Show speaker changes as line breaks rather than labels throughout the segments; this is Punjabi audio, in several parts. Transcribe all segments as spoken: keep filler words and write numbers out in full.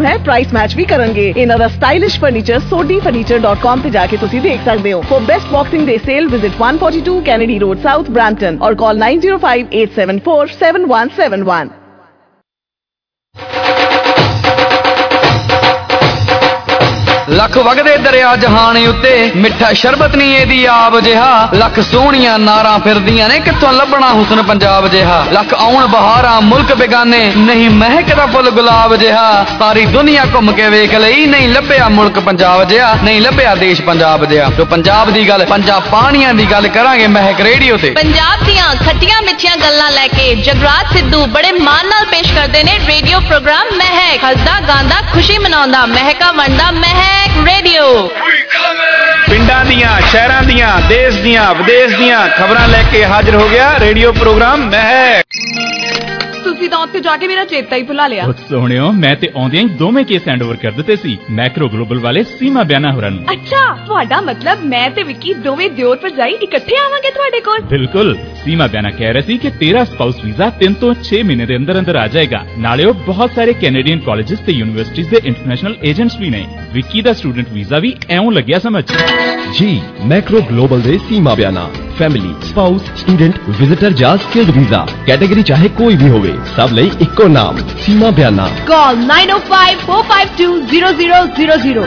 कन्फर्म है, प्राइस मैच भी करनगे। इन्हां दा stylish furniture Sodhi furniture dot com ते जाके तुसी देख सकदे हो। For best Boxing Day sale visit one forty-two Kennedy Road South, Brampton और call nine zero five eight seven four seven one seven one।
Lakh ਵਗਦੇ ਦਰਿਆ ਜਹਾਨ ਉੱਤੇ ਮਿੱਠਾ ਸ਼ਰਬਤ ਨਹੀਂ ਇਹਦੀ ਆਬ ਜਿਹਾ ਲੱਖ ਸੋਹਣੀਆਂ ਨਾਰਾਂ ਫਿਰਦੀਆਂ ਨੇ ਕਿੱਥੋਂ ਲੱਭਣਾ ਹੁਸਨ ਪੰਜਾਬ ਜਿਹਾ ਲੱਖ ਆਉਣ ਬਹਾਰਾਂ ਮੁਲਕ ਬੇਗਾਨੇ ਨਹੀਂ ਮਹਿਕਦਾ ਫੁੱਲ ਗੁਲਾਬ ਜਿਹਾ ਸਾਰੀ ਦੁਨੀਆ ਘੁੰਮ ਕੇ ਵੇਖ ਲਈ ਨਹੀਂ ਲੱਭਿਆ ਮੁਲਕ ਪੰਜਾਬ ਜਿਹਾ ਨਹੀਂ ਲੱਭਿਆ ਦੇਸ਼ ਪੰਜਾਬ ਜਿਹਾ ਜੋ ਪੰਜਾਬ ਦੀ ਗੱਲ ਪੰਜਾਬ ਪਾਣੀਆਂ ਦੀ ਗੱਲ ਕਰਾਂਗੇ ਮਹਿਕ ਰੇਡੀਓ ਤੇ
ਪੰਜਾਬ ਦੀਆਂ ਖੱਟੀਆਂ ਮਿੱਠੀਆਂ ਗੱਲਾਂ ਲੈ ਕੇ ਜਗਰਾਜ ਸਿੱਧੂ ਬੜੇ ਮਾਣ ਨਾਲ ਪੇਸ਼ ਕਰਦੇ ਨੇ ਰੇਡੀਓ ਪ੍ਰੋਗਰਾਮ ਮਹਿਕ ਹੱਸਦਾ ਗਾਉਂਦਾ ਖੁਸ਼ੀ ਮਨਾਉਂਦਾ ਮਹਿਕਾ ਵੰਡਦਾ ਮਹਿਕ ਰੇਡੀਓ
ਪਿੰਡਾਂ ਦੀਆਂ ਸ਼ਹਿਰਾਂ ਦੀਆਂ ਦੇਸ਼ ਦੀਆਂ ਵਿਦੇਸ਼ ਦੀਆਂ ਖਬਰਾਂ ਲੈ ਕੇ ਹਾਜ਼ਰ ਹੋ ਗਿਆ ਰੇਡੀਓ ਪ੍ਰੋਗਰਾਮ ਮਹਿਕ।
ਤੁਸੀਂ ਤਾਂ ਉੱਥੇ ਜਾ ਕੇ ਮੇਰਾ ਚੇਤਾ ਹੀ ਭੁਲਾ ਲਿਆ।
ਸੋਹਣਿਓ ਮੈਂ ਤੇ ਆਉਂਦਿਆਂ ਹੀ ਦੋਵੇਂ ਕੇਸ ਹੈਂਡ ਓਵਰ ਕਰ ਦਿੱਤੇ ਸੀ ਮੈਕਰੋ ਗਲੋਬਲ ਵਾਲੇ ਸੀਮਾ ਬਿਆਨਾ ਹੋਰਾਂ ਨੂੰ।
ਅੱਛਾ ਤੁਹਾਡਾ ਮਤਲਬ ਮੈਂ ਤੇ ਵਿੱਕੀ ਦੋਵੇਂ ਦਿਓਰ ਭਰਜਾਈ ਇਕੱਠੇ ਆਵਾਂਗੇ ਤੁਹਾਡੇ ਕੋਲ।
ਬਿਲਕੁਲ ਸੀਮਾ ਬਿਆਨਾ ਕਹਿ ਰਹੀ ਸੀ ਕਿ ਤੇਰਾ ਸਪਾਊਸ ਵੀਜ਼ਾ ਤਿੰਨ ਤੋਂ ਛੇ ਮਹੀਨੇ ਦੇ ਅੰਦਰ ਅੰਦਰ ਆ ਜਾਏਗਾ। ਨਾਲੇ ਉਹ ਬਹੁਤ ਸਾਰੇ ਕੈਨੇਡੀਅਨ ਕਾਲਜਸ ਤੇ ਯੂਨੀਵਰਸਿਟੀਜ਼ ਦੇ ਇੰਟਰਨੈਸ਼ਨਲ ਏਜੰਟਸ ਵੀ ਨੇ। ਵਿੱਕੀ ਦਾ ਸਟੂਡੈਂਟ ਵੀਜ਼ਾ ਵੀ ਐਉਂ ਲੱਗਿਆ ਸਮਝ
ਜੀ। ਮੈਕਰੋ ਗਲੋਬਲ ਦੇ Seema Biyana family spouse student visitor ਜਾਂ ਸਕਿਲਡ ਵੀਜ਼ਾ ਕੈਟਾਗਰੀ ਚਾਹੇ ਕੋਈ ਵੀ ਹੋਵੇ ਸਭ ਲਈ ਇੱਕੋ ਨਾਮ ਸੀਮਾ ਬਿਆਨਾ।
ਕਾਲ nine oh five four five two zero zero zero zero।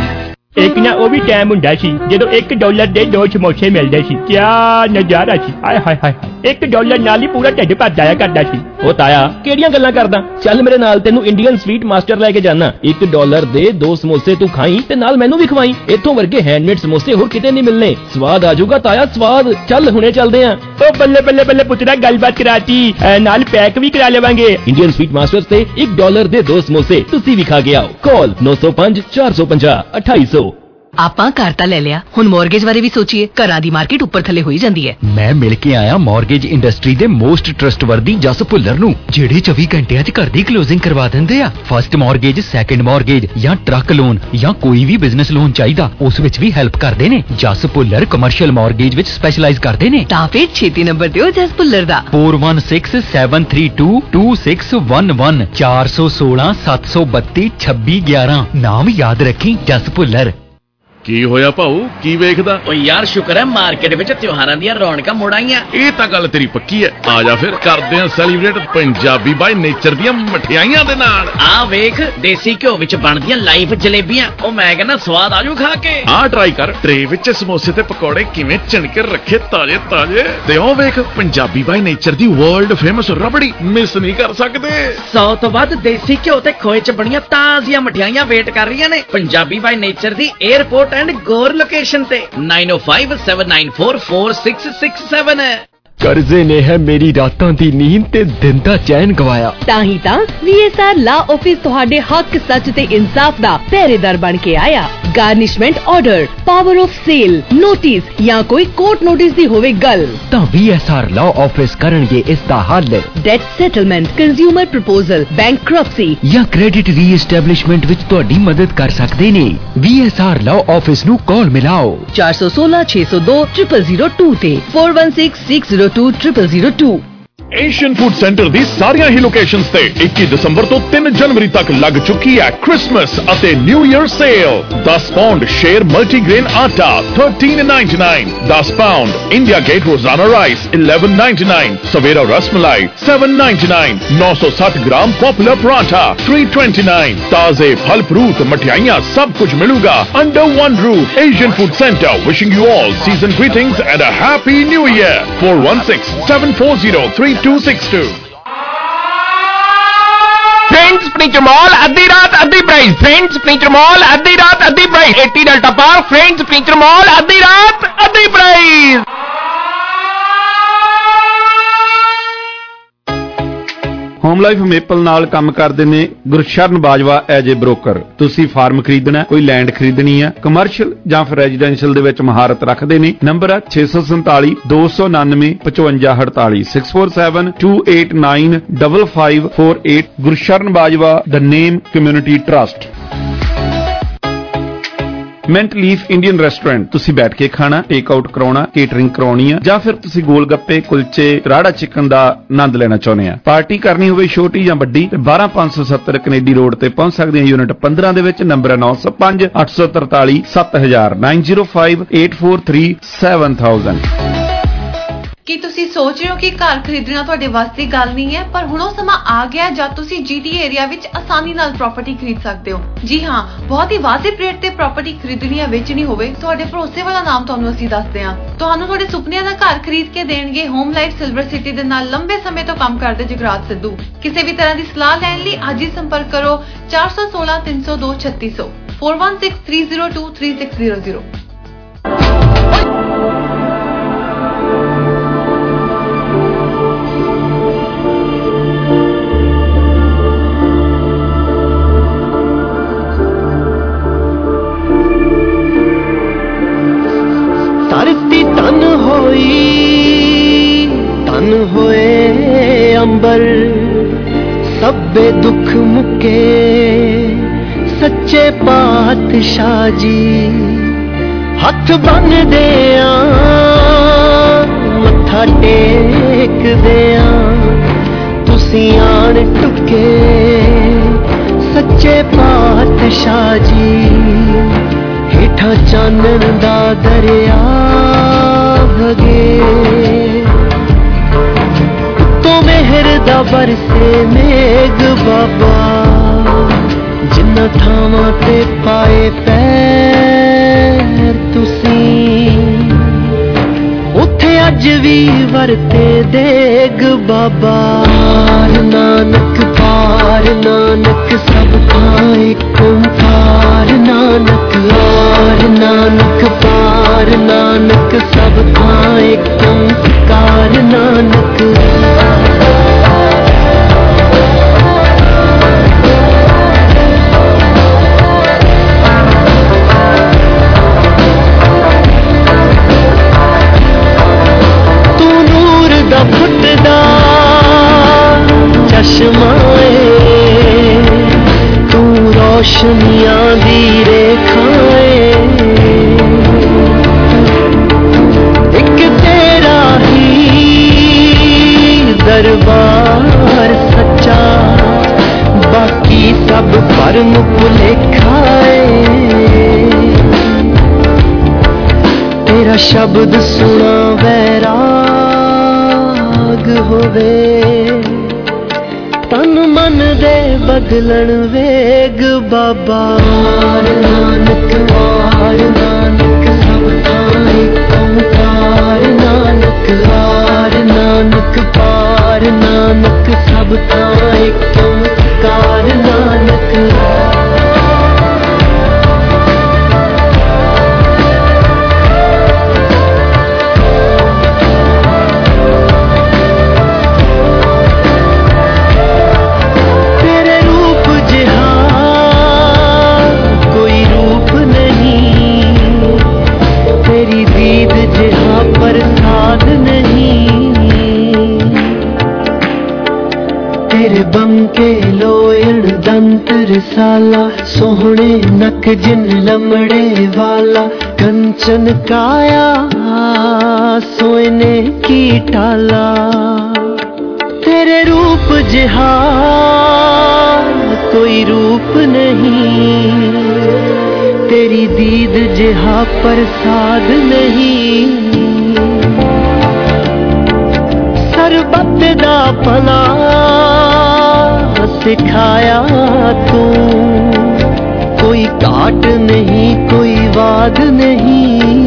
ਇੱਕ ਨਾ ਉਹ ਵੀ ਟਾਈਮ ਹੁੰਦਾ ਸੀ ਜਦੋਂ ਇੱਕ ਡਾਲਰ ਦੇ ਦੋ ਸਮੋਸੇ ਮਿਲਦੇ ਸੀ। ਕਿਆ ਨਜ਼ਾਰਾ ਸੀ। ਆਏ ਹਾਏ ਹਾਏ ਇੱਕ ਡਾਲਰ ਨਾਲ ਹੀ ਪੂਰਾ ਢਿੱਡ ਭਰ ਜਾਇਆ ਕਰਦਾ ਸੀ।
ਉਹ ਤਾਇਆ ਕਿਹੜੀਆਂ ਗੱਲਾਂ ਕਰਦਾ ਚੱਲ ਮੇਰੇ ਨਾਲ ਤੈਨੂੰ ਇੰਡੀਅਨ ਸਵੀਟ ਮਾਸਟਰ ਲੈ ਕੇ ਜਾਣਾ। ਇੱਕ ਡਾਲਰ ਦੇ ਦੋ ਸਮੋਸੇ ਤੂੰ ਖਾਈ ਤੇ ਨਾਲ ਮੈਨੂੰ ਵੀ ਖਵਾਈ। ਇੱਥੋਂ ਵਰਗੇ ਹੈਂਡਮੇਡ ਸਮੋਸੇ ਹੋਰ ਕਿਤੇ ਨਹੀਂ ਮਿਲਨੇ। ਸਵਾਦ ਆ ਜਾਊਗਾ ਤਾਇਆ ਸਵਾਦ। ਚੱਲ ਹੁਣੇ ਚੱਲਦੇ ਆਂ।
ਉਹ ਬੱਲੇ ਬੱਲੇ ਬੱਲੇ ਪੁੱਤਰਾ ਗੱਲਬਾਤ ਕਰਾਤੀ ਨਾਲ ਪੈਕ ਵੀ ਕਰਾ ਲਵਾਂਗੇ।
ਇੰਡੀਅਨ ਸਵੀਟ ਮਾਸਟਰ ਤੇ ਇੱਕ ਡਾਲਰ ਦੇ ਦੋ ਸਮੋਸੇ ਤੁਸੀਂ ਵੀ ਖਾ ਕੇ ਆਓ। ਕਾਲ ਨੌ ਸੌ ਪੰਜ ਚਾਰ ਸੌ ਪੰਜਾਹ ਅਠਾਈ ਸੌ।
ਆਪਾਂ ਘਰ ਤਾਂ ਲੈ ਲਿਆ ਹੁਣ ਮੌਰਗੇਜ ਬਾਰੇ ਵੀ ਸੋਚੀਏ। ਘਰਾਂ ਦੀ ਮਾਰਕੀਟ ਉੱਪਰ ਥੱਲੇ ਹੋਈ ਜਾਂਦੀ ਹੈ।
ਮੈਂ ਮਿਲ ਕੇ ਆਇਆ ਮੌਰਗੇਜ ਇੰਡਸਟਰੀ ਦੇ ਮੋਸਟ ਟਰਸਟਵਰਦੀ ਜਸ ਭੁੱਲਰ ਨੂੰ ਜਿਹੜੇ ਚੌਵੀ ਘੰਟਿਆਂ 'ਚ ਘਰ ਦੀ ਕਲੋਜ਼ਿੰਗ ਕਰਵਾ ਦਿੰਦੇ ਆ। ਫਸਟ ਮੌਰਗੇਜ ਸੈਕੰਡ ਮੌਰਗੇਜ ਜਾਂ ਟਰੱਕ ਲੋਨ ਜਾਂ ਕੋਈ ਵੀ ਬਿਜ਼ਨਸ ਲੋਨ ਚਾਹੀਦਾ ਉਸ ਵਿੱਚ ਵੀ ਹੈਲਪ ਕਰਦੇ ਨੇ। ਜਸ ਭੁੱਲਰ ਕਮਰਸ਼ੀਅਲ ਮੌਰਗੇਜ ਵਿੱਚ ਸਪੈਸ਼ਲਾਈਜ਼ ਕਰਦੇ ਨੇ।
ਤਾਂ ਫਿਰ ਛੇਤੀ ਨੰਬਰ ਦਿਓ ਜਸ ਭੁੱਲਰ ਦਾ
four one six seven three two two six one one ਚਾਰ ਸੌ ਸੋਲਾਂ ਸੱਤ ਸੌ ਬੱਤੀ ਛੱਬੀ ਗਿਆਰਾਂ। ਨਾਮ ਯਾਦ ਰੱਖੀ ਜਸ ਭੁੱਲਰ।
ਕੀ ਹੋਇਆ ਭਾਊ ਕੀ ਵੇਖਦਾ?
ਓ ਯਾਰ ਸ਼ੁਕਰ ਹੈ ਮਾਰਕੀਟ ਵਿੱਚ ਤਿਉਹਾਰਾਂ ਦੀਆਂ ਰੌਣਕਾਂ ਮੁੜ ਆਈਆਂ।
ਇਹ ਤਾਂ ਗੱਲ ਤੇਰੀ ਪੱਕੀ ਹੈ। ਆ ਜਾ ਫਿਰ ਕਰਦੇ ਆਂ ਸੈਲੀਬ੍ਰੇਟ ਪੰਜਾਬੀ ਬਾਈ ਨੇਚਰ ਦੀਆਂ ਮਠਿਆਈਆਂ ਦੇ ਨਾਲ।
ਆ ਵੇਖ ਦੇਸੀ ਘਿਓ ਵਿੱਚ ਬਣਦੀਆਂ ਲਾਈਵ ਜਲੇਬੀਆਂ। ਉਹ ਮੈਂ ਕਹਿੰਦਾ ਸਵਾਦ ਆਜੂ ਖਾ ਕੇ।
ਆ ਟਰਾਈ ਕਰ ਟਰੇ ਵਿੱਚ ਸਮੋਸੇ ਤੇ ਪਕੌੜੇ ਕਿਵੇਂ ਚਿਣਕੇ ਰੱਖੇ ਤਾਜ਼ੇ ਤਾਜ਼ੇ। ਤੇ ਉਹ ਵੇਖ ਪੰਜਾਬੀ ਬਾਈ ਨੇਚਰ ਦੀ ਵਰਲਡ ਫੇਮਸ ਰਬੜੀ ਮਿਸ ਨਹੀਂ ਕਰ ਸਕਦੇ।
ਸੌ ਤੋਂ ਵੱਧ ਦੇਸੀ ਘਿਓ ਤੇ ਖੋਏ ਚ ਬਣੀਆਂ ਤਾਜ਼ੀਆਂ ਮਠਿਆਈਆਂ ਵੇਟ ਕਰ ਰਹੀਆਂ ਨੇ ਪੰਜਾਬੀ ਬਾਈ ਨੇਚਰ ਦੀ 에ਅਰਪੋਰਟ ਐਂਡ ਗੌਰ ਲੋਕੇਸ਼ਨ ਤੇ nine oh five seven nine four four six six seven ਹੈ।
ਕਰਜ਼ੇ ਨੇ ਹੈ ਮੇਰੀ ਰਾਤਾਂ ਦੀ ਨੀਂਦ ਤੇ ਦਿਨ ਦਾ ਚੈਨ ਗਵਾਇਆ।
ਤਾਂ ਹੀ ਤਾਂ V S R law office ਤੁਹਾਡੇ ਹੱਕ ਸੱਚ ਤੇ ਇਨਸਾਫ ਦਾ ਪਹਿਰੇਦਾਰ ਬਣ ਕੇ ਆਇਆ। Garnishment order power of sale notice ਜਾਂ ਕੋਈ ਕੋਰਟ ਨੋਟਿਸ ਦੀ ਹੋਵੇ ਗੱਲ
ਤਾਂ V S R law office ਕਰਨਗੇ ਇਸ ਦਾ ਹੱਲ।
Debt settlement consumer proposal bankruptcy
ਜਾਂ ਕ੍ਰੈਡਿਟ ਰੀਐਸਟੈਬਲਿਸ਼ਮੈਂਟ ਵਿੱਚ ਤੁਹਾਡੀ ਮਦਦ ਕਰ ਸਕਦੇ ਨੇ। V S R law office ਨੂੰ ਕਾਲ ਮਿਲਾਓ
ਚਾਰ ਸੌ ਸੋਲਾਂ ਛੇ ਸੌ ਦੋ ਜ਼ੀਰੋ ਜ਼ੀਰੋ ਦੋ ਤੇ four one six six zero two zero zero two।
Asian food centre ਦੀ ਸਾਰੀਆਂ ਹੀ ਲੋਕੇਸ਼ਨਸ ਤੇ ਇੱਕੀ ਦਸੰਬਰ ਤੋਂ ਤਿੰਨ ਜਨਵਰੀ ਤੱਕ ਲੱਗ ਚੁੱਕੀ ਹੈ ਕ੍ਰਿਸਮਸ ਅਤੇ ਨਿਊ ਈਅਰ ਸੇਲ। ਦਸ ਪਾਉਂਡ ਸ਼ੇਰ ਮਲਟੀਗ੍ਰੇਨ ਆਟਾ thirteen ninety-nine। ਦਸ pound India Gate Rozana rice eleven ninety-nine। ਸਵੇਰਾ ਰਸਮਲਾਈ seven ninety-nine। ਨੌ ਸੌ ਸੱਠ gram popular paratha three twenty-nine। ਤਾਜ਼ੇ ਫਲ ਫਰੂਟ ਮਠਿਆਈਆਂ ਸਭ ਕੁਝ ਮਿਲੂਗਾ under one roof. Asian food centre wishing you all season greetings and a happy new year. four one six seven four zero three two six two।
Friends furniture mall अद्धी रात अद्धी प्राइस। फ्रेंड्स फर्नीचर मॉल अद्धी रात अद्धी price. eighty Delta Park friends furniture mall अद्धी रात अद्धी प्राइस। ਹੋਮ ਲਾਈਫ ਮੇਪਲ ਨਾਲ ਕੰਮ ਕਰਦੇ ਨੇ Gursharan Bajwa as a broker. ਤੁਸੀਂ ਫਾਰਮ ਖਰੀਦਣਾ ਕੋਈ ਲੈਂਡ ਖਰੀਦਣੀ ਹੈ ਕਮਰਸ਼ੀਅਲ ਜਾਂ ਫਿਰ ਰੈਜ਼ੀਡੈਂਸ਼ੀਅਲ ਦੇ ਵਿੱਚ ਮਹਾਰਤ ਰੱਖਦੇ ਨੇ। ਨੰਬਰ ਹੈ ਛੇ ਸੌ ਸੰਤਾਲੀ ਦੋ ਸੌ ਉਨਾਨਵੇਂ ਪਚਵੰਜਾ ਅੜਤਾਲੀ six four seven two eight nine five five four eight। Gursharan Bajwa the name community trust. Mint leaf Indian restaurant. ਤੁਸੀਂ ਬੈਠ ਕੇ ਖਾਣਾ, ਟੇਕ ਆਊਟ ਕਰਾਉਣਾ, ਕੇਟਰਿੰਗ ਕਰਾਉਣੀ ਆ, ਜਾਂ ਫਿਰ ਤੁਸੀਂ ਗੋਲ ਗੱਪੇ, ਕੁਲਚੇ, ਰਾੜਾ ਚਿਕਨ ਦਾ ਆਨੰਦ ਲੈਣਾ ਚਾਹੁੰਦੇ ਆ। ਪਾਰਟੀ ਕਰਨੀ ਹੋਵੇ ਛੋਟੀ ਜਾਂ ਵੱਡੀ ਤੇ ਬਾਰਾਂ ਪੰਜ ਸੌ ਸੱਤਰ ਕੈਨੇਡੀ ਰੋਡ ਤੇ ਪਹੁੰਚ ਸਕਦੇ ਆ। ਯੂਨਿਟ ਪੰਦਰਾਂ ਦੇ ਵਿੱਚ। ਨੰਬਰ ਹੈ ਨੌ ਸੌ ਪੰਜ ਅੱਠ ਸੌ ਤਰਤਾਲੀ ਸੱਤ ਹਜ਼ਾਰ nine zero five eight four three seven thousand.
ਕੀ ਤੁਸੀਂ ਸੋਚ ਰਹੇ ਹੋ ਕਿ ਘਰ ਖਰੀਦਣਾ ਤੁਹਾਡੇ ਵੱਸ ਦੀ ਗੱਲ ਨਹੀਂ ਹੈ, ਪਰ ਹੁਣ ਉਹ ਸਮਾਂ ਆ ਗਿਆ ਜਦ ਤੁਸੀਂ ਜੀਟੀ ਏਰੀਆ ਵਿੱਚ ਆਸਾਨੀ ਨਾਲ ਪ੍ਰਾਪਰਟੀ ਖਰੀਦ ਸਕਦੇ ਹੋ। ਜੀ ਹਾਂ, ਬਹੁਤ ਹੀ ਵਾਜਿਬ ਰੇਟ ਤੇ ਪ੍ਰਾਪਰਟੀ ਖਰੀਦਣੀ ਜਾਂ ਵੇਚਣੀ ਹੋਵੇ, ਤੁਹਾਡੇ ਭਰੋਸੇ ਵਾਲਾ ਨਾਮ ਤੁਹਾਨੂੰ ਅਸੀਂ ਦੱਸਦੇ ਹਾਂ। ਤੁਹਾਨੂੰ ਤੁਹਾਡੇ ਸੁਪਨਿਆਂ ਦਾ ਘਰ ਖਰੀਦ ਕੇ ਦੇਣਗੇ ਹੋਮ ਲਾਈਫ ਸਿਲਵਰ ਸਿਟੀ ਦੇ ਨਾਲ ਲੰਬੇ ਸਮੇਂ ਤੋਂ ਕੰਮ ਕਰਦੇ ਜਗਰਾਜ ਸਿੱਧੂ। ਕਿਸੇ ਵੀ ਤਰ੍ਹਾਂ ਦੀ ਸਲਾਹ ਲੈਣ ਲਈ ਅੱਜ ਹੀ ਸੰਪਰਕ ਕਰੋ ਚਾਰ ਸੌ ਸੋਲਾਂ ਤਿੰਨ ਸੌ ਦੋ ਛੱਤੀ ਸੌ four one six three zero two three six zero zero.
ਧਰਤੀ ਤਨ ਹੋਈ ਤਨ ਹੋਏ ਅੰਬਰ, ਸਭੇ ਦੁੱਖ ਮੁਕੇ ਸੱਚੇ ਪਾਤਸ਼ਾਹ ਜੀ। ਹੱਥ ਬੰਨਦੇ ਆਂ ਮੱਥਾ ਟੇਕਦੇ ਆਂ, ਤੁਸੀਂ ਆਣ ਟੁਕੇ ਸੱਚੇ ਪਾਤਸ਼ਾਹ ਜੀ। ਹੇਠਾਂ ਚਾਨਣ ਦਾ ਦਰਿਆ ਵਗੇ, ਉੱਤੋਂ ਮਿਹਰ ਦਾ ਬਰਸੇ ਮੇਘ ਬਾਬਾ। ਜਿਨ੍ਹਾਂ ਥਾਵਾਂ ਤੇ ਪਾਏ ਪੈਰ ਤੁਸੀਂ, ਉੱਥੇ ਅੱਜ ਵੀ ਵਰਤੇ ਦੇਗ ਬਾਬਾ। ਨਾਨਕ ਪਾਰ ਨਾਨਕ ਸਭ ਥਾਂ ਇੱਕ ਓਂਕਾਰ, ਨਾਨਕ ਆਰ ਨਾਨਕ ਪਾਰ ਨਾਨਕ ਸਭ ਥਾਂ ਇੱਕ ਓਂਕਾਰ, ਨਾਨਕ ਤੂੰ ਨੂਰ ਦਾ ਫੁੱਟਦਾ ਚਸ਼ਮਾ ਏ, ਤੂੰ ਰੋਸ਼ਨੀਆਂ ਦੀ ਰੇਖਾ ਏ, ਇੱਕ ਤੇਰਾ ਹੀ ਦਰਬਾਰ ਸੱਚਾ, ਬਾਕੀ ਸਭ ਭਰਮ ਭੁਲੇਖਾ ਏ। ਤੇਰਾ ਸ਼ਬਦ ਸੁਣਾ ਵੈਰਾਗ ਹੋਵੇ, ਤਨ ਮਨ ਦੇ ਬਦਲਣ ਵੇਗ ਬਾਬਾ। ਨਾਨਕ ਵਾਰ ਨਾਨਕ ਸਭ ਥਾਂ ਇੱਕ ਓਂਕਾਰ, ਨਾਨਕ ਆਰ ਨਾਨਕ ਪਾਰ ਨਾਨਕ ਸਭ ਥਾਂ ਇੱਕ ਓਂਕਾਰ, ਨਾਨਕ ਬੰਕੇ ਲੋਇਣ ਦੰਤ ਰਸਾਲਾ, ਸੋਹਣੇ ਨਕ ਜਿਨ ਲਮੜੇ ਵਾਲਾ, ਕੰਚਨ ਕਾਇਆ ਸੋਇਨੇ ਕੀ ਟਾਲਾ। ਤੇਰੇ ਰੂਪ ਜਿਹਾ ਕੋਈ ਰੂਪ ਨਹੀਂ, तेरी दीद जिहा प्रसाद नहीं, सरबत दा भला सिखाया तू, कोई काट नहीं कोई वाद नहीं।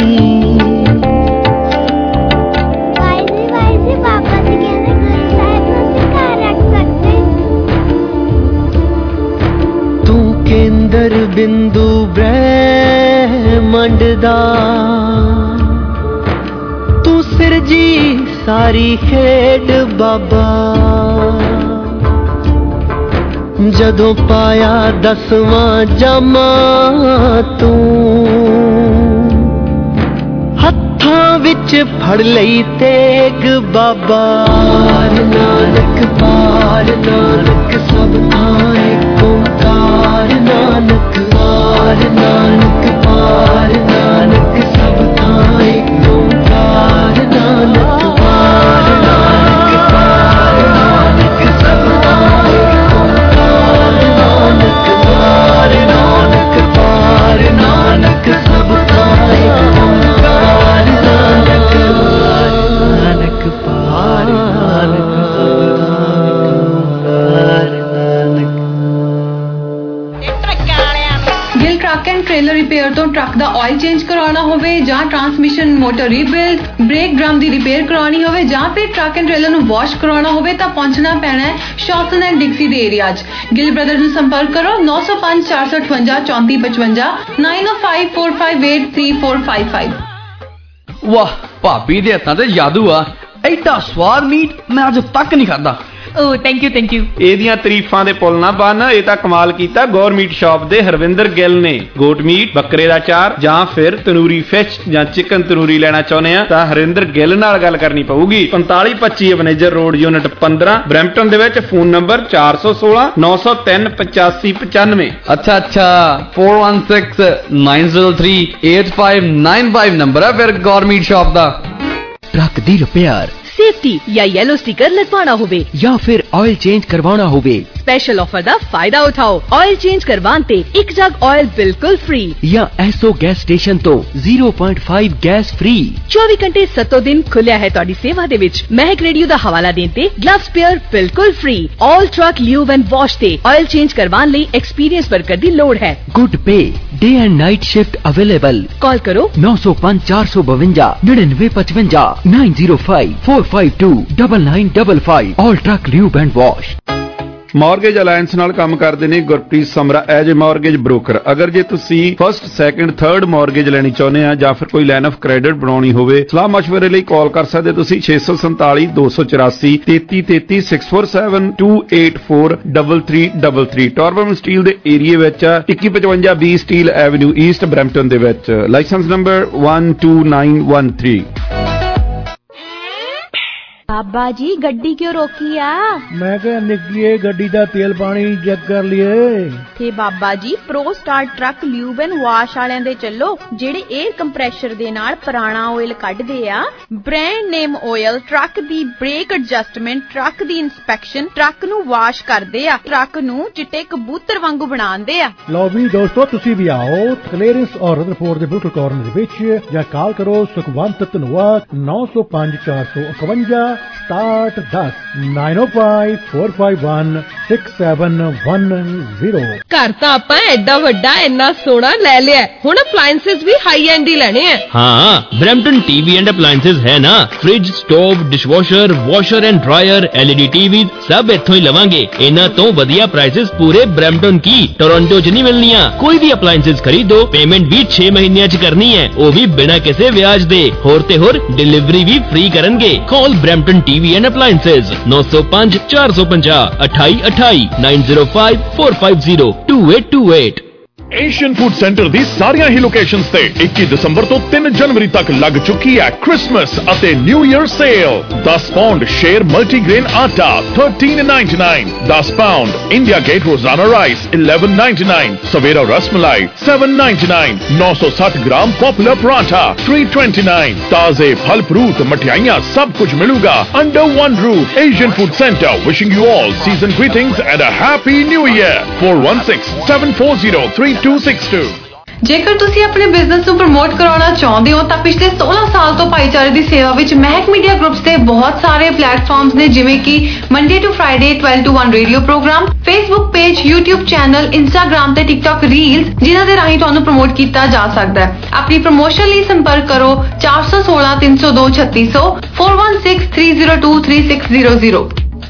केंद्र बिंदु ब्रह्मंड दा तू सिरजी सारी खेड बाबा, जदों पाया दसवां जामा तू हत्थां विच फड़ लई तेग बाबा। नानक पार नानक सब थां Ek Onkar, Nanak Par Nanak Par
truck and trailer repair ਤੋਂ ਟਰੱਕ ਦਾ ਆਇਲ ਚੇਂਜ ਕਰਵਾਉਣਾ ਹੋਵੇ ਜਾਂ transmission motor rebuild, brake drum ਦੀ ਰਿਪੇਅਰ ਕਰਵਾਉਣੀ ਹੋਵੇ ਜਾਂ ਫਿਰ ਟਰੱਕ ਐਂਡ ਟ੍ਰੇਲਰ ਨੂੰ ਵਾਸ਼ ਕਰਵਾਉਣਾ ਹੋਵੇ ਤਾਂ ਪਹੁੰਚਣਾ ਪੈਣਾ ਹੈ ਸ਼ੌਸਨ ਐਂਡ ਡਿਕਸੀ ਦੇ ਏਰੀਆ 'ਚ। ਗਿੱਲ ਬ੍ਰਦਰਜ਼ ਨੂੰ ਸੰਪਰਕ ਕਰੋ ਨੌ ਸੌ ਪੰਜ ਚਾਰ ਸੌ ਅਠਵੰਜਾ ਚੌਂਤੀ ਪਚਵੰਜਾ nine O five four five eight three four five five.
ਵਾਹ, ਭਾਬੀ ਦੇ ਹੱਥਾਂ ਤੇ ਜਾਦੂ ਆ। ਐਡਾ ਸਵਾਦ ਮੀਟ ਮੈਂ ਅੱਜ ਤੱਕ ਨਹੀਂ ਖਾਦਾ।
Oh thank you thank you.
ਇਹਦੀਆਂ ਤਾਰੀਫਾਂ ਦੇ ਪੁੱਲ ਨਾ ਬੰਨ, ਇਹ ਤਾਂ ਕਮਾਲ ਕੀਤਾ ਗੌਰ ਮੀਟ ਸ਼ਾਪ ਦੇ ਹਰਵਿੰਦਰ ਗਿੱਲ ਨੇ। ਗੋਟ ਮੀਟ, ਬੱਕਰੇ ਦਾ ਚਾਰ ਜਾਂ ਫਿਰ ਤੰਦੂਰੀ ਫਿਸ਼ ਜਾਂ ਚਿਕਨ ਤੰਦੂਰੀ ਲੈਣਾ ਚਾਹੁੰਦੇ ਆ ਤਾਂ ਹਰਿੰਦਰ ਗਿੱਲ ਨਾਲ ਗੱਲ ਕਰਨੀ ਪਊਗੀ। ਪੰਤਾਲੀ ਪੱਚੀ ਅਬਨੇਜਰ ਰੋਡ ਯੂਨਿਟ ਪੰਦਰਾਂ ਬਰੈਂਪਟਨ ਦੇ ਵਿੱਚ। ਫੋਨ ਨੰਬਰ ਚਾਰ ਸੌ ਸੋਲਾਂ ਨੌ ਸੌ ਤਿੰਨ ਪਚਾਸੀ ਪਚਾਨਵੇਂ।
ਅੱਛਾ ਅੱਛਾ four one six nine zero three eight five nine five number ਹੈ ਫਿਰ ਗੌਰ ਮੀਟ ਸ਼ਾਪ ਦਾ।
ਟਰੱਕ ਦੀ ਰਿਪੇਅਰ,
सेफ्टी या येलो स्टिकर लगवाना होवे
या फिर ऑयल चेंज करवाना होवे,
स्पेशल ऑफर दा फायदा उठाओ। ऑयल चेंज करवान ते एक जग ऑयल बिल्कुल फ्री
या एसओ गैस स्टेशन तो zero point five gas free.
चौबीस घंटे सत्तो दिन खुलिया है तुहाडी सेवा दे विच। महक रेडियो दा हवाला देन ते ग्लव स्पेयर बिल्कुल free. All truck lube and wash ते ऑयल चेंज करवान लई एक्सपीरियंस वर्कर दी लोड़ है।
Good pay day and night shift available.
Call करो
नौ सौ पाँच चार सौ बवंजा निन्यानवे पचवंजा nine zero five four five two double nine double five. All truck lube and wash.
Mortgage alliance ਨਾਲ ਕੰਮ ਕਰਦੇ ਨੇ Gurpreet Samra as a mortgage broker. ਅਗਰ ਜੇ ਤੁਸੀਂ ਫਸਟ ਸੈਕਿੰਡ ਥਰਡ ਮਾਰਗੇਜ ਲੈਣੀ ਚਾਹੁੰਦੇ ਆ ਜਾਂ ਫਿਰ ਕੋਈ ਲਾਈਨ ਆਫ ਕ੍ਰੈਡਿਟ ਬਣਾਉਣੀ ਹੋਵੇ, ਸਲਾਹ ਮਸ਼ਵਰੇ ਲਈ ਕਾਲ ਕਰ ਸਕਦੇ ਤੁਸੀਂ ਛੇ ਸੌ ਸੰਤਾਲੀ ਦੋ ਸੌ ਚੁਰਾਸੀ ਤੇਤੀ ਤੇਤੀ six four seven two eight four double three double three. Torbram Steeles ਦੇ ਏਰੀਏ ਵਿੱਚ ਇੱਕੀ ਪਚਵੰਜਾ B Steeles Avenue East Brampton ਦੇ ਵਿੱਚ। License number one two nine one three.
Baba ji गड्डी क्यों रोकी आ?
मैं क्या निकलिए गड्डी दा तेल पानी चेक कर लिए
थे Baba ji. Pro star truck lube and wash वालियां दे चलो जेड़े एयर कंप्रेशर दे नाल पुराना ऑयल कढदे आ। ब्रांड नेम ऑयल ट्रक दी ब्रेक एडजस्टमेंट, ट्रक दी इंस्पेक्शन, ट्रक नू वाश करदे आ, ट्रक नू चिट्टे कबूतर वांगू बनांदे आ।
लो भी दोस्तों तुसी भी आओ क्लीयरेंस और रदरफोर्ड दे बिल्कुल कॉर्नर दे विच या कॉल करो सुखवंत धनवाद नौ सौ पाँच चार सौ इक्यावन स्टार्ट दस nine O five four five one six seven one zero.
घर तो आप एडा वड्डा इन्ना सोना ले लिया, हुण अप्लायंसेस भी हाई एंड ही लेने हैं।
हाँ, ब्रैम्पटन टीवी एंड अप्लायंसेस है ना। Fridge, stove, dishwasher, washer and dryer, LED TV सब इत्थों ही लवांगे। इन्हां तो वधिया प्राइसेस पूरे ब्रैम्पटन की टोरंटो च नहीं मिलनियां। कोई भी अप्लायंसेस खरीदो पेमेंट भी छह महीने च करनी है, वो भी बिना किसी ब्याज दे। होर ते होर डिलीवरी भी फ्री करनगे। Call Brampton TV and appliances नौ सौ पाँच चार सौ पंजाह अठाई अठाई nine zero five four five zero two eight two eight.
Asian food centre ਦੀ ਸਾਰੀਆਂ ਹੀ ਲੋਕੇਸ਼ਨਸ ਤੇ ਇੱਕੀ ਦਸੰਬਰ ਤੋਂ ਤਿੰਨ ਜਨਵਰੀ ਤੱਕ ਲੱਗ ਚੁੱਕੀ ਹੈ ਕ੍ਰਿਸਮਸ ਅਤੇ ਨਿਊ ਈਅਰ ਸੇਲ। ਦਸ ਪਾਉਂਡ ਸ਼ੇਰ ਮਲਟੀਗ੍ਰੇਨ ਆਟਾ ਥਰਟੀਨ ਨਾਈਨਟੀ ਨਾਈਨ, ਦਸ pound India Gate Rozana rice eleven ninety nine, Swera rasmalai seven ninety nine, ਨੌ ਸੌ ਸੱਠ gram popular paratha three twenty nine. ਤਾਜ਼ੇ ਫਲ ਫਰੂਟ ਮਠਿਆਈਆਂ ਸਭ ਕੁਝ ਮਿਲੂਗਾ under one roof. Asian food centre wishing you all season greetings and a happy new year. Four one six seven four zero three two six to.
ਜੇਕਰ ਤੁਸੀਂ ਆਪਣੇ ਬਿਜ਼ਨਸ ਨੂੰ ਪ੍ਰਮੋਟ ਕਰਾਉਣਾ ਚਾਹੁੰਦੇ ਹੋ ਤਾਂ ਪਿਛਲੇ ਸੋਲਾਂ ਸਾਲ ਤੋਂ ਭਾਈਚਾਰੇ ਦੀ ਸੇਵਾ ਵਿੱਚ ਮਹਿਕ ਮੀਡੀਆ ਗਰੁੱਪਸ ਤੇ ਬਹੁਤ ਸਾਰੇ ਪਲੇਟਫਾਰਮਸ ਨੇ, ਜਿਵੇਂ ਕਿ Monday to Friday twelve to one radio program, Facebook page, YouTube channel, Instagram ਤੇ ਟਿਕਟੌਕ ਰੀਲਸ, ਜਿਨ੍ਹਾਂ ਦੇ ਰਾਹੀਂ ਤੁਹਾਨੂੰ ਪ੍ਰਮੋਟ ਕੀਤਾ ਜਾ ਸਕਦਾ ਹੈ। ਆਪਣੀ ਪ੍ਰਮੋਸ਼ਨ ਲਈ ਸੰਪਰਕ ਕਰੋ ਚਾਰ ਸੌ ਸੋਲਾਂ ਤਿੰਨ ਸੌ ਦੋ ਛੱਤੀ ਸੌ four one six three zero two three six zero zero.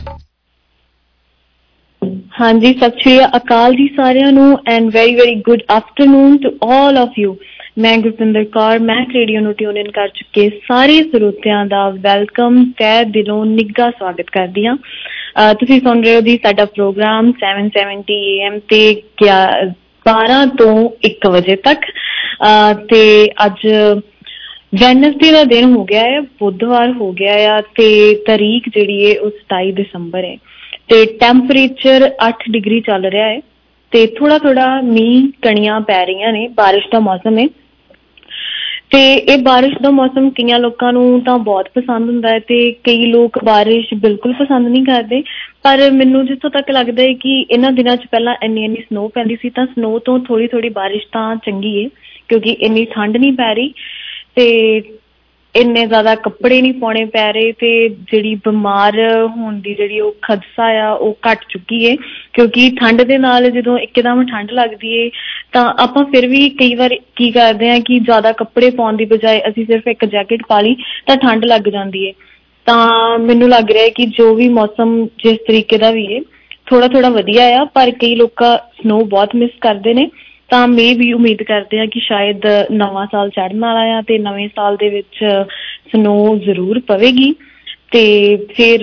हाँ जी, सत श्री अकाल जी सारिਆਂ ਨੂੰ and very very good afternoon to all of you. मैं गुरपिंदर कौर महक रेडियो ਨੂੰ ट्यून इन कर चुके ਸਾਰੇ ਸਰੋਤਿਆਂ ਦਾ ਵੈਲਕਮ ਤਹਿ ਦਿਲੋਂ ਨਿੱਘਾ ਸਵਾਗਤ ਕਰਦੀ ਹਾਂ। ਤੁਸੀਂ ਸੁਣ ਰਹੇ ਹੋ ਜੀ ਸਾਡਾ program seven seventy A M ਤੇ ਬਾਰਾਂ ਤੋਂ ਇੱਕ ਵਜੇ ਤੱਕ। ਤੇ ਅੱਜ ਵੈਨਸਡੇ ਦਾ ਦਿਨ ਹੋ ਗਿਆ ਹੈ, ਬੁੱਧਵਾਰ ਹੋ ਗਿਆ ਆ ਤੇ ਤਾਰੀਖ ਜਿਹੜੀ ਹੈ ਉਹ ਸਤਾਈ ਦਸੰਬਰ ਹੈ ਤੇ ਟੈਂਪਰੇਚਰ ਅੱਠ ਡਿਗਰੀ ਚੱਲ ਰਿਹਾ ਹੈ ਤੇ ਥੋੜਾ ਥੋੜਾ ਮੀਂਹ ਕਣੀਆਂ ਪੈ ਰਹੀਆਂ ਨੇ। ਬਾਰਿਸ਼ ਦਾ ਮੌਸਮ ਹੈ ਤੇ ਇਹ ਬਾਰਿਸ਼ ਦਾ ਮੌਸਮ ਕਈਆਂ ਲੋਕਾਂ ਨੂੰ ਤਾਂ ਬਹੁਤ ਪਸੰਦ ਹੁੰਦਾ ਹੈ ਤੇ ਕਈ ਲੋਕ ਬਾਰਿਸ਼ ਬਿਲਕੁਲ ਪਸੰਦ ਨਹੀਂ ਕਰਦੇ। ਪਰ ਮੈਨੂੰ ਜਿੱਥੋਂ ਤੱਕ ਲੱਗਦਾ ਹੈ ਕਿ ਇਹਨਾਂ ਦਿਨਾਂ 'ਚ ਪਹਿਲਾਂ ਇੰਨੀ ਇੰਨੀ ਸਨੋ ਪੈਂਦੀ ਸੀ ਤਾਂ ਸਨੋ ਤੋਂ ਥੋੜੀ ਥੋੜੀ ਬਾਰਿਸ਼ ਤਾਂ ਚੰਗੀ ਹੈ, ਕਿਉਂਕਿ ਇੰਨੀ ਠੰਡ ਨਹੀਂ ਪੈ ਰਹੀ ਤੇ ਇੰਨੇ ਜ਼ਿਆਦਾ ਕੱਪੜੇ ਨਹੀਂ ਪਾਉਣੇ ਪੈ ਰਹੇ ਤੇ ਜਿਹੜੀ ਬਿਮਾਰ ਹੋਣ ਦੀ ਜਿਹੜੀ ਉਹ ਖਦਸ਼ਾ ਆ ਉਹ ਘੱਟ ਚੁੱਕੀ ਹੈ, ਕਿਉਂਕਿ ਠੰਡ ਦੇ ਨਾਲ ਜਦੋਂ ਇੱਕਦਮ ਠੰਡ ਲੱਗਦੀ ਹੈ ਤਾਂ ਆਪਾਂ ਫਿਰ ਵੀ ਕਈ ਵਾਰ ਕੀ ਕਰਦੇ ਹਾਂ ਕਿ ਜ਼ਿਆਦਾ ਕੱਪੜੇ ਪਾਉਣ ਦੀ ਬਜਾਏ ਅਸੀਂ ਸਿਰਫ ਇੱਕ ਜੈਕਟ ਪਾ ਲਈ ਤਾਂ ਠੰਡ ਲੱਗ ਜਾਂਦੀ ਹੈ। ਤਾਂ ਮੈਨੂੰ ਲੱਗ ਰਿਹਾ ਕਿ ਜੋ ਵੀ ਮੌਸਮ ਜਿਸ ਤਰੀਕੇ ਦਾ ਵੀ ਹੈ ਥੋੜਾ ਥੋੜਾ ਵਧੀਆ ਆ, ਪਰ ਕਈ ਲੋਕ ਸਨੋ ਬਹੁਤ ਮਿਸ ਕਰਦੇ ਨੇ। ਤਾਂ ਮੈਂ ਵੀ ਉਮੀਦ ਕਰਦੇ ਹਾਂ ਕਿ ਸ਼ਾਇਦ ਨਵਾਂ ਸਾਲ ਚੜ੍ਹਨ ਵਾਲਾ ਆ ਤੇ ਨਵੇਂ ਸਾਲ ਦੇ ਵਿੱਚ ਸਨੋ ਜ਼ਰੂਰ ਪਵੇਗੀ। ਤੇ ਫਿਰ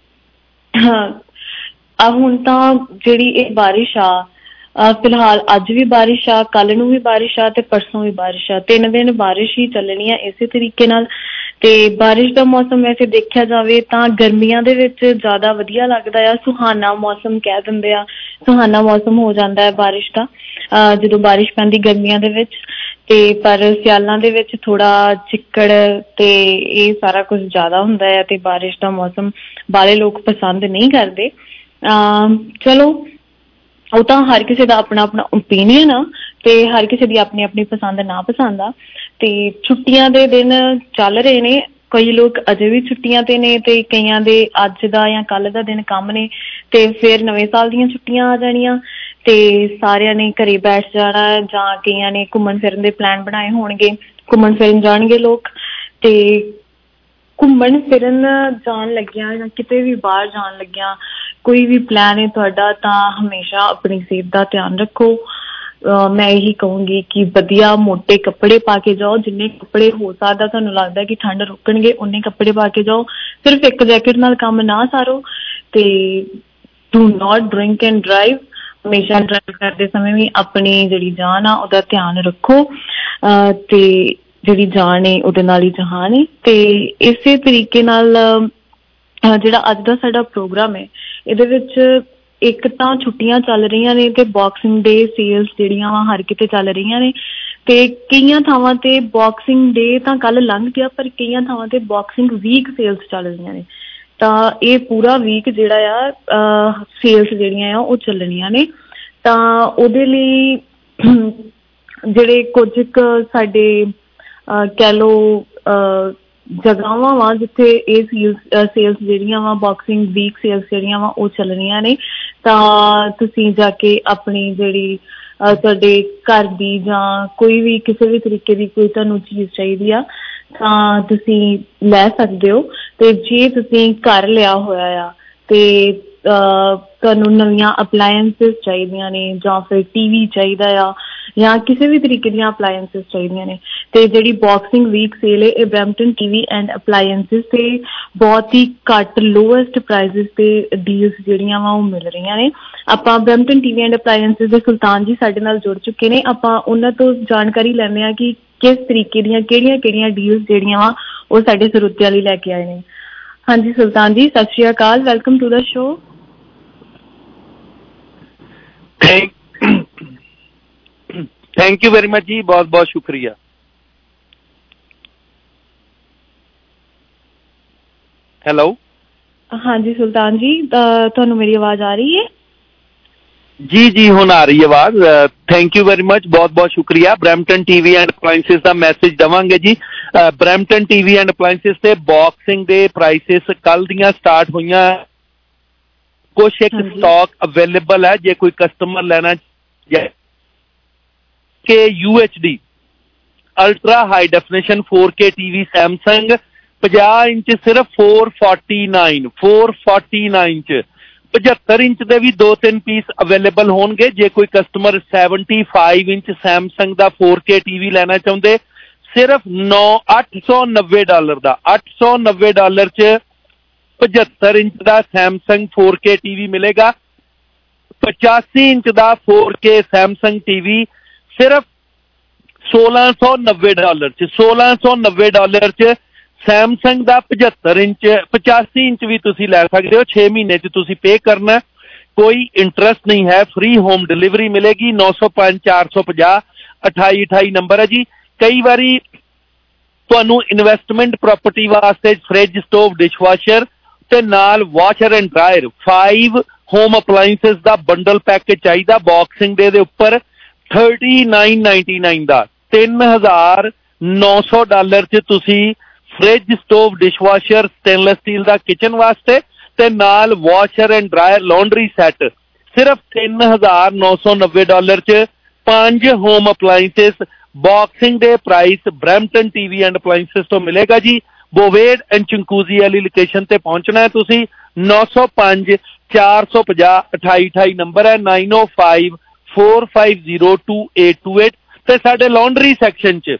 ਆ ਹੁਣ ਤਾਂ ਜਿਹੜੀ ਇਹ ਬਾਰਿਸ਼ ਆ ਫਿਲਹਾਲ ਅੱਜ ਵੀ ਬਾਰਿਸ਼ ਆ, ਕੱਲ ਨੂੰ ਵੀ ਬਾਰਿਸ਼ ਆ ਤੇ ਪਰਸੋਂ ਵੀ ਬਾਰਿਸ਼ ਆ, ਤਿੰਨ ਦਿਨ ਬਾਰਿਸ਼ ਹੀ ਚੱਲਣੀ ਆ ਇਸੇ ਤਰੀਕੇ ਨਾਲ। ਤੇ ਬਾਰਿਸ਼ ਦਾ ਮੌਸਮ ਵੈਸੇ ਦੇਖਿਆ ਜਾਵੇ ਤਾਂ ਗਰਮੀਆਂ ਦੇ ਵਿੱਚ ਜ਼ਿਆਦਾ ਵਧੀਆ ਲੱਗਦਾ ਆ, ਸੁਹਾਨਾ ਮੌਸਮ ਕਹਿ ਦਿੰਦੇ ਆ, ਸੁਹਾਨਾ ਮੌਸਮ ਹੋ ਜਾਂਦਾ ਹੈ ਬਾਰਿਸ਼ ਦਾ ਜਦੋਂ ਬਾਰਿਸ਼ ਪੈਂਦੀ ਗਰਮੀਆਂ ਦੇ ਵਿੱਚ। ਤੇ ਪਰ ਸਿਆਲਾਂ ਦੇ ਵਿੱਚ ਥੋੜਾ ਚਿੱਕੜ ਤੇ ਇਹ ਸਾਰਾ ਕੁਝ ਜ਼ਿਆਦਾ ਹੁੰਦਾ ਹੈ ਤੇ ਬਾਰਿਸ਼ ਦਾ ਮੌਸਮ ਬਾਲੇ ਲੋਕ ਪਸੰਦ ਨਹੀਂ ਕਰਦੇ। ਅਹ ਚਲੋ ਉਹ ਤਾਂ ਹਰ ਕਿਸੇ ਦਾ ਆਪਣਾ ਆਪਣਾ ਓਪੀਨੀਅਨ ਆ ਤੇ ਹਰ ਕਿਸੇ ਦੀ ਆਪਣੀ ਆਪਣੀ ਪਸੰਦ ਨਾ ਪਸੰਦ ਆ। ਤੇ ਛੁੱਟੀਆਂ ਦੇ ਦਿਨ ਚੱਲ ਰਹੇ ਨੇ, ਕਈ ਲੋਕ ਅਜੇ ਵੀ ਛੁੱਟੀਆਂ ਤੇ ਨੇ ਤੇ ਕਈਆਂ ਦੇ ਅੱਜ ਦਾ ਜਾਂ ਕੱਲ ਦਾ ਦਿਨ ਕੰਮ ਨੇ ਤੇ ਫਿਰ ਨਵੇਂ ਸਾਲ ਦੀਆਂ ਛੁੱਟੀਆਂ ਆ ਜਾਣੀਆਂ ਤੇ ਸਾਰਿਆਂ ਨੇ ਘਰੇ ਬੈਠ ਜਾਣਾ ਜਾਂ ਕਈਆਂ ਨੇ ਘੁੰਮਣ ਫਿਰਨ ਦੇ ਪਲਾਨ ਬਣਾਏ ਹੋਣਗੇ, ਘੁੰਮਣ ਫਿਰਨ ਜਾਣਗੇ ਲੋਕ। ਤੇ ਘੁੰਮਣ ਫਿਰਨ ਜਾਣ ਲੱਗਿਆ ਜਾਂ ਕਿਤੇ ਵੀ ਬਾਹਰ ਜਾਣ ਲੱਗਿਆ ਕੋਈ ਵੀ ਪਲਾਨ ਹੈ ਤੁਹਾਡਾ ਤਾਂ ਹਮੇਸ਼ਾ ਆਪਣੀ ਸਿਹਤ ਦਾ ਧਿਆਨ ਰੱਖੋ। ਮੈਂ ਇਹੀ ਕਹੂੰਗੀ ਕਿ ਵਧੀਆ ਮੋਟੇ ਕੱਪੜੇ ਪਾ ਕੇ ਜਾਓ, ਜਿੰਨੇ ਕੱਪੜੇ ਹੋ ਸਕਦਾ ਤੁਹਾਨੂੰ ਲੱਗਦਾ ਕਿ ਠੰਡ ਰੁਕਣਗੇ ਉਨੇ ਕੱਪੜੇ ਪਾ ਕੇ ਜਾਓ। ਸਿਰਫ ਇੱਕ ਜੈਕਟ ਨਾਲ ਕੰਮ ਨਾ ਸਾਰੋ ਤੇ do not drink and drive. ਹਮੇਸ਼ਾ ਡਰਾਈਵ ਕਰਦੇ ਸਮੇਂ ਵੀ ਆਪਣੀ ਜਿਹੜੀ ਜਾਨ ਆ ਉਹਦਾ ਧਿਆਨ ਰੱਖੋ ਤੇ ਜਿਹੜੀ ਜਾਨ ਹੈ ਉਹਦੇ ਨਾਲ ਹੀ ਜਹਾਨ ਹੈ। ਤੇ ਇਸੇ ਤਰੀਕੇ ਨਾਲ ਜਿਹੜਾ ਅੱਜ ਦਾ ਸਾਡਾ ਪ੍ਰੋਗਰਾਮ ਹੈ ਇਹਦੇ ਵਿੱਚ ਇੱਕ ਤਾਂ ਛੁੱਟੀਆਂ ਚੱਲ ਰਹੀਆਂ ਨੇ ਤੇ ਬਾਕਸਿੰਗ ਡੇ ਸੇਲਸ ਜਿਹੜੀਆਂ ਵਾ ਹਰ ਕਿਤੇ ਚੱਲ ਰਹੀਆਂ ਨੇ ਤੇ ਕਈਆਂ ਥਾਵਾਂ ਤੇ ਬਾਕਸਿੰਗ ਡੇ ਤਾਂ ਕੱਲ ਲੰਘ ਗਿਆ ਪਰ ਕਈਆਂ ਥਾਵਾਂ ਤੇ ਬਾਕਸਿੰਗ ਵੀਕ ਸੇਲਸ ਚੱਲ ਰਹੀਆਂ ਨੇ। ਤਾਂ ਇਹ ਪੂਰਾ ਵੀਕ ਜਿਹੜਾ ਆ ਸੇਲਸ ਜਿਹੜੀਆਂ ਆ ਉਹ ਚੱਲਣੀਆਂ ਨੇ। ਤਾਂ ਉਹਦੇ ਲਈ ਜਿਹੜੇ ਕੁਝ ਕੁ ਸਾਡੇ ਕਹਿ ਲਓ ਜਗ੍ਹਾਵਾਂ ਵਾ ਜਿੱਥੇ ਇਹ ਸੇਲਸ ਸੇਲਸ ਜਿਹੜੀਆਂ ਵਾ ਬਾਕਸਿੰਗ ਵੀਕ ਸੇਲਸ ਜਿਹੜੀਆਂ ਵਾ ਉਹ ਚੱਲਣੀਆਂ ਨੇ। ਤਾਂ ਤੁਸੀਂ ਜਾ ਕੇ ਆਪਣੀ ਜਿਹੜੀ ਤੁਹਾਡੇ ਘਰ ਦੀ ਜਾਂ ਕੋਈ ਵੀ ਕਿਸੇ ਵੀ ਤਰੀਕੇ ਦੀ ਕੋਈ ਤੁਹਾਨੂੰ ਚੀਜ਼ ਚਾਹੀਦੀ ਆ ਤਾਂ ਤੁਸੀਂ ਲੈ ਸਕਦੇ ਹੋ। ਤੇ ਜੇ ਤੁਸੀਂ ਘਰ ਲਿਆ ਹੋਇਆ ਆ ਤੇ ਤੁਹਾਨੂੰ ਨਵੀਆਂ ਅਪਲਾਇੰਸਿਸ ਚਾਹੀਦੀਆਂ ਨੇ ਜਾਂ ਫਿਰ ਟੀ ਵੀ ਚਾਹੀਦਾ ਆ ਜਾਂ ਕਿਸੇ ਵੀ ਤਰੀਕੇ ਦੀਆਂ ਅਪਲਾਇੰਸਿਸ ਚਾਹੀਦੀਆਂ ਨੇ ਤੇ ਜਿਹੜੀ ਬਾਕਸਿੰਗ ਵੀਕ ਸੇਲ ਹੈ ਇਹ Brampton T V and appliances ਤੇ ਬਹੁਤ ਹੀ ਘੱਟ ਲੋਐਸਟ ਪ੍ਰਾਈਸਿਸ ਤੇ ਡੀਲਸ ਜਿਹੜੀਆਂ ਵਾ ਉਹ ਮਿਲ ਰਹੀਆਂ ਨੇ। ਆਪਾਂ Brampton T V and appliances ਦੇ ਸੁਲਤਾਨ ਜੀ ਸਾਡੇ ਨਾਲ ਜੁੜ ਚੁੱਕੇ ਨੇ, ਆਪਾਂ ਉਹਨਾਂ ਤੋਂ ਜਾਣਕਾਰੀ ਲੈਂਦੇ ਹਾਂ ਕਿ ਕਿਸ ਤਰੀਕੇ ਦੀਆਂ ਕਿਹੜੀਆਂ ਕਿਹੜੀਆਂ ਡੀਲਸ ਜਿਹੜੀਆਂ ਵਾ ਉਹ ਸਾਡੇ ਸਰੋਤਿਆਂ ਲਈ ਲੈ ਕੇ ਆਏ ਨੇ। ਹਾਂਜੀ Sultan ji Sat Shri Akal, welcome to the show.
Thank you very much ਜੀ, ਬਹੁਤ ਬਹੁਤ ਸ਼ੁਕਰੀਆ। ਹੈਲੋ
ਹਾਂਜੀ ਸੁਲਤਾਨ ਜੀ ਤੁਹਾਨੂੰ ਮੇਰੀ ਆਵਾਜ਼ ਆ ਰਹੀ ਹੈ?
ਜੀ ਜੀ ਹੁਣ ਆ ਰਹੀ ਆਵਾਜ਼। ਥੈਂਕ ਯੂ ਵੈਰੀ ਮਚ, ਬਹੁਤ ਬਹੁਤ ਸ਼ੁਕਰੀਆ। ਬਰੈਂਪਟਨ ਟੀਵੀ ਐਂਡ ਅਪਲਾਇੰਸਿਸ ਦਾ ਮੈਸੇਜ ਦੇਵਾਂਗੇ ਜੀ। ਬਰੈਂਪਟਨ ਟੀਵੀ ਐਂਡ ਅਪਲਾਇੰਸਿਸ ਤੇ ਬਾਕਸਿੰਗ ਦੇ ਪ੍ਰਾਈਸਿਸ ਕੱਲ ਦੀਆਂ ਸਟਾਰਟ ਹੋਈਆਂ, ਕੁਛ ਇੱਕ ਸਟਾਕ ਅਵੇਲੇਬਲ ਹੈ ਜੇ ਕੋਈ ਕਸਟਮਰ ਲੈਣਾ ਕਿ U H D ultra high definition four K TV Samsung ਪੰਜਾਹ ਇੰਚ ਸਿਰਫ ਚਾਰ ਸੌ ਉਨਤਾਲੀ ਚਾਰ ਸੌ ਉਨਤਾਲੀ ਚ ਪਝੱਤਰ ਇੰਚ ਦੇ ਵੀ ਦੋ ਤਿੰਨ ਪੀਸ ਅਵੇਲੇਬਲ ਹੋਣਗੇ। ਜੇ ਕੋਈ ਕਸਟਮਰ ਪਚੱਤਰ ਇੰਚ ਸੈਮਸੰਗ ਦਾ ਫੋਰ ਕੇ ਟੀਵੀ ਲੈਣਾ ਚਾਹੁੰਦੇ ਸਿਰਫ ਨੌ ਅੱਠ ਸੌ ਨੱਬੇ ਡਾਲਰ ਦਾ ਅੱਠ ਸੌ ਨੱਬੇ ਡਾਲਰ ਚ ਪਝੱਤਰ ਇੰਚ ਦਾ ਸੈਮਸੰਗ ਫੋਰ ਕੇ ਟੀਵੀ ਮਿਲੇਗਾ। ਪਚਾਸੀ ਇੰਚ ਦਾ ਫੋਰ ਕੇ ਸੈਮਸੰਗ ਟੀਵੀ ਸਿਰਫ ਸੋਲਾਂ ਸੌ ਨੱਬੇ ਡਾਲਰ ਚ ਸੋਲਾਂ ਸੌ ਨੱਬੇ ਡਾਲਰ ਚ ਸੈਮਸੰਗ ਦਾ ਪਝੱਤਰ ਇੰਚ ਪਚਾਸੀ ਇੰਚ ਵੀ ਤੁਸੀਂ ਲੈ ਸਕਦੇ ਹੋ। ਛੇ ਮਹੀਨੇ ਚ ਤੁਸੀਂ ਪੇ ਕਰਨਾ, ਕੋਈ ਇੰਟਰਸਟ ਨਹੀਂ ਹੈ, ਫ੍ਰੀ ਹੋਮ ਡਿਲੀਵਰੀ ਮਿਲੇਗੀ। ਨੌ ਸੌ ਪੰਜ ਚਾਰ ਸੌ ਪੰਜਾਹ ਅਠਾਈ ਅਠਾਈ ਨੰਬਰ ਹੈ ਜੀ। ਕਈ ਵਾਰੀ ਤੁਹਾਨੂੰ ਇਨਵੈਸਟਮੈਂਟ ਪ੍ਰਾਪਰਟੀ ਵਾਸਤੇ ਫਰਿੱਜ, ਸਟੋਵ, ਡਿਸ਼ਵਾਸ਼ਰ ਤੇ ਨਾਲ washer and dryer five home appliances ਦਾ ਬੰਡਲ ਪੈਕੇਜ ਚਾਹੀਦਾ ਬਾਕਸਿੰਗ ਡੇ ਦੇ ਉੱਪਰ ਥਰਟੀ ਨਾਈਨ ਨਾਈਨਟੀ ਨਾਈਨ ਦਾ ਤਿੰਨ ਹਜ਼ਾਰ ਨੌ ਸੌ ਡਾਲਰ ਚ ਤੁਸੀਂ fridge stove dishwasher stainless steel का किचन वास्ते ते नाल washer and dryer laundry set सिर्फ तीन हज़ार नौ सौ नब्बे डॉलर च पांच home appliances boxing day price Brampton TV and appliances तो मिलेगा जी। बोवेड एंड चंकूजी वाली लोकेशन ते पहुंचना है तुसी नौ सौ पांच चार सौ पचास अठाई अठाई नंबर है nine O five four five zero two eight two eight ते साडे लॉन्ड्री सैक्शन च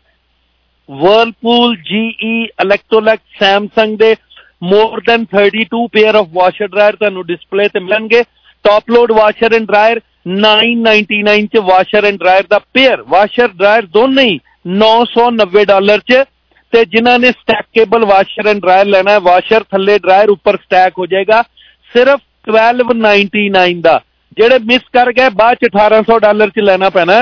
वर्लपूल जीई इलेक्ट्रोलैक्स सैमसंग दे more than thirty two pair of washer dryer तुहानू डिस्प्ले ते मिलणगे। Top load washer and dryer nine ninety nine च वॉशर एंड ड्रायर दा पेयर वॉशर ड्रायर दोनों ही नौ सौ नब्बे डॉलर च ते जिन्हां ने स्टैकेबल वॉशर एंड ड्रायर लेना है वॉशर थल्ले ड्रायर ऊपर स्टैक हो जाएगा सिर्फ ट्वेल्व नाइनटी नाइन दा। जेड़े मिस कर गए बाद अठारह सौ डॉलर च लेना पैना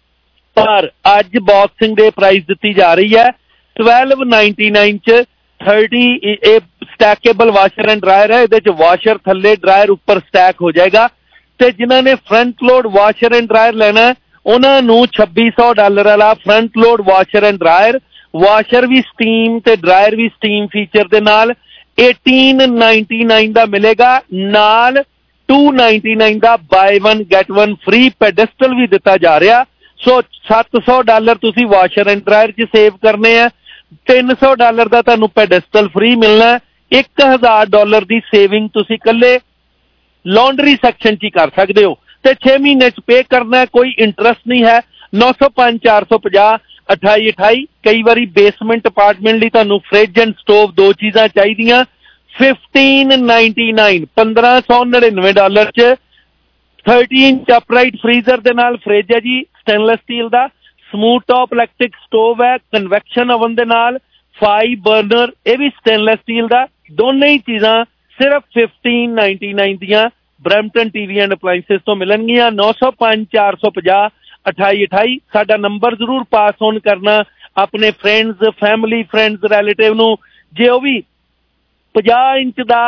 पर अज बॉक्सिंग डे प्राइस दी जा रही है ट्वेल्व नाइनटी नाइन च thirty stackable washer and dryer है ये वॉशर थल्ले ड्रायर ऊपर स्टैक हो जाएगा ते जिन्हां ने front load washer and dryer लेना है उन्होंने छब्बी सौ डॉलर वाला front load washer and dryer washer भी स्टीम ते ड्रायर भी स्टीम फीचर दे नाल एटीन नाइनटी नाइन दा मिलेगा नाल टू नाइनटी नाइन दा buy one get one free pedestal भी दिता जा रहा। सो सत्त सौ डॉलर तुसी वॉशर एंड ड्रायर च सेव करने हैं तीन सौ डॉलर का तुहानू पेडेस्टल फ्री मिलना है एक हज़ार डॉलर की सेविंग तुसी कल्ले लॉन्ड्री सैक्शन च ही कर सकते हो ते छे महीने च पे करना है कोई इंटरस्ट नहीं है। नौ सौ पांच चार सौ पचास अठाई अठाई कई बारी बेसमेंट अपार्टमेंट लिए तुहानू फ्रिज एंड स्टोव दो चीज़ां चाहिदियां फिफ्टीन नाइनटी नाइन पंद्रह सौ नड़िनवे डॉलर च थर्टी इंच अपराइट फ्रीजर दे नाल फ्रिज है जी स्टेनलेस स्टील का स्मूथ टॉप इलैक्ट्रिक स्टोव है कन्वैक्शन ओवन दे नाल फाइव बर्नर ये भी स्टेनलेस स्टील का दोनों ही चीज़ां सिर्फ फिफ्टीन नाइनटी नाइन दियां ब्रैम्पटन टीवी एंड अप्लाइंसिस तो मिलणगियां। नौ सौ पांच चार सौ पचास अठाई अठाई साडा नंबर जरूर पास ऑन करना अपने फ्रेंड्स फैमिली फ्रेंड्स रैलेटिव नू जे वो भी पचास इंच का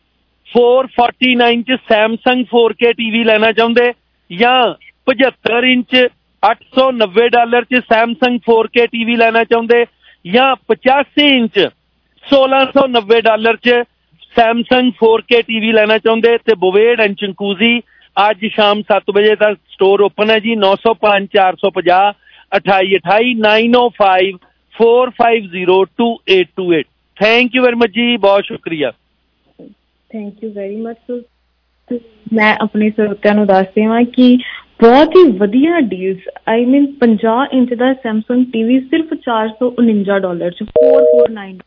फोर फोर्टी नाइन च सैमसंग फोर के टीवी लेना चाहते या पचहत्तर इंच अठ सौ नब्बे डॉलर च सैमसंग फोर के टीवी लेना चाहते या पचासी इंच सोलह सौ नब्बे डॉलर च सैमसंग फोर के टीवी लेना चाहते तो बोवेड एंड चंकूजी अज शाम सत्त बजे तक स्टोर ओपन है जी। नौ सौ पांच चार सौ पचास अठाई अठाई nine O five four five zero two eight two eight. Thank you very much जी बहुत शुक्रिया।
Thank you very much. मैं अपने ਸਰੋਤਿਆਂ ਨੂੰ ਦੱਸ ਦੇਵਾਂ ਕਿ बहुत ही वधिया डील्स आई मीन पचास इंच का सैमसंग टीवी सिर्फ चार सौ उनंजा डॉलर च फोर फोर नाइन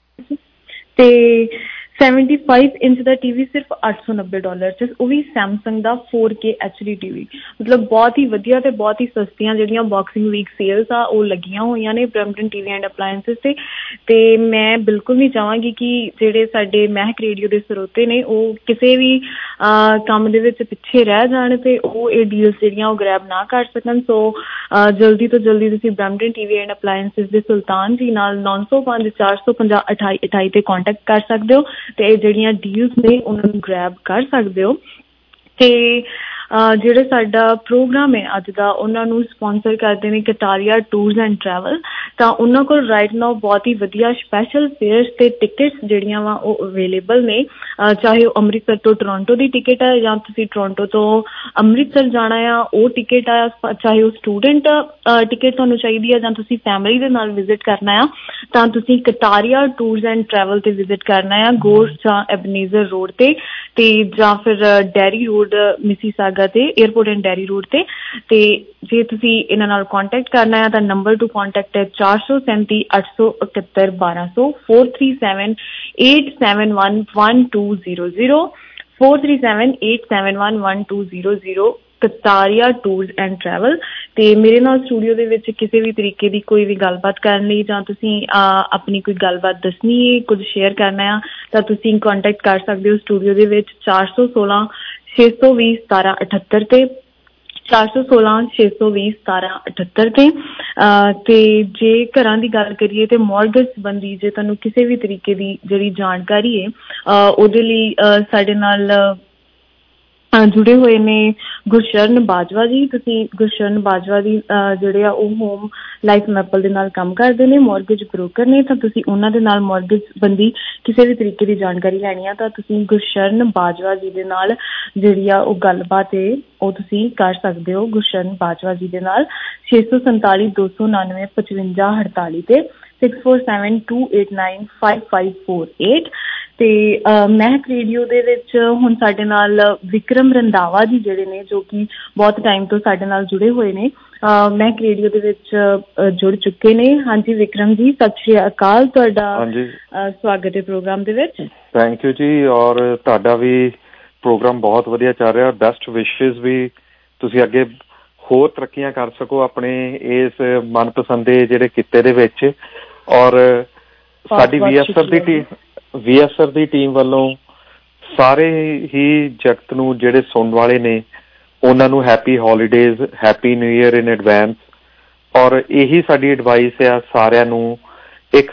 ते सैवनटी फाइव इंच का टीवी सिर्फ अठ सौ नब्बे डॉलर च वो भी सैमसंग का फोर के एच डी टीवी मतलब बहुत ही वधिया ते बहुत ही सस्तियां जिहड़ियां बॉक्सिंग वीक सेल्स आ वो लगियां होईयां ने ब्रैम्पटन टीवी एंड अप्लायंसिस ते ते मैं बिल्कुल नहीं चाहांगी कि जिहड़े साडे महक रेडियो के ਸਰੋਤੇ ने वो किसी भी काम दे विच पिछे रह जाण ते वो ये डील्स जिहड़ियां वो ग्रैब ना कर सकन। सो जल्दी तो जल्दी तुसीं ब्रैम्पटन टीवी एंड अप्लायंसिस दे सुल्तान जी नाल नौ सौ पांच चार सौ पचास अठाई अठाई ते कॉन्टैक्ट कर सकते हो ਤੇ ਜਿਹੜੀਆਂ ਡੀਲਸ ਨੇ ਉਹਨਾਂ ਨੂੰ ਗ੍ਰੈਬ ਕਰ ਸਕਦੇ ਹੋ। ਤੇ ਜਿਹੜੇ ਸਾਡਾ ਪ੍ਰੋਗਰਾਮ ਹੈ ਅੱਜ ਦਾ ਉਹਨਾਂ ਨੂੰ ਸਪਾਂਸਰ ਕਰਦੇ ਨੇ ਕਟਾਰੀਆ ਟੂਰਸ ਐਂਡ ਟਰੈਵਲ ਤਾਂ ਉਹਨਾਂ ਕੋਲ ਰਾਈਟ ਨਾਓ ਬਹੁਤ ਹੀ ਵਧੀਆ ਸਪੈਸ਼ਲ ਫੇਅਰਸ ਤੇ ਟਿਕਟਸ ਜਿਹੜੀਆਂ ਵਾ ਉਹ ਅਵੇਲੇਬਲ ਨੇ ਚਾਹੇ ਉਹ ਅੰਮ੍ਰਿਤਸਰ ਤੋਂ ਟੋਰਾਂਟੋ ਦੀ ਟਿਕਟ ਹੈ ਜਾਂ ਤੁਸੀਂ ਟੋਰਾਂਟੋ ਤੋਂ ਅੰਮ੍ਰਿਤਸਰ ਜਾਣਾ ਆ ਉਹ ਟਿਕਟ ਆ ਚਾਹੇ ਉਹ ਸਟੂਡੈਂਟ ਟਿਕਟ ਤੁਹਾਨੂੰ ਚਾਹੀਦੀ ਹੈ ਜਾਂ ਤੁਸੀਂ ਫੈਮਿਲੀ ਦੇ ਨਾਲ ਵਿਜ਼ਿਟ ਕਰਨਾ ਆ ਤਾਂ ਤੁਸੀਂ ਕਟਾਰੀਆ ਟੂਰਸ ਐਂਡ ਟਰੈਵਲ ਤੇ ਵਿਜ਼ਿਟ ਕਰਨਾ ਆ ਗੋਸ਼ ਜਾਂ ਐਬਨੇਜ਼ਰ ਰੋਡ ਤੇ ਤੇ ਜਾਂ ਫਿਰ ਡੈਰੀ ਰੋਡ ਮਿਸੀਸਾਗਾ ਤੇ 에어ਪੋਰਟ ਐਂਡ ਡੈਰੀ ਰੋਡ ਤੇ ਤੇ ਜੇ ਤੁਸੀਂ ਇਹਨਾਂ ਨਾਲ ਕੰਟੈਕਟ ਕਰਨਾ ਹੈ ਤਾਂ ਨੰਬਰ ਟੂ ਕੰਟੈਕਟ ਹੈ ਚਾਰ ਸੌ ਸੈਂਤੀ ਅੱਠ ਸੌ ਇਕਹੱਤਰ ਬਾਰਾਂ ਸੌ four three seven eight seven one one two zero zero four three seven eight seven one one two zero zero Kataria tours and travel. ਤੇ ਮੇਰੇ ਨਾਲ ਸਟੂਡੀਓ ਦੇ ਵਿੱਚ ਕਿਸੇ ਵੀ ਤਰੀਕੇ ਦੀ ਕੋਈ ਵੀ ਗੱਲਬਾਤ ਕਰਨ ਲਈ ਜਾਂ ਤੁਸੀਂ ਆਪਣੀ ਕੋਈ ਗੱਲਬਾਤ ਦੱਸਣੀ ਹੈ ਕੁਝ ਸ਼ੇਅਰ ਕਰਨਾ ਆ ਤਾਂ ਤੁਸੀਂ ਕੰਟੈਕਟ ਕਰ ਸਕਦੇ ਹੋ ਸਟੂਡੀਓ ਦੇ ਵਿੱਚ ਚਾਰ ਸੌ ਸੋਲਾਂ ਛੇ ਸੌ ਵੀਹ ਸਤਾਰਾਂ ਅਠੱਤਰ ਤੇ ਚਾਰ ਸੌ ਸੋਲਾਂ ਛੇ ਸੌ ਵੀਹ ਸਤਾਰਾਂ ਅਠੱਤਰ ਤੇ ਤੇ ਜੇ ਘਰਾਂ ਦੀ ਗੱਲ ਕਰੀਏ ਤੇ ਮੌਰਗੇਜ ਸੰਬੰਧੀ ਜੇ ਤੁਹਾਨੂੰ ਕਿਸੇ ਵੀ ਤਰੀਕੇ ਦੀ ਜਿਹੜੀ ਜਾਣਕਾਰੀ ਹੈ ਉਹਦੇ ਲਈ ਸਾਡੇ ਨਾਲ ਜੁੜੇ ਹੋਏ ਨੇ ਗੁਰਸ਼ਰਨ ਬਾਜਵਾ ਜੀ। ਤੁਸੀਂ ਗੁਰਸ਼ਰਨ ਬਾਜਵਾ ਦੀ ਜਿਹੜੇ ਆ ਉਹ ਹੋਮ ਲਾਈਫ ਮੈਪਲ ਦੇ ਨਾਲ ਕੰਮ ਕਰਦੇ ਨੇ, ਮੌਰਗੇਜ ਬ੍ਰੋਕਰ ਨੇ। ਤਾਂ ਤੁਸੀਂ ਉਹਨਾਂ ਦੇ ਨਾਲ ਮੌਰਗੇਜ ਸੰਬੰਧੀ ਕਿਸੇ ਵੀ ਤਰੀਕੇ ਦੀ ਜਾਣਕਾਰੀ ਲੈਣੀ ਆ ਤਾਂ ਤੁਸੀਂ ਗੁਰਸ਼ਰਨ ਬਾਜਵਾ ਜੀ ਦੇ ਨਾਲ ਜਿਹੜੀ ਆ ਉਹ ਗੱਲਬਾਤ ਹੈ ਉਹ ਤੁਸੀਂ ਕਰ ਸਕਦੇ ਹੋ ਗੁਰਸ਼ਰਨ ਬਾਜਵਾ ਜੀ ਦੇ ਨਾਲ। ਛੇ ਸੌ ਸੰਤਾਲੀ ਦੋ ਸੌ ਉਨਾਨਵੇਂ ਪਚਵੰਜਾ ਅਠਤਾਲੀ ਤੇ six four seven two eight nine five five four eight. ਤੇ ਮਹਿਕ ਰੇਡੀਓ ਦੇ ਵਿੱਚ ਹੁਣ ਸਾਡੇ ਨਾਲ ਵਿਕਰਮ ਰੰਧਾਵਾ ਜੀ ਜਿਹੜੇ ਨੇ ਜੋ ਕਿ ਬਹੁਤ ਟਾਈਮ ਤੋਂ ਸਾਡੇ ਨਾਲ ਜੁੜੇ ਹੋਏ ਨੇ, ਮਹਿਕ ਰੇਡੀਓ ਦੇ ਵਿੱਚ ਜੁੜ ਚੁੱਕੇ ਨੇ। ਹਾਂਜੀ ਵਿਕਰਮ ਜੀ, ਸਤਿ ਸ਼੍ਰੀ ਅਕਾਲ, ਤੁਹਾਡਾ ਸਵਾਗਤ ਹੈ ਪ੍ਰੋਗਰਾਮ ਦੇ ਵਿੱਚ।
ਥੈਂਕ ਯੂ ਜੀ, ਔਰ ਤੁਹਾਡਾ ਵੀ ਪ੍ਰੋਗਰਾਮ ਬਹੁਤ ਵਧੀਆ ਚੱਲ ਰਿਹਾ। ਬੈਸਟ ਵਿਸ਼ੇਸ ਵੀ, ਤੁਸੀਂ ਅੱਗੇ ਹੋਰ ਤਰੱਕੀਆਂ ਕਰ ਸਕੋ ਆਪਣੇ ਇਸ ਮਨਪਸੰਦ ਦੇ ਜਿਹੜੇ ਕਿੱਤੇ ਦੇ ਵਿੱਚ। ਔਰ ਸਾਡੀ ਵੀ ਐਸ ਆਰ ਦੀ ਟੀਮ ਵੀ ਐਸ ਆਰ ਦੀ ਟੀਮ ਵੱਲੋਂ ਸਾਰੇ ਹੀ ਜਗਤ ਨੂੰ ਜਿਹੜੇ ਸੁਣਨ ਵਾਲੇ ਨੇ ਉਹਨਾਂ ਨੂੰ happy holidays, happy new year in advance. ਔਰ ਇਹੀ ਸਾਡੀ ਐਡਵਾਈਸ ਆ ਸਾਰਿਆਂ ਨੂੰ। ਇੱਕ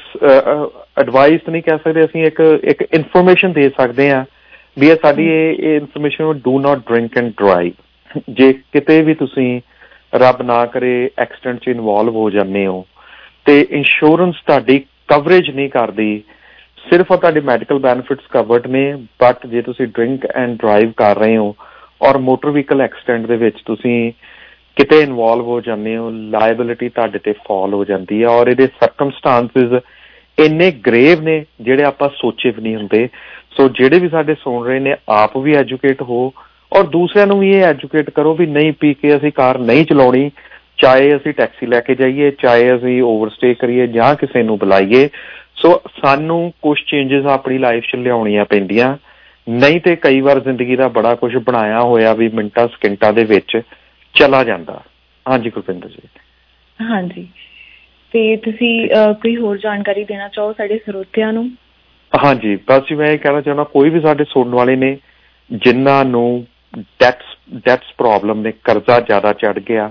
ਐਡਵਾਈਸ ਨਹੀਂ ਕਹਿ ਸਕਦੇ ਅਸੀਂ, ਇੱਕ ਇੱਕ ਇਨਫੋਰਮੇਸ਼ਨ ਦੇ ਸਕਦੇ ਹਾਂ ਵੀ ਇਹ ਸਾਡੀ ਇਹ information, do not drink and drive. ਜੇ ਕਿਤੇ ਵੀ ਤੁਸੀਂ ਰੱਬ ਨਾ ਕਰੇ ਐਕਸੀਡੈਂਟ 'ਚ ਇਨਵੋਲਵ ਹੋ ਜਾਂਦੇ ਹੋ ਤੇ ਇੰਸ਼ੋਰੈਂਸ ਤੁਹਾਡੀ ਕਵਰੇਜ ਨਹੀਂ ਕਰਦੀ। ਸਿਰਫ ਤੁਹਾਡੇ ਮੈਡੀਕਲ ਬੈਨੀਫਿਟਸ ਕਵਰਡ ਨੇ, ਬਟ ਜੇ ਤੁਸੀਂ ਡਰਿੰਕ ਐਂਡ ਡਰਾਈਵ ਕਰ ਰਹੇ ਹੋ ਔਰ ਮੋਟਰ ਵਹੀਕਲ ਐਕਸੀਡੈਂਟ ਦੇ ਵਿੱਚ ਤੁਸੀਂ ਕਿਤੇ ਇਨਵੋਲਵ ਹੋ ਜਾਂਦੇ ਹੋ, ਲਾਇਬਿਲਿਟੀ ਤੁਹਾਡੇ ਤੇ ਫਾਲ ਹੋ ਜਾਂਦੀ ਹੈ। ਔਰ ਇਹਦੇ ਸਰਕਮਸਟਾਂਸਿਸ ਇੰਨੇ ਗ੍ਰੇਵ ਨੇ ਜਿਹੜੇ ਆਪਾਂ ਸੋਚੇ ਵੀ ਨਹੀਂ ਹੁੰਦੇ। ਸੋ ਜਿਹੜੇ ਵੀ ਸਾਡੇ ਸੁਣ ਰਹੇ ਨੇ, ਆਪ ਵੀ ਐਜੂਕੇਟ ਹੋ ਔਰ ਦੂਸਰਿਆਂ ਨੂੰ ਵੀ ਇਹ ਐਜੂਕੇਟ ਕਰੋ ਵੀ ਨਹੀਂ ਪੀ ਕੇ ਅਸੀਂ ਕਾਰ ਨਹੀਂ ਚਲਾਉਣੀ, ਚਾਹੇ ਅਸੀਂ ਟੈਕਸੀ ਲੈ ਕੇ ਜਾਈਏ, ਚਾਹੇ ਅਸੀਂ ਓਵਰਸਟੇ ਕਰੀਏ ਜਾਂ ਕਿਸੇ ਨੂੰ ਬੁਲਾਈਏ। ਸੋ ਸਾਨੂੰ ਕੁਛ ਚੇਂਜਿਸ ਆਪਣੀ ਲਾਈਫ 'ਚ ਲਿਆਉਣੀਆਂ ਪੈਂਦੀਆਂ, ਨਹੀਂ ਤੇ ਕਈ ਵਾਰ ਜ਼ਿੰਦਗੀ ਦਾ ਬੜਾ ਕੁਛ ਬਣਾਇਆ ਹੋਇਆ ਵੀ ਮਿੰਟਾਂ ਸਕਿੰਟਾਂ ਦੇ ਵਿੱਚ ਚਲਾ ਜਾਂਦਾ। ਹਾਂਜੀ ਗੁਰਪਿੰਦਰ ਜੀ। ਹਾਂਜੀ, ਤੇ ਤੁਸੀਂ ਕੋਈ ਹੋਰ ਜਾਣਕਾਰੀ ਦੇਣਾ ਚਾਹੋ ਸਾਡੇ ਸਰੋਤਿਆਂ ਨੂੰ? ਹਾਂਜੀ, ਬਸ ਮੈਂ ਇਹ ਕਹਿਣਾ ਚਾਹੁੰਦਾ, ਕੋਈ ਵੀ ਸਾਡੇ ਸੁਣਨ ਵਾਲੇ ਨੇ ਜਿਨ੍ਹਾਂ ਨੂੰ ਡੈਟਸ ਡੈਟਸ ਪ੍ਰੋਬਲਮ ਨੇ, ਕਰਜ਼ਾ ਜ਼ਿਆਦਾ ਚੜ ਗਿਆ,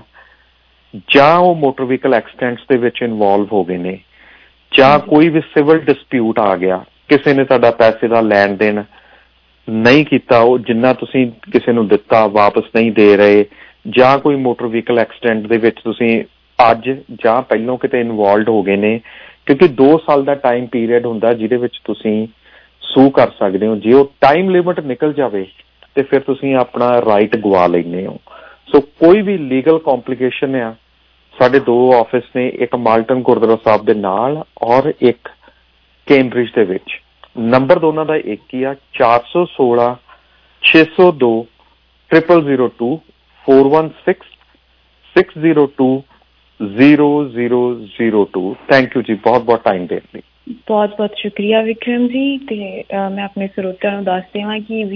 ਜਾਂ ਉਹ ਮੋਟਰ ਵਹੀਕਲ ਐਕਸੀਡੈਂਟਸ ਦੇ ਵਿੱਚ ਇਨਵੋਲਵ ਹੋ ਗਏ ਨੇ, ਜਾਂ ਕੋਈ ਵੀ ਸਿਵਲ ਡਿਸਪਿਊਟ ਆ ਗਿਆ, ਕਿਸੇ ਨੇ ਤੁਹਾਡਾ ਪੈਸੇ ਦਾ ਲੈਣ ਦੇਣ ਨਹੀਂ ਕੀਤਾ, ਉਹ ਜਿੰਨਾ ਤੁਸੀਂ ਕਿਸੇ ਨੂੰ ਦਿੱਤਾ ਵਾਪਸ ਨਹੀਂ ਦੇ ਰਹੇ, ਜਾਂ ਕੋਈ ਮੋਟਰ ਵਹੀਕਲ ਐਕਸੀਡੈਂਟ ਦੇ ਵਿੱਚ ਤੁਸੀਂ ਅੱਜ ਜਾਂ ਪਹਿਲਾਂ ਕਿਤੇ ਇਨਵੋਲਵਡ ਹੋ ਗਏ ਨੇ, ਕਿਉਂਕਿ ਦੋ ਸਾਲ ਦਾ ਟਾਈਮ ਪੀਰੀਅਡ ਹੁੰਦਾ ਜਿਹਦੇ ਵਿੱਚ ਤੁਸੀਂ ਸੂ ਕਰ ਸਕਦੇ ਹੋ। ਜੇ ਉਹ ਟਾਈਮ ਲਿਮਿਟ ਨਿਕਲ ਜਾਵੇ ਤੇ ਫਿਰ ਤੁਸੀਂ ਆਪਣਾ ਰਾਈਟ ਗਵਾ ਲੈਂਦੇ ਹੋ। ਸੋ ਕੋਈ ਵੀ ਲੀਗਲ ਕੰਪਲੀਕੇਸ਼ਨ ਆ, ਸਾਡੇ ਦੋ ਆਫਿਸ ਨੇ, ਇੱਕ ਮਾਲਟਨ ਗੁਰਦੁਆਰਾ ਸਾਹਿਬ ਦੇ ਨਾਲ ਔਰ ਇੱਕ ਕੈਂਬਰਿਜ ਦੇ ਵਿੱਚ। ਨੰਬਰ ਦੋਨਾਂ ਦਾ ਇੱਕ ਹੀ ਆ, ਚਾਰ ਸੌ ਸੋਲਾਂ ਛੇ ਸੌ ਦੋ triple zero two four one six six zero two zero zero zero two. Thank you ਜੀ ਬਹੁਤ ਬਹੁਤ ਟਾਈਮ ਦੇਣ ਲਈ। ਬਹੁਤ ਬਹੁਤ ਸ਼ੁਕਰੀਆ ਵਿਕਰਮ ਜੀ। ਤੇ ਮੈਂ ਆਪਣੇ ਸਰੋਤਿਆਂ ਨੂੰ ਦੱਸ ਦੇਵਾਂ ਕਿ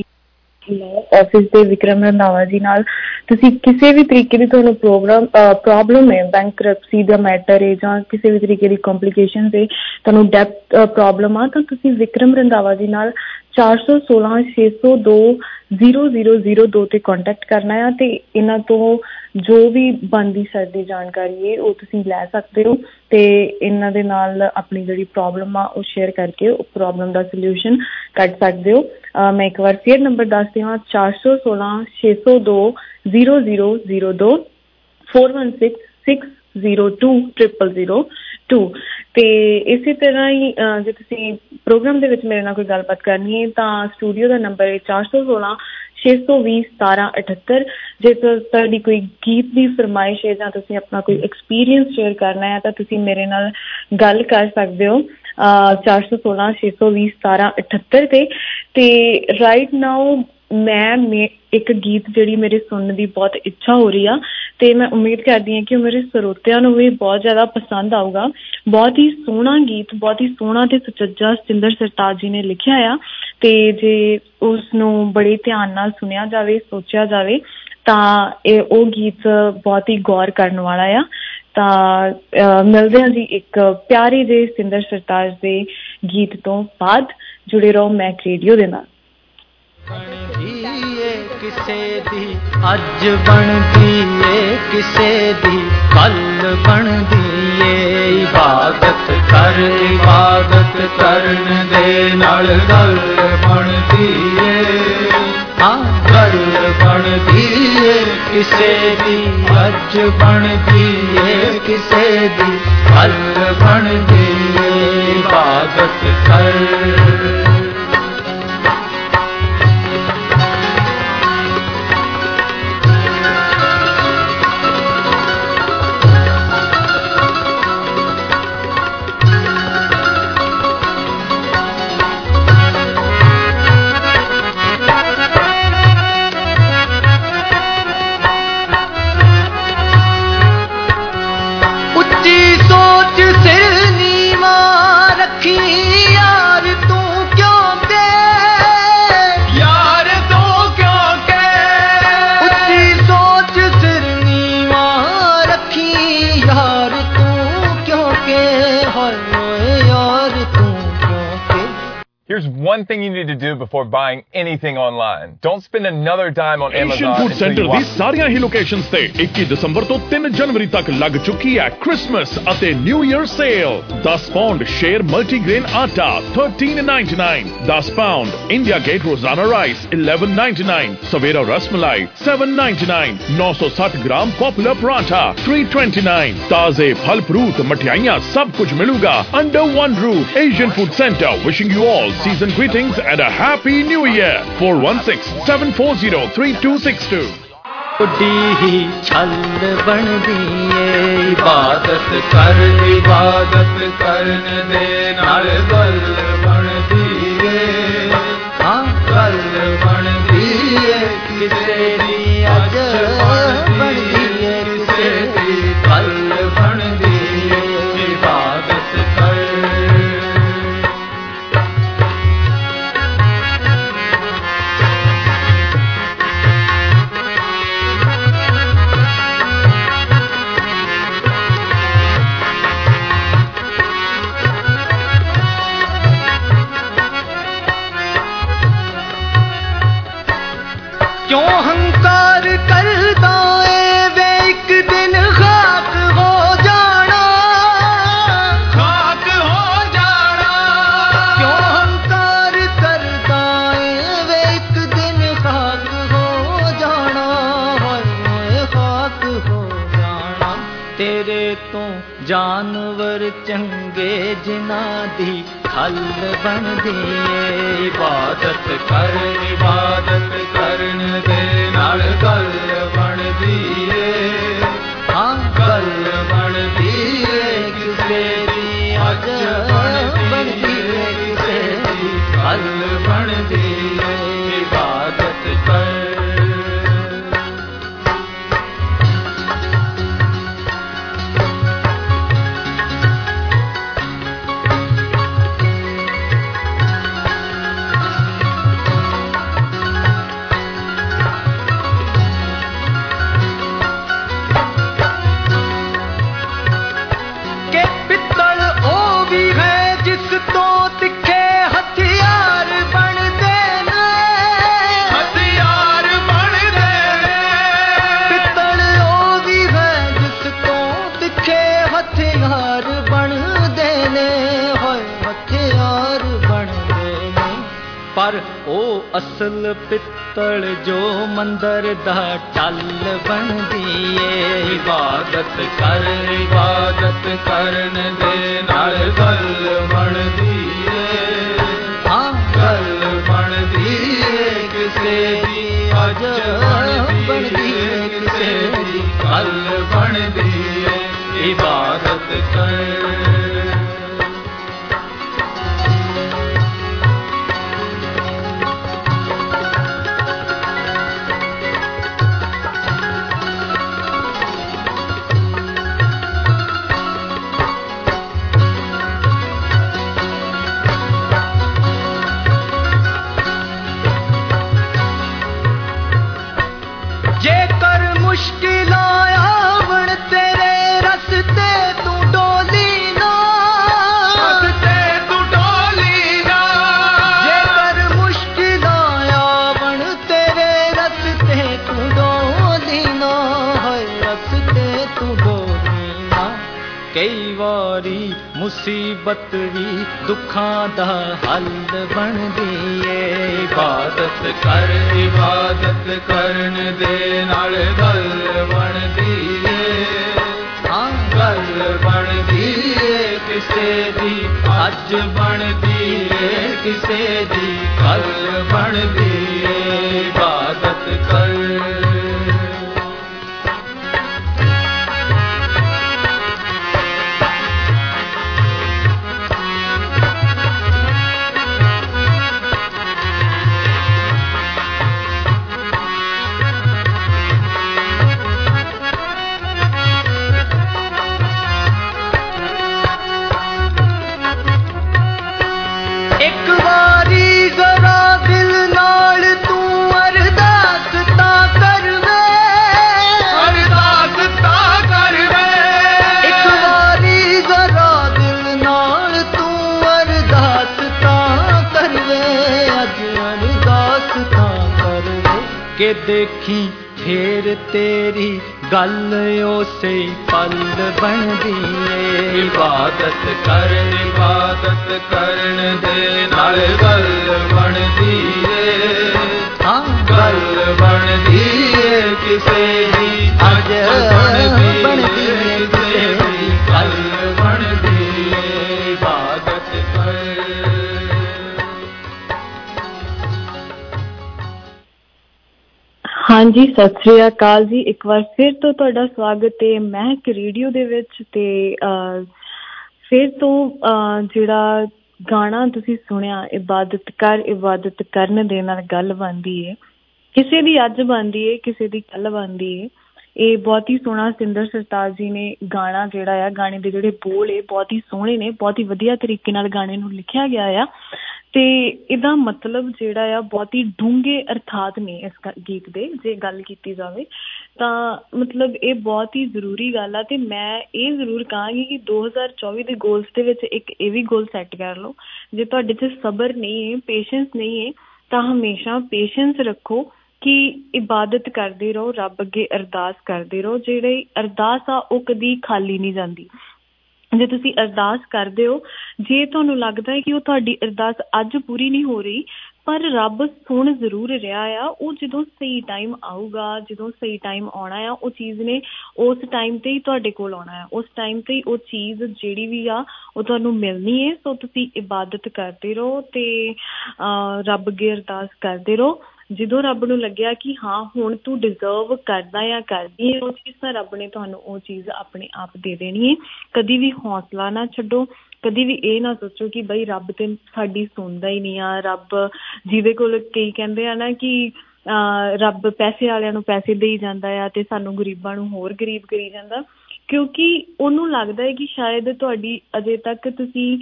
ਆਫਿਸ ਦੇ ਵਿਕਰਮ ਰੰਧਾਵਾ ਜੀ ਨਾਲ ਤੁਸੀਂ ਕਿਸੇ ਵੀ ਤਰੀਕੇ ਦੀ ਤੁਹਾਨੂੰ ਪ੍ਰੋਗਰਾਮ ਪ੍ਰੋਬਲਮ ਹੈ, ਬੈਂਕਰਪਸੀ ਦਾ ਮੈਟਰ ਹੈ ਜਾਂ ਕਿਸੇ ਵੀ ਤਰੀਕੇ ਦੀ ਕੰਪਲੀਕੇਸ਼ਨ ਹੈ, ਤੁਹਾਨੂੰ ਡੈਪਥ ਪ੍ਰੋਬਲਮ ਆ, ਤਾਂ ਤੁਸੀਂ ਵਿਕਰਮ ਰੰਧਾਵਾ ਜੀ ਨਾਲ ਚਾਰ ਸੌ ਸੋਲਾਂ ਛੇ ਸੌ ਦੋ ਜ਼ੀਰੋ ਜ਼ੀਰੋ ਜ਼ੀਰੋ ਦੋ ਤੇ ਕੰਟੈਕਟ ਕਰਨਾ ਆ ਤੇ ਇਹਨਾਂ ਤੋਂ ਜੋ ਵੀ ਬਣਦੀ ਸਾਡੀ ਜਾਣਕਾਰੀ ਹੈ ਉਹ ਤੁਸੀਂ ਲੈ ਸਕਦੇ ਹੋ ਤੇ ਇਹਨਾਂ ਦੇ ਨਾਲ ਆਪਣੀ ਜਿਹੜੀ ਪ੍ਰੋਬਲਮ ਆ ਉਹ ਸ਼ੇਅਰ ਕਰਕੇ ਉਹ ਪ੍ਰੋਬਲਮ ਦਾ ਸੋਲਿਊਸ਼ਨ ਕੱਢ ਸਕਦੇ ਹੋ। ਮੈਂ ਇੱਕ ਵਾਰ ਫਿਰ ਨੰਬਰ ਦੱਸ ਦੇਵਾਂ, ਚਾਰ ਸੌ ਸੋਲਾਂ ਛੇ ਸੌ ਦੋ ਜ਼ੀਰੋ ਜ਼ੀਰੋ ਜ਼ੀਰੋ ਦੋ four one six six zero two triple zero two. ਤੇ ਇਸੇ ਤਰ੍ਹਾਂ ਹੀ ਜੇ ਤੁਸੀਂ ਪ੍ਰੋਗਰਾਮ ਦੇ ਵਿੱਚ ਮੇਰੇ ਨਾਲ ਕੋਈ ਗੱਲਬਾਤ ਕਰਨੀ ਹੈ ਤਾਂ ਸਟੂਡੀਓ ਦਾ ਨੰਬਰ ਹੈ ਚਾਰ ਸੌ ਸੋਲਾਂ ਛੇ ਸੌ ਵੀਹ ਸਤਾਰਾਂ ਅਠੱਤਰ। ਜੇ ਤੁਹਾਡੀ ਕੋਈ ਗੀਤ ਦੀ ਫਰਮਾਇਸ਼ ਹੈ ਜਾਂ ਤੁਸੀਂ ਆਪਣਾ ਕੋਈ ਐਕਸਪੀਰੀਅੰਸ ਸ਼ੇਅਰ ਕਰਨਾ ਹੈ ਤਾਂ ਤੁਸੀਂ ਮੇਰੇ ਨਾਲ ਗੱਲ ਕਰ ਸਕਦੇ ਹੋ ਚਾਰ ਸੌ ਸੋਲਾਂ ਛੇ ਸੌ ਵੀਹ ਸਤਾਰਾਂ ਅਠੱਤਰ ਤੇ। ਤੇ ਰਾਈਟ ਨਾਓ ਮੈਂ ਮੇ ਇੱਕ ਗੀਤ ਜਿਹੜੀ ਮੇਰੇ ਸੁਣਨ ਦੀ ਬਹੁਤ ਇੱਛਾ ਹੋ ਰਹੀ ਆ ਤੇ ਮੈਂ ਉਮੀਦ ਕਰਦੀ ਹਾਂ ਕਿ ਉਹ ਮੇਰੇ ਸਰੋਤਿਆਂ ਨੂੰ ਵੀ ਬਹੁਤ ਜ਼ਿਆਦਾ ਪਸੰਦ ਆਊਗਾ। ਬਹੁਤ ਹੀ ਸੋਹਣਾ ਗੀਤ, ਬਹੁਤ ਹੀ ਸੋਹਣਾ ਤੇ ਸੁਚੱਜਾ ਸਤਿੰਦਰ ਸਰਤਾਜ ਜੀ ਨੇ ਲਿਖਿਆ ਆ ਤੇ ਜੇ ਉਸ ਨੂੰ ਬੜੇ ਧਿਆਨ ਨਾਲ ਸੁਣਿਆ ਜਾਵੇ, ਸੋਚਿਆ ਜਾਵੇ ਤਾਂ ਇਹ ਉਹ ਗੀਤ ਬਹੁਤ ਹੀ ਗੌਰ ਕਰਨ ਵਾਲਾ ਆ। ਤਾਂ ਮਿਲਦੇ ਹਾਂ ਜੀ ਇੱਕ ਪਿਆਰੇ ਜਿਹੇ ਸਤਿੰਦਰ ਸਰਤਾਜ ਦੇ ਗੀਤ ਤੋਂ ਬਾਅਦ। ਜੁੜੇ ਰਹੋ ਮੈਕ ਰੇਡੀਓ ਦੇ ਨਾਲ।
ਕਿਸੇ ਦੀ ਅੱਜ ਬਣਦੀ ਏ, ਕਿਸੇ ਦੀ ਕੱਲ ਬਣਦੀ ਏ। ਇਬਾਦਤ ਕਰ ਇਬਾਦਤ ਕਰਨ ਦੇ ਨਾਲ ਗੱਲ ਬਣਦੀ ਏ, ਹਾਂ ਗੱਲ ਬਣਦੀ ਏ ਕਿਸੇ ਦੀ ਅੱਜ ਬਣਦੀ ਏ ਕਿਸੇ ਦੀ ਕੱਲ ਬਣਦੀ ਏ ਇਬਾਦਤ ਕਰ
Here's one thing you need to do before buying anything online. Don't spend another dime on Amazon.
Asian Food Center ਦੀ ਸਾਰੀਆਂ ਹੀ ਲੋਕੇਸ਼ਨਸ ਤੇ ਇੱਕੀ ਦਸੰਬਰ ਤੋਂ ਤਿੰਨ ਜਨਵਰੀ ਤੱਕ ਲੱਗ ਚੁੱਕੀ ਹੈ ਕ੍ਰਿਸਮਸ ਅਤੇ ਨਿਊ ਈਅਰ ਸੇਲ। ਦਸ ਪਾਉਂਡ ਸ਼ੇਰ ਮਲਟੀਗ੍ਰੇਨ ਆਟਾ thirteen ninety-nine, ਦਸ pound India Gate Rozana rice eleven ninety-nine, ਸਵੇਰਾ rasmalai seven ninety-nine, nine hundred sixty gram popular paratha three twenty-nine, ਤਾਜ਼ੇ ਫਲ ਫਰੂਟ ਮਠਿਆਈਆਂ ਸਭ ਕੁਝ ਮਿਲੂਗਾ under one roof। Asian Food Center wishing you all season greetings and a happy new year। four one six, seven four zero, three two six two।
ਉੱਡੀ ਹੀ ਛਲ ਬਣਦੀ ਏ ਇਬਾਦਤ ਕਰ ਇਬਾਦਤ ਕਰਨ ਦੇ ਨਾਲ ਗੱਲ ਬਣਦੀ ਏ ਹਾਂ ਗੱਲ ਬਣਦੀ ਏ ਕਿਸੇ ਦੀ ਅੱਜ ਬਣਦੀ ਏ ਕਿਸੇ ਦੀ ਕੱਲ ਬਣਦੀ ਏ ਇਬਾਦਤ ਕਰ क्यों हंकार करदा ए वे एक दिन खाक हो जाना खाक हो जाना क्यों हंकार करदा ए वे एक दिन खाक हो जाना होए खाक हो जाना तेरे तो जानवर चंगे जिन्हां दी खल बनदी ਏ इबादत कर इबादत ਕਰਨ ਦੇ ਨਾਲ ਗੱਲ ਬਣਦੀ ਏ ਹਾਂ ਗੱਲ ਬਣਦੀ ਏ ਕਿਸੇ ਦੀ ਅੱਜ ਬਣਦੀ ਏ ਕਿਸੇ ਦੀ ਕੱਲ ਬਣਦੀ ਏ ਇਬਾਦਤ ਕਰ पर ओ असल पित्तल जो मंदर दा टल बनदी ए इबादत कर इबादत करन दे नाल गल बनदी ए हां गल बनदी ए किसे दी अज बनदी ए किसे दी गल बनदी ए इबादत कर मुश्किल आया बन तेरे रस्ते तू डोल ਕਈ ਵਾਰੀ ਮੁਸੀਬਤ ਵੀ ਦੁੱਖਾਂ ਦਾ ਹੱਲ ਬਣਦੀ ਏ ਇਬਾਦਤ ਕਰ ਇਬਾਦਤ ਕਰਨ ਦੇ ਨਾਲ ਗੱਲ ਬਣਦੀ ਏ ਹਾਂ ਗੱਲ ਬਣਦੀ ਏ ਕਿਸੇ ਦੀ ਅੱਜ ਬਣਦੀ ਏ ਕਿਸੇ ਦੀ ਕੱਲ ਬਣਦੀ ਏ ਇਬਾਦਤ ਕਰ के देखी फिर तेरी गल उसे पल बनदी ए इबादत कर इबादत करन दे नाल गल बनदी ए हां गल बनदी ए किसे दी अज बनदी ए किसे दी गल बनदी ए इबादत कर
ਹਾਂਜੀ ਸਤਿ ਸ੍ਰੀ ਅਕਾਲ ਜੀ ਇੱਕ ਵਾਰ ਫਿਰ ਤੋਂ ਤੁਹਾਡਾ ਸਵਾਗਤ ਹੈ ਮਹਿਕ ਰੇਡੀਓ ਦੇ ਵਿੱਚ ਤੇ ਫਿਰ ਤੋਂ ਜਿਹੜਾ ਗਾਣਾ ਤੁਸੀਂ ਸੁਣਿਆ ਇਬਾਦਤ ਕਰ ਇਬਾਦਤ ਕਰਨ ਦੇ ਨਾਲ ਗੱਲ ਬਣਦੀ ਹੈ ਕਿਸੇ ਦੀ ਅੱਜ ਬਣਦੀ ਹੈ ਕਿਸੇ ਦੀ ਕੱਲ ਬਣਦੀ ਹੈ ਇਹ ਬਹੁਤ ਹੀ ਸੋਹਣਾ ਸਿੰਦਰ ਸਰਤਾਜ ਜੀ ਨੇ ਗਾਣਾ ਜਿਹੜਾ ਆ ਗਾਣੇ ਦੇ ਜਿਹੜੇ ਬੋਲ ਹੈ ਬਹੁਤ ਹੀ ਸੋਹਣੇ ਨੇ ਬਹੁਤ ਹੀ ਵਧੀਆ ਤਰੀਕੇ ਨਾਲ ਗਾਣੇ ਨੂੰ ਲਿਖਿਆ ਗਿਆ ਆ ਤੇ ਇਹਦਾ ਮਤਲਬ ਜਿਹੜਾ ਆ ਬਹੁਤ ਹੀ ਡੂੰਘੇ ਅਰਥਾਤ ਨੇ ਇਸ ਗੀਤ ਦੇ ਜੇ ਗੱਲ ਕੀਤੀ ਜਾਵੇ ਤਾਂ ਮਤਲਬ ਇਹ ਬਹੁਤ ਹੀ ਜ਼ਰੂਰੀ ਗੱਲ ਆ ਤੇ ਮੈਂ ਇਹ ਜ਼ਰੂਰ ਕਹਾਂਗੀ ਕਿ ਦੋ ਹਜ਼ਾਰ ਚੌਵੀ ਦੇ ਗੋਲਸ ਦੇ ਵਿੱਚ ਇੱਕ ਇਹ ਵੀ ਗੋਲ ਸੈੱਟ ਕਰ ਲਓ ਜੇ ਤੁਹਾਡੇ 'ਚ ਸਬਰ ਨਹੀਂ ਹੈ ਪੇਸ਼ੈਂਸ ਨਹੀਂ ਹੈ ਤਾਂ ਹਮੇਸ਼ਾ ਪੇਸ਼ੈਂਸ ਰੱਖੋ ਕਿ ਇਬਾਦਤ ਕਰਦੇ ਰਹੋ ਰੱਬ ਅੱਗੇ ਅਰਦਾਸ ਕਰਦੇ ਰਹੋ ਜਿਹੜੀ ਅਰਦਾਸ ਆ ਉਹ ਕਦੀ ਖਾਲੀ ਨਹੀਂ ਜਾਂਦੀ ਜੇ ਤੁਸੀਂ ਅਰਦਾਸ ਕਰਦੇ ਹੋ ਜੇ ਤੁਹਾਨੂੰ ਲੱਗਦਾ ਹੈ ਕਿ ਉਹ ਤੁਹਾਡੀ ਅਰਦਾਸ ਅੱਜ ਪੂਰੀ ਨਹੀਂ ਹੋ ਰਹੀ ਪਰ ਰੱਬ ਸੁਣ ਜ਼ਰੂਰ ਰਿਹਾ ਆ ਉਹ ਜਦੋਂ ਸਹੀ ਟਾਈਮ ਆਊਗਾ ਜਦੋਂ ਸਹੀ ਟਾਈਮ ਆਉਣਾ ਆ ਉਹ ਚੀਜ਼ ਨੇ ਉਸ ਟਾਈਮ ਤੇ ਹੀ ਤੁਹਾਡੇ ਕੋਲ ਆਉਣਾ ਆ ਉਸ ਟਾਈਮ ਤੇ ਹੀ ਉਹ ਚੀਜ਼ ਜਿਹੜੀ ਵੀ ਆ ਉਹ ਤੁਹਾਨੂੰ ਮਿਲਣੀ ਹੈ ਸੋ ਤੁਸੀਂ ਇਬਾਦਤ ਕਰਦੇ ਰਹੋ ਤੇ ਰੱਬ ਅੱਗੇ ਅਰਦਾਸ ਕਰਦੇ ਰਹੋ ਜਦੋਂ ਰੱਬ ਨੂੰ ਲੱਗਿਆ ਕਿ ਹਾਂ ਹੁਣ ਤੂੰ ਡਿਜ਼ਰਵ ਕਰਦਾ ਜਾਂ ਕਰਦੀ ਹੈ ਉਹ ਚੀਜ਼ ਤਾਂ ਰੱਬ ਨੇ ਤੁਹਾਨੂੰ ਉਹ ਚੀਜ਼ ਆਪਣੇ ਆਪ ਦੇ ਦੇਣੀ ਹੈ ਕਦੀ ਵੀ ਹੌਸਲਾ ਨਾ ਛੱਡੋ ਕਦੀ ਵੀ ਇਹ ਨਾ ਸੋਚੋ ਕਿ ਬਈ ਰੱਬ ਤੇ ਸਾਡੀ ਸੁਣਦਾ ਹੀ ਨਹੀਂ ਆ ਰੱਬ ਜਿਹਦੇ ਕੋਲ ਕਈ ਕਹਿੰਦੇ ਆ ਨਾ ਕਿ ਰੱਬ ਪੈਸੇ ਵਾਲਿਆਂ ਨੂੰ ਪੈਸੇ ਦੇਈ ਜਾਂਦਾ ਆ ਤੇ ਸਾਨੂੰ ਗਰੀਬਾਂ ਨੂੰ ਹੋਰ ਗਰੀਬ ਕਰੀ ਜਾਂਦਾ ਕਿਉਂਕਿ ਉਹਨੂੰ ਲੱਗਦਾ ਹੈ ਕਿ ਸ਼ਾਇਦ ਤੁਹਾਡੀ ਅਜੇ ਤੱਕ ਤੁਸੀਂ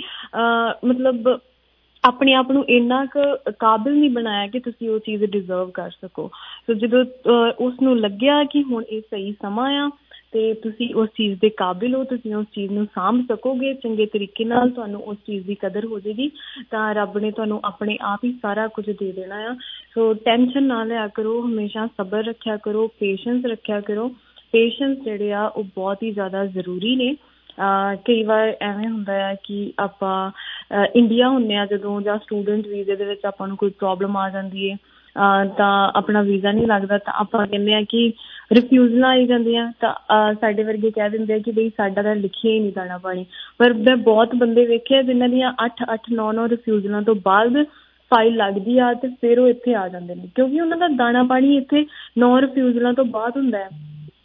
ਮਤਲਬ ਆਪਣੇ ਆਪ ਨੂੰ ਇੰਨਾ ਕੁ ਕਾਬਿਲ ਨਹੀਂ ਬਣਾਇਆ ਕਿ ਤੁਸੀਂ ਉਹ ਚੀਜ਼ ਡਿਜ਼ਰਵ ਕਰ ਸਕੋ ਸੋ ਜਦੋਂ ਉਸਨੂੰ ਲੱਗਿਆ ਕਿ ਹੁਣ ਇਹ ਸਹੀ ਸਮਾਂ ਆ ਤੇ ਤੁਸੀਂ ਉਸ ਚੀਜ਼ ਦੇ ਕਾਬਿਲ ਹੋ ਤੁਸੀਂ ਉਸ ਚੀਜ਼ ਨੂੰ ਸਾਂਭ ਸਕੋਗੇ ਚੰਗੇ ਤਰੀਕੇ ਨਾਲ ਤੁਹਾਨੂੰ ਉਸ ਚੀਜ਼ ਦੀ ਕਦਰ ਹੋ ਜਾਏਗੀ ਤਾਂ ਰੱਬ ਨੇ ਤੁਹਾਨੂੰ ਆਪਣੇ ਆਪ ਹੀ ਸਾਰਾ ਕੁਝ ਦੇ ਦੇਣਾ ਆ ਸੋ ਟੈਨਸ਼ਨ ਨਾ ਲਿਆ ਕਰੋ ਹਮੇਸ਼ਾ ਸਬਰ ਰੱਖਿਆ ਕਰੋ ਪੇਸ਼ੈਂਸ ਰੱਖਿਆ ਕਰੋ ਪੇਸ਼ੈਂਸ ਜਿਹੜੇ ਆ ਉਹ ਬਹੁਤ ਹੀ ਜ਼ਿਆਦਾ ਜ਼ਰੂਰੀ ਨੇ ਕਈ ਵਾਰ ਐਵੇਂ ਹੁੰਦਾ ਆ ਕਿ ਆਪਾਂ ਇੰਡੀਆ ਹੁੰਦੇ ਹਾਂ ਜਦੋਂ ਜਾਂ ਸਟੂਡੈਂਟ ਵੀਜ਼ੇ ਦੇ ਵਿੱਚ ਆਪਾਂ ਨੂੰ ਕੋਈ ਪ੍ਰੋਬਲਮ ਆ ਜਾਂਦੀ ਹੈ ਤਾਂ ਆਪਣਾ ਵੀਜ਼ਾ ਨਹੀਂ ਲੱਗਦਾ ਤਾਂ ਆਪਾਂ ਕਹਿੰਦੇ ਹਾਂ ਕਿ ਰਿਫਿਊਜ਼ਲਾਂ ਆਈ ਜਾਂਦੀਆਂ ਤਾਂ ਸਾਡੇ ਵਰਗੇ ਕਹਿ ਦਿੰਦੇ ਆ ਕਿ ਬਈ ਸਾਡਾ ਤਾਂ ਲਿਖਿਆ ਹੀ ਨਹੀਂ ਦਾਣਾ ਪਾਣੀ ਪਰ ਮੈਂ ਬਹੁਤ ਬੰਦੇ ਵੇਖੇ ਜਿਨ੍ਹਾਂ ਦੀਆਂ ਅੱਠ ਅੱਠ ਨੌ ਨੌ ਰਿਫਿਊਜ਼ਲਾਂ ਤੋਂ ਬਾਅਦ ਫਾਈਲ ਲੱਗਦੀ ਆ ਤੇ ਫਿਰ ਉਹ ਇੱਥੇ ਆ ਜਾਂਦੇ ਨੇ ਕਿਉਂਕਿ ਉਹਨਾਂ ਦਾ ਦਾਣਾ ਪਾਣੀ ਇੱਥੇ ਨੌ ਰਿਫਿਊਜ਼ਲਾਂ ਤੋਂ ਬਾਅਦ ਹੁੰਦਾ ਹੈ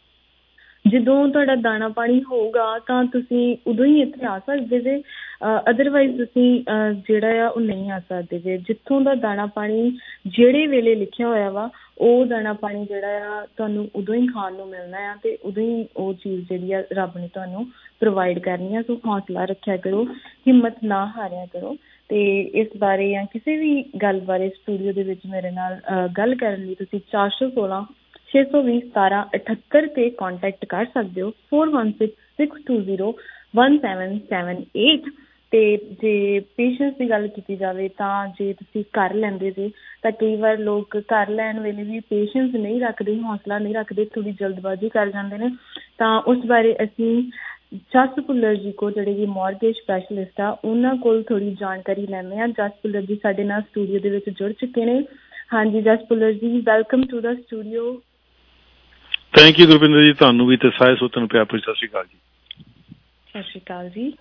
ਜਦੋਂ ਤੁਹਾਡਾ ਦਾਣਾ ਪਾਣੀ ਹੋਊਗਾ ਤਾਂ ਤੁਸੀਂ ਉਦੋਂ ਹੀ ਇੱਥੇ ਆ ਸਕਦੇ ਜੇ ਅਦਰਵਾਈਜ਼ ਤੁਸੀਂ ਜਿਹੜਾ ਆ ਉਹ ਨਹੀਂ ਆ ਸਕਦੇ ਜੇ ਜਿੱਥੋਂ ਦਾ ਦਾਣਾ ਪਾਣੀ ਜਿਹੜੇ ਵੇਲੇ ਲਿਖਿਆ ਹੋਇਆ ਵਾ ਉਹ ਦਾਣਾ ਪਾਣੀ ਜਿਹੜਾ ਆ ਤੁਹਾਨੂੰ ਉਦੋਂ ਹੀ ਖਾਣ ਨੂੰ ਮਿਲਣਾ ਆ ਤੇ ਉਦੋਂ ਹੀ ਉਹ ਚੀਜ਼ ਜਿਹੜੀ ਆ ਰੱਬ ਨੇ ਤੁਹਾਨੂੰ ਪ੍ਰੋਵਾਈਡ ਕਰਨੀ ਆ ਸੋ ਹੌਸਲਾ ਰੱਖਿਆ ਕਰੋ ਹਿੰਮਤ ਨਾ ਹਾਰਿਆ ਕਰੋ ਤੇ ਇਸ ਬਾਰੇ ਜਾਂ ਕਿਸੇ ਵੀ ਗੱਲ ਬਾਰੇ ਸਟੂਡੀਓ ਦੇ ਵਿੱਚ ਮੇਰੇ ਨਾਲ ਗੱਲ ਕਰਨ ਲਈ ਤੁਸੀਂ ਚਾਰ ਸੌ ਸੋਲਾਂ ਛੇ ਸੌ ਵੀਹ ਸਤਾਰਾਂ ਅਠੱਤਰ ਤੇ ਕੰਟੈਕਟ ਕਰ ਸਕਦੇ ਹੋ four one six six two zero one seven seven eight ਤੇ ਜੇ ਪੇਸ਼ੈਂਸ ਦੀ ਗੱਲ ਕੀਤੀ ਜਾਵੇ ਤਾਂ ਜੇ ਤੁਸੀਂ ਘਰ ਲੈਂਦੇ ਜੇ ਤਾਂ ਕਈ ਵਾਰ ਲੋਕ ਘਰ ਲੈਣ ਵੇਲੇ ਵੀ ਪੇਸ਼ੈਂਸ ਨਹੀਂ ਰੱਖਦੇ ਹੌਸਲਾ ਨਹੀਂ ਰੱਖਦੇ ਥੋੜ੍ਹੀ ਜਲਦਬਾਜ਼ੀ ਕਰ ਜਾਂਦੇ ਨੇ ਤਾਂ ਉਸ ਬਾਰੇ ਅਸੀਂ ਜਸ ਭੁੱਲਰ ਜੀ ਕੋ ਜਿਹੜੇ ਕਿ ਮੌਰਗੇਜ ਸਪੈਸ਼ਲਿਸਟ ਆ ਉਹਨਾਂ ਕੋਲ ਥੋੜੀ ਜਾਣਕਾਰੀ ਲੈਂਦੇ ਆ। ਜਸ ਭੁੱਲਰ ਜੀ ਸਾਡੇ ਨਾਲ ਸਟੂਡੀਓ ਦੇ ਵਿੱਚ ਜੁੜ ਚੁੱਕੇ ਨੇ। ਹਾਂਜੀ Jas Bhullar ji, welcome to the studio.
Thank you Gurpinder ji, ਤੁਹਾਨੂੰ ਵੀ ਤੇ ਸਾਰੇ ਸੋਤਨ ਪਿਆਰ ਭਰੀ ਸਤਿ ਸ਼੍ਰੀ ਅਕਾਲ ਜੀ।
ਸਤਿ ਸ਼੍ਰੀ ਅਕਾਲ ਜੀ।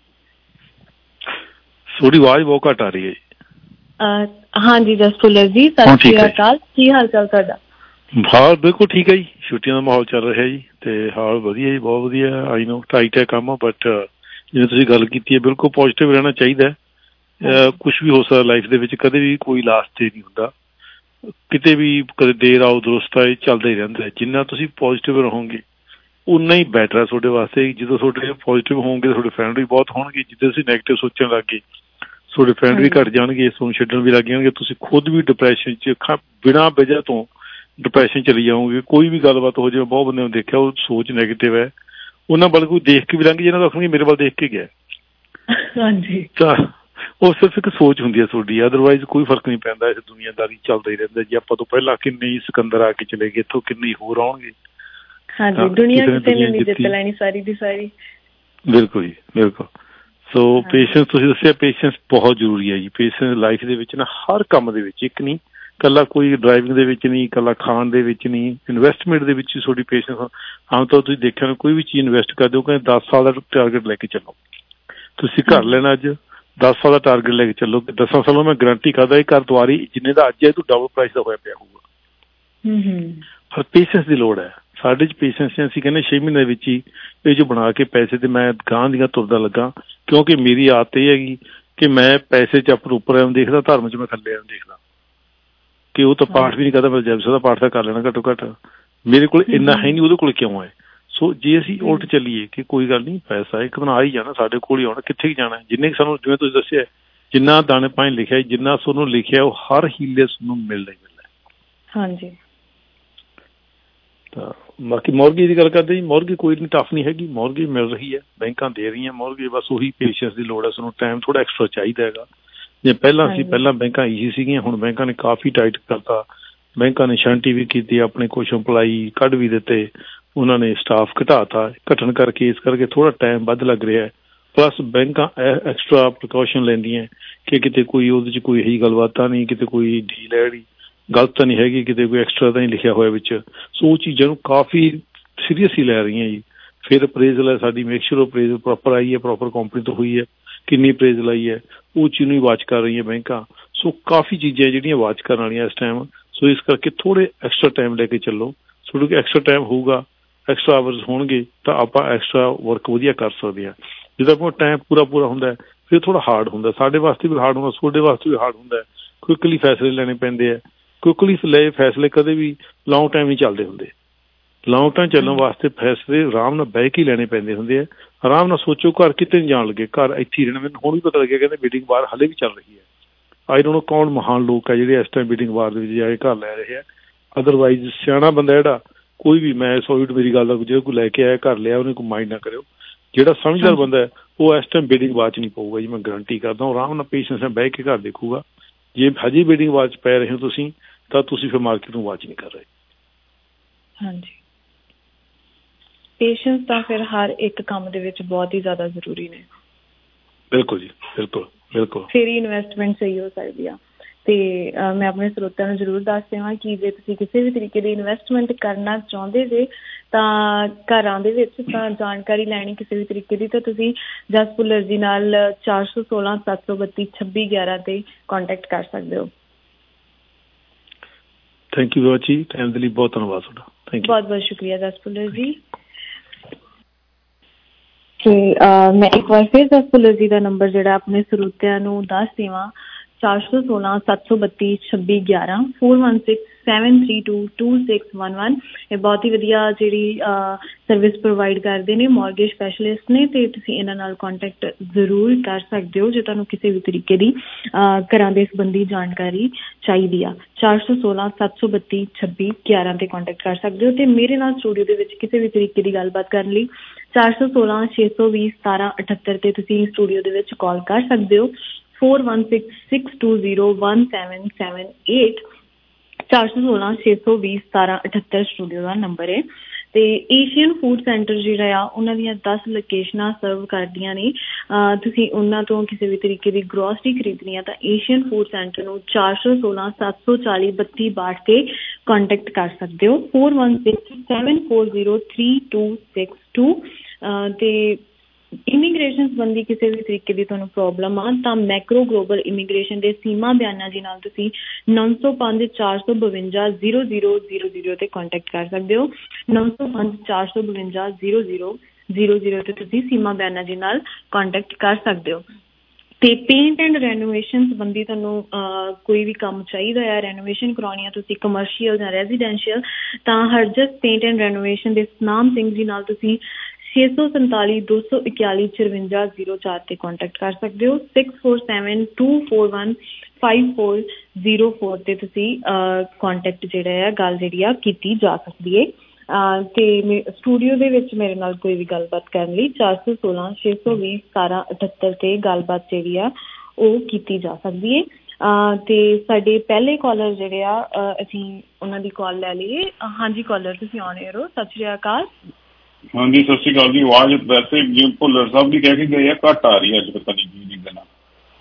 ਤੁਹਾਡੀ ਆਵਾਜ਼ ਬਹੁਤ ਘੱਟ ਆ ਰਹੀ ਹੈ ਜੀ।
ਹਾਂਜੀ ਜਸ ਭੁੱਲਰ ਜੀ, ਸਤਿ ਸ਼੍ਰੀ ਅਕਾਲ, ਕੀ ਹਾਲ ਚਾਲ ਤੁਹਾਡਾ?
ਹਾਲ ਬਿਲਕੁਲ ਠੀਕ ਹੈ ਜੀ, ਛੁੱਟੀਆਂ ਦਾ ਮਾਹੌਲ ਚੱਲ ਰਿਹਾ ਜੀ ਤੇ ਹਾਲ ਵਧੀਆ ਜੀ, ਬਹੁਤ ਵਧੀਆ। ਆਈ ਨੋ ਟਾਈਟ ਹੈ ਕੰਮ, ਬਟ ਜਿਵੇਂ ਤੁਸੀਂ ਗੱਲ ਕੀਤੀ ਹੈ ਬਿਲਕੁਲ ਪੋਜ਼ੀਟਿਵ ਰਹਿਣਾ ਚਾਹੀਦਾ। ਕੁਛ ਵੀ ਹੋ ਸਕਦਾ ਲਾਈਫ ਦੇ ਵਿੱਚ, ਕਦੇ ਵੀ ਕੋਈ ਲਾਸਟ ਡੇ ਨਹੀਂ ਹੁੰਦਾ, ਕਿਤੇ ਵੀ ਕਦੇ ਦੇਰ ਆਓ ਦਰੁਸਤ ਆਏ, ਚੱਲਦਾ ਹੀ ਰਹਿੰਦਾ। ਜਿੰਨਾ ਤੁਸੀਂ ਪੋਜ਼ੀਟਿਵ ਰਹੋਗੇ ਉਨਾ ਹੀ ਬੈਟਰ ਹੈ ਤੁਹਾਡੇ ਵਾਸਤੇ। ਜਦੋਂ ਤੁਹਾਡੇ ਪੋਜ਼ੀਟਿਵ ਹੋਣਗੇ ਤੁਹਾਡੇ ਫਰੈਂਡ ਵੀ ਬਹੁਤ ਹੋਣਗੇ। ਜਿੱਦਾਂ ਤੁਸੀਂ ਨੈਗੇਟਿਵ ਸੋਚਣ ਲੱਗ ਗਏ ਤੁਹਾਡੇ ਫਰੈਂਡ ਵੀ ਘੱਟ ਜਾਣਗੇ, ਤੁਹਾਨੂੰ ਛੱਡਣ ਵੀ ਲੱਗ ਜਾਣਗੇ, ਤੁਸੀਂ ਖੁਦ ਵੀ ਡਿਪਰੈਸ਼ਨ 'ਚ ਬਿਨਾਂ ਵਜ੍ਹਾ ਤੋਂ ਡਿਪਰੈਸ਼ਨ ਚਲੀ ਜਾਓਗੇ। ਕੋਈ ਵੀ ਗੱਲਬਾਤ ਹੋ ਜਾਵੇ, ਬਹੁਤ ਬੰਦੇ ਨੂੰ ਦੇਖਿਆ ਉਹ ਸੋਚ ਨੈਗੇਟਿਵ ਹੈ, ਉਹਨਾਂ ਵੱਲ ਕੋਈ ਦੇਖ ਕੇ ਵੀ ਲੰਘ ਜੇ ਇਹਨਾਂ ਦਾ ਆਖਣਗੇ ਮੇਰੇ ਵੱਲ ਦੇਖ ਕੇ ਗਿਆ।
ਹਾਂਜੀ,
ਤਾਂ ਉਹ ਸਿਰਫ ਇੱਕ ਸੋਚ ਹੁੰਦੀ ਹੈ ਤੁਹਾਡੀ, ਅਦਰਵਾਈਜ਼ ਕੋਈ ਫਰਕ ਨਹੀਂ ਪੈਂਦਾ। ਇਸ ਦੁਨੀਆਦਾਰੀ ਚੱਲਦਾ ਹੀ ਰਹਿੰਦਾ ਜੀ। ਆਪਾਂ ਤੋਂ ਪਹਿਲਾਂ ਕਿੰਨੇ ਹੀ ਸਿਕੰਦਰ ਆ ਕੇ ਚਲੇ ਗਏ, ਇੱਥੋਂ ਕਿੰਨੇ ਹੋਰ ਆਉਣਗੇ।
ਹਾਂਜੀ, ਦੁਨੀਆ ਕਿਸੇ ਨੇ ਨਹੀਂ ਜਿੱਤ ਲੈਣੀ ਸਾਰੀ ਦੀ ਸਾਰੀ।
ਬਿਲਕੁਲ ਜੀ, ਬਿਲਕੁਲ। ਸੋ ਪੇਸ਼ੈਂਸ, ਤੁਸੀਂ ਦੱਸਿਆ ਪੇਸ਼ੈਂਸ ਬਹੁਤ ਜ਼ਰੂਰੀ ਹੈ ਜੀ। ਪੇਸ਼ੈਂਸ ਲਾਈਫ ਦੇ ਵਿੱਚ ਨਾ ਹਰ ਕੰਮ ਦੇ ਵਿੱਚ, ਇੱਕ ਨਹੀਂ ਇਕੱਲਾ ਕੋਈ ਡਰਾਈਵਿੰਗ ਦੇ ਵਿੱਚ ਨਹੀਂ, ਇਕੱਲਾ ਖਾਣ ਦੇ ਵਿੱਚ ਨਹੀਂ, ਇਨਵੈਸਟਮੈਂਟ ਦੇ ਵਿੱਚ ਤੁਹਾਡੀ ਪੇਸ਼ੈਂਸ। ਆਮ ਤੌਰ ਤੁਸੀਂ ਦੇਖਿਆ ਨਾ, ਕੋਈ ਵੀ ਚੀਜ਼ ਇਨਵੈਸਟ ਕਰਦੇ ਹੋ ਕਹਿੰਦੇ ਦਸ ਸਾਲ ਦਾ ਟਾਰਗੇਟ ਲੈ ਕੇ ਚੱਲੋ। ਤੁਸੀਂ ਘਰ ਲੈਣਾ ਅੱਜ, ਦਸ ਸਾਲ ਦਾ ਟਾਰਗੇਟ ਲੈ ਕੇ ਚੱਲੋ, ਦਸਾਂ ਸਾਲਾਂ ਮੈਂ ਗਰੰਟੀ ਕਰਦਾ ਇਹ ਘਰ ਦੁਆਰੀ ਜਿੰਨੇ ਦਾ ਅੱਜ ਹੈ ਤੂੰ ਡਬਲ ਪ੍ਰਾਈਸ ਦਾ ਹੋਇਆ ਪਿਆ ਹੋਊਗਾ। ਪਰ ਪੇਸ਼ੈਂਸ ਦੀ ਲੋੜ ਹੈ ਸਾਡੇ 'ਚ। ਪੇਸ਼ੈਂਸ ਅਸੀਂ ਕਹਿੰਦੇ ਛੇ ਮਹੀਨੇ ਵਿੱਚ ਹੀ ਇਹ ਜੋ ਬਣਾ ਕੇ ਪੈਸੇ ਤੇ ਮੈਂ ਗਾਂ ਦੀਆਂ ਤੁਰਦਾ ਲੱਗਾ, ਕਿਉਂਕਿ ਮੇਰੀ ਆਦਤ ਇਹ ਹੈਗੀ ਕਿ ਮੈਂ ਪੈਸੇ 'ਚ ਆਪਣੇ ਉੱਪਰ ਐਵੇਂ ਦੇਖਦਾ, ਧਰਮ 'ਚ ਮੈਂ ਥੱਲੇ ਐਵੇਂ ਦੇਖਦਾ ਕਿ ਉਹ ਤਾਂ ਪਾਠ ਵੀ ਨਹੀਂ ਕਰਦਾ, ਮੈਂ ਜਪਜੀ ਸਾਹਿਬ ਦਾ ਪਾਠ ਤਾਂ ਕਰ ਲੈਣਾ ਘੱਟੋ ਘੱਟ, ਮੇਰੇ ਕੋਲ ਇੰਨਾ ਹੈ ਨਹੀਂ, ਉਹਦੇ ਕੋਲ ਕਿਉਂ ਹੈ। ਸੋ ਜੇ ਅਸੀਂ ਉਲਟ ਚੱਲੀਏ ਕਿ ਕੋਈ ਗੱਲ ਨਹੀਂ, ਪੈਸਾ ਇੱਕ ਦਿਨ ਆ ਹੀ ਜਾਣਾ, ਸਾਡੇ ਕੋਲ ਹੀ ਆਉਣਾ, ਕਿੱਥੇ ਹੀ ਜਾਣਾ। ਜਿੰਨੇ ਸਾਨੂੰ, ਜਿਵੇਂ ਤੁਸੀਂ ਦੱਸਿਆ, ਜਿੰਨਾ ਦਾਣੇ ਪਾਣੀ ਲਿਖਿਆ, ਜਿੰਨਾ ਤੁਹਾਨੂੰ ਲਿਖਿਆ ਉਹ ਹਰ ਹੀਲੇ ਤੁਹਾਨੂੰ ਮਿਲਦਾ ਹੀ ਮਿਲਦਾ।
ਹਾਂਜੀ,
ਤਾਂ ਬਾਕੀ ਮੌਰਗੇਜ ਦੀ ਗੱਲ ਕਰਦੇ ਜੀ, ਮੌਰਗੇਜ ਕੋਈ ਨਹੀਂ ਟਫ ਨਹੀਂ ਹੈਗੀ, ਮੌਰਗੇਜ ਮਿਲ ਰਹੀ ਹੈ, ਬੈਂਕਾਂ ਦੇ ਰਹੀਆਂ ਮੌਰਗੇਜ। ਬਸ ਉਹੀ ਪੇਸ਼ੈਂਸ ਦੀ ਲੋੜ ਹੈ, ਸਾਨੂੰ ਟਾਈਮ ਥੋੜ੍ਹਾ ਐਕਸਟਰਾ ਚਾਹੀਦਾ ਹੈਗਾ। ਜੇ ਪਹਿਲਾਂ ਸੀ, ਪਹਿਲਾਂ ਬੈਂਕਾਂ ਈਜ਼ੀ ਸੀਗੀਆਂ, ਹੁਣ ਬੈਂਕਾਂ ਨੇ ਕਾਫੀ ਟਾਈਟ ਕਰਤਾ। ਬੈਂਕਾਂ ਨੇ ਸ਼ਾਂਤੀ ਵੀ ਕੀਤੀ, ਆਪਣੇ ਕੁਛ ਇੰਪਲਾਈ ਕੱਢ ਵੀ ਦਿੱਤੇ, ਉਹਨਾਂ ਨੇ ਸਟਾਫ ਘਟਾਤਾ। ਘਟਣ ਕਰਕੇ ਇਸ ਕਰਕੇ ਥੋੜ੍ਹਾ ਟਾਈਮ ਵੱਧ ਲੱਗ ਰਿਹਾ। ਪਲੱਸ ਬੈਂਕਾਂ ਐਕਸਟਰਾ ਪ੍ਰੀਕਾਸ਼ਨ ਲੈਂਦੀਆਂ ਕਿ ਕਿਤੇ ਕੋਈ ਉਹਦੇ 'ਚ ਕੋਈ ਇਹੀ ਗੱਲਬਾਤ ਤਾਂ ਨਹੀਂ, ਕਿਤੇ ਕੋਈ ਢੀਲ ਹੈ ਜਿਹੜੀ ਗਲਤ ਤਾਂ ਨਹੀਂ ਹੈਗੀ, ਕਿਤੇ ਕੋਈ ਐਕਸਟਰਾ ਤਾਂ ਨਹੀਂ ਲਿਖਿਆ ਹੋਇਆ ਵਿੱਚ। ਸੋ ਉਹ ਚੀਜ਼ਾਂ ਨੂੰ ਕਾਫੀ ਸੀਰੀਅਸਲੀ ਲੈ ਰਹੀਆਂ ਜੀ। ਫਿਰ ਅਪਰੇਜ਼ਲ ਹੈ ਸਾਡੀ, ਮੇਕ ਸ਼ੋਰ ਅਪਰੇਜ਼ਲ ਪ੍ਰੋਪਰ ਆਈ ਹੈ, ਪ੍ਰੋਪਰ ਕੰਪਨੀ ਤੋਂ ਹੋਈ ਹੈ, ਕਿੰਨੀ ਅਪਰੇਜ਼ਲ ਆਈ ਹੈ, ਉਹ ਚੀਜ਼ ਨੂੰ ਵੀ ਵਾਚ ਕਰ ਰਹੀਆਂ ਬੈਂਕਾਂ। ਸੋ ਕਾਫੀ ਚੀਜ਼ਾਂ ਜਿਹੜੀਆਂ ਵਾਚ ਕਰਨ ਵਾਲੀਆਂ ਇਸ ਟਾਈਮ। ਸੋ ਇਸ ਕਰਕੇ ਥੋੜ੍ਹੇ ਐਕਸਟਰਾ ਟਾਈਮ ਲੈ ਕੇ ਚੱਲੋ। ਤੁਹਾਡੇ ਕੋਲ ਐਕਸਟਰਾ ਟਾਈਮ ਹੋਊਗਾ, ਐਕਸਟਰਾ ਆਵਰਸ ਹੋਣਗੇ ਤਾਂ ਆਪਾਂ ਐਕਸਟਰਾ ਵਰਕ ਵਧੀਆ ਕਰ ਸਕਦੇ ਹਾਂ। ਜਦੋਂ ਆਪਣਾ ਟਾਈਮ ਪੂਰਾ ਪੂਰਾ ਹੁੰਦਾ ਫਿਰ ਥੋੜ੍ਹਾ ਹਾਰਡ ਹੁੰਦਾ, ਸਾਡੇ ਵਾਸਤੇ ਵੀ ਹਾਰਡ ਹੁੰਦਾ, ਤੁਹਾਡੇ ਵਾਸਤੇ ਵੀ ਹਾਰਡ ਹੁੰਦਾ। ਕੁਇਕਲੀ ਫੈਸਲੇ ਲੈਣੇ ਪੈਂਦੇ ਆ। ਕੁਇਕਲੀ ਲਏ ਫੈਸਲੇ ਕਦੇ ਵੀ ਲੌਂਗ ਟਾਈਮ ਨਹੀਂ ਚੱਲਦੇ ਹੁੰਦੇ। ਲੌਂਗ ਟਾਈਮ ਚੱਲਣ ਵਾਸਤੇ ਫੈਸਲੇ ਆਰਾਮ ਨਾਲ ਬਹਿ ਕੇ ਲੈਣੇ ਪੈਂਦੇ ਹੁੰਦੇ ਆ। ਆਰਾਮ ਨਾਲ ਸੋਚੋ, ਘਰ ਕਿਤੇ ਨਹੀਂ ਜਾਣ ਲੱਗੇ, ਘਰ ਇੱਥੇ ਹੀ ਰਹਿਣਾ। ਮੈਨੂੰ ਹੁਣ ਵੀ ਪਤਾ ਲੱਗਿਆ ਕਹਿੰਦੇ ਮੀਟਿੰਗ ਬਾਹਰ ਹਾਲੇ ਵੀ ਚੱਲ ਰਹੀ ਹੈ। ਆਈ ਡੋਂਟ ਨੋ ਕੌਣ ਮਹਾਨ ਲੋਕ ਆ ਜਿਹੜੇ ਇਸ ਟਾਈਮ ਮੀਟਿੰਗ ਬਾਹਰ ਦੇ ਵਿੱਚ ਜਾ ਕੇ ਘਰ ਲੈ ਰਹੇ ਆ। ਅਦਰਵਾਈਜ਼ ਸਿਆਣਾ ਬੰਦਾ ਜਿਹੜਾ ਕੋਈ ਵੀ, ਮੈਂ ਸੌਰੀ ਮੇਰੀ ਗੱਲ ਦਾ ਜਿਹੜਾ ਕੋਈ ਲੈ ਕੇ ਆਇਆ ਘਰ ਲਿਆ, ਉਹਨੇ ਕੋਈ ਮਾਈਂਡ ਨਾ ਕਰਿਓ। ਜਿਹੜਾ ਸਮਝਦਾਰ ਬੰਦਾ ਹੈ ਉਹ ਇਸ ਟਾਈਮ ਬਿਡਿੰਗ ਬਾਅਦ 'ਚ ਨਹੀਂ ਪਊਗਾ ਜੀ, ਮੈਂ ਗਰੰਟੀ ਕਰਦਾ। ਆਰਾਮ ਨਾਲ ਪੇਸ਼ੈਂਸ ਨਾਲ ਬਹਿ ਕੇ ਘਰ ਦੇਖੂਗਾ। ਜੇ ਹਜੇ ਬਿਡਿੰਗ ਬਾਅਦ 'ਚ ਪੈ ਰਹੇ ਹੋ ਤੁਸੀਂ, ਤਾਂ ਤੁਸੀਂ ਫਿਰ ਮਾਰਕੀਟ ਨੂੰ ਵਾਚ ਨਹੀਂ ਕਰ ਰਹੇ।
ਹਾਂਜੀ, ਪੇਸ਼ੈਂਸ ਤਾਂ ਫਿਰ ਹਰ ਇੱਕ ਕੰਮ ਦੇ ਵਿੱਚ ਬਹੁਤ ਹੀ ਜ਼ਿਆਦਾ ਜ਼ਰੂਰੀ ਨੇ।
ਬਿਲਕੁਲ ਜੀ, ਬਿਲਕੁਲ ਬਿਲਕੁਲ।
ਫਿਰ ਹੀ ਇਨਵੈਸਟਮੈਂਟ ਸਹੀ ਹੋ ਸਕਦੀ ਆ। ਤੇ ਮੈਂ ਆਪਣੇ ਸਰੋਤਿਆਂ ਨੂੰ ਜ਼ਰੂਰ ਦੱਸ ਦੇਵਾਂ ਕਿ ਜੇ ਤੁਸੀਂ ਕਿਸੇ ਵੀ ਤਰੀਕੇ ਦੀ ਇਨਵੈਸਟਮੈਂਟ ਕਰਨਾ ਚਾਹੁੰਦੇ ਜੇ ਤਾਂ ਘਰਾਂ ਦੇ ਵਿੱਚ ਤਾਂ ਜਾਣਕਾਰੀ ਲੈਣੀ ਕਿਸੇ ਵੀ ਤਰੀਕੇ ਦੀ, ਤਾਂ ਤੁਸੀਂ ਜਸ ਭੁੱਲਰ ਜੀ ਨਾਲ ਚਾਰ ਸੌ ਸੋਲਾਂ ਸੱਤ ਸੌ ਬੱਤੀ ਛੱਬੀ ਗਿਆਰਾਂ ਤੇ ਕੰਟੈਕਟ ਕਰ ਸਕਦੇ ਹੋ।
ਥੈਂਕ ਯੂ ਬਹੁਤ ਜੀ, ਟਾਈਮ ਦੇ ਲਈ ਬਹੁਤ ਧੰਨਵਾਦ ਤੁਹਾਡਾ। ਥੈਂਕ ਯੂ, ਬਹੁਤ
ਬਹੁਤ ਸ਼ੁਕਰੀਆ ਜਸ ਭੁੱਲਰ ਜੀ। ਤੇ ਮੈਂ ਇੱਕ ਵਾਰ ਫਿਰ ਜਸ ਭੁੱਲਰ ਜੀ ਦਾ ਨੰਬਰ ਜਿਹੜਾ ਆਪਣੇ ਸਰੋਤਿਆਂ ਨੂੰ ਦੱਸ ਦੇਵਾਂ, ਚਾਰ ਸੌ ਸੋਲਾਂ ਸੱਤ ਸੌ ਬੱਤੀ ਛੱਬੀ ਗਿਆਰਾਂ, four one six seven three two two six one one. ਇਹ ਬਹੁਤ ਹੀ ਵਧੀਆ ਜਿਹੜੀ ਸਰਵਿਸ ਪ੍ਰੋਵਾਈਡ ਕਰਦੇ ਨੇ, ਮੌਰਗੇਜ ਸਪੈਸ਼ਲਿਸਟ ਨੇ, ਤੇ ਤੁਸੀਂ ਇਹਨਾਂ ਨਾਲ ਕੰਟੈਕਟ ਜ਼ਰੂਰ ਕਰ ਸਕਦੇ ਹੋ ਜੇ ਤੁਹਾਨੂੰ ਕਿਸੇ ਵੀ ਤਰੀਕੇ ਦੀ ਘਰਾਂ ਦੇ ਸੰਬੰਧੀ ਜਾਣਕਾਰੀ ਚਾਹੀਦੀ ਆ। ਚਾਰ ਸੌ ਸੋਲਾਂ ਸੱਤ ਸੌ ਬੱਤੀ ਛੱਬੀ ਗਿਆਰਾਂ ਤੇ ਕੰਟੈਕਟ ਕਰ ਸਕਦੇ ਹੋ। ਤੇ ਮੇਰੇ ਨਾਲ ਸਟੂਡੀਓ ਦੇ ਵਿੱਚ ਕਿਸੇ ਵੀ ਤਰੀਕੇ ਦੀ ਗੱਲਬਾਤ ਕਰਨ ਲਈ ਚਾਰ ਸੌ ਸੋਲਾਂ ਛੇ ਸੌ ਵੀਹ ਸਤਾਰਾਂ ਅਠੱਤਰ ਤੇ ਤੁਸੀਂ ਸਟੂਡੀਓ ਦੇ ਵਿੱਚ ਕਾਲ ਕਰ ਸਕਦੇ ਹੋ। Four one six six two zero one seven seven eight, ਚਾਰ ਸੌ ਸੋਲਾਂ ਛੇ ਸੌ ਵੀਹ ਸਤਾਰਾਂ ਅਠੱਤਰ ਸਟੂਡੀਓ ਦਾ ਨੰਬਰ ਹੈ। ਤੇ ਏਸ਼ੀਅਨ ਫੂਡ ਸੈਂਟਰ ਜਿਹੜਾ ਆ ਉਹਨਾਂ ਦੀਆਂ ਦਸ ਲੋਕੇਸ਼ਨਾਂ ਸਰਵ ਕਰਦੀਆਂ ਨੇ। ਤੁਸੀਂ ਉਹਨਾਂ ਤੋਂ ਕਿਸੇ ਵੀ ਤਰੀਕੇ ਦੀ ਗਰੋਸਰੀ ਖਰੀਦਣੀ ਆ ਤਾਂ ਏਸ਼ੀਅਨ ਫੂਡ ਸੈਂਟਰ ਨੂੰ ਚਾਰ ਸੌ ਸੋਲਾਂ ਸੱਤ ਸੌ ਚਾਲੀ ਬੱਤੀ ਬਾਹਠ ਤੇ ਕੰਟੈਕਟ ਕਰ ਸਕਦੇ ਹੋ। Four one six seven four zero three two six two. ਤੇ ਇਮੀਗ੍ਰੇਸ਼ਨ ਸੰਬੰਧੀ ਕਿਸੇ ਵੀ ਤਰੀਕੇ ਦੀ ਤੁਹਾਨੂੰ ਪ੍ਰੋਬਲਮ ਆ ਤਾਂ ਮੈਕਰੋ ਗਲੋਬਲ ਇਮੀਗ੍ਰੇਸ਼ਨ ਦੇ ਸੀਮਾ ਬਿਆਨਾ ਜੀ ਨਾਲ ਤੁਸੀਂ ਨੌ ਸੌ ਪੰਜ ਚਾਰ ਸੌ ਬਵੰਜਾ ਜ਼ੀਰੋ ਜ਼ੀਰੋ ਜ਼ੀਰੋ ਜ਼ੀਰੋ ਤੇ ਕੰਟੈਕਟ ਕਰ ਸਕਦੇ ਹੋ। ਨੌ ਸੌ ਪੰਜ ਚਾਰ ਸੌ ਬਵੰਜਾ ਜ਼ੀਰੋ ਜ਼ੀਰੋ ਜ਼ੀਰੋ ਜ਼ੀਰੋ ਤੇ ਤੁਸੀਂ ਸੀਮਾ ਬਿਆਨਾ ਜੀ ਨਾਲ ਕੰਟੈਕਟ ਕਰ ਸਕਦੇ ਹੋ। ਤੇ ਪੇਂਟ ਐਂਡ ਰੈਨੋਵੇਸ਼ਨ ਸੰਬੰਧੀ ਤੁਹਾਨੂੰ ਕੋਈ ਵੀ ਕੰਮ ਚਾਹੀਦਾ ਹੈ, ਰੈਨੋਵੇਸ਼ਨ ਕਰਾਉਣੀ ਆ ਤੁਸੀਂ ਕਮਰਸ਼ੀਅਲ ਜਾਂ ਰੈਜ਼ੀਡੈਂਸ਼ੀਅਲ, ਤਾਂ ਹਰਜਸ ਪੇਂਟ ਐਂਡ ਰੈਨੋਵੇਸ਼ਨ ਦੇ ਸਤਨਾਮ ਸਿੰਘ ਜੀ ਨਾਲ ਤੁਸੀਂ ਛੇ ਸੌ ਸੰਤਾਲੀ ਦੋ ਸੌ ਇਕਤਾਲੀ ਚੁਰਵੰਜਾ ਜ਼ੀਰੋ ਚਾਰ ਤੇ ਕੰਟੈਕਟ ਕਰ ਸਕਦੇ ਹੋ। Six four seven two four one five four zero four ਤੇ ਤੁਸੀਂ ਕੰਟੈਕਟ ਜਿਹੜਾ ਆ ਗੱਲ ਜਿਹੜੀ ਆ ਕੀਤੀ ਜਾ ਸਕਦੀ ਹੈ। ਤੇ ਸਟੂਡੀਓ ਦੇ ਵਿੱਚ ਮੇਰੇ ਨਾਲ ਕੋਈ ਵੀ ਗੱਲਬਾਤ ਕਰਨ ਲਈ ਚਾਰ ਸੌ ਸੋਲਾਂ ਛੇ ਸੌ ਵੀਹ ਸਤਾਰਾਂ ਅਠੱਤਰ ਤੇ ਗੱਲਬਾਤ ਜਿਹੜੀ ਆ ਉਹ ਕੀਤੀ ਜਾ ਸਕਦੀ ਹੈ। ਤੇ ਸਾਡੇ ਪਹਿਲੇ ਕਾਲਰ ਜਿਹੜੇ ਆ ਅਸੀਂ ਉਹਨਾਂ ਦੀ ਕਾਲ ਲੈ ਲਈਏ। ਹਾਂਜੀ ਕਾਲਰ ਤੁਸੀਂ ਆਨ 에ਅਰ ਹੋ, ਸਤਿ ਸ਼੍ਰੀ ਅਕਾਲ।
ਹਾਂਜੀ ਸਤਿ ਸ਼੍ਰੀ ਅਕਾਲ ਜੀ। ਆਵਾਜ਼ ਵੈਸੇ ਜਿਵੇਂ ਭੁੱਲਰ ਸਾਹਿਬ ਦੀ ਕਹਿ ਕੇ ਗਏ ਆ ਘੱਟ ਆ ਰਹੀ ਹੈ ਅੱਜ, ਪਤਾ ਨਹੀਂ ਕੀ ਰੀਜ਼ਨ ਆ।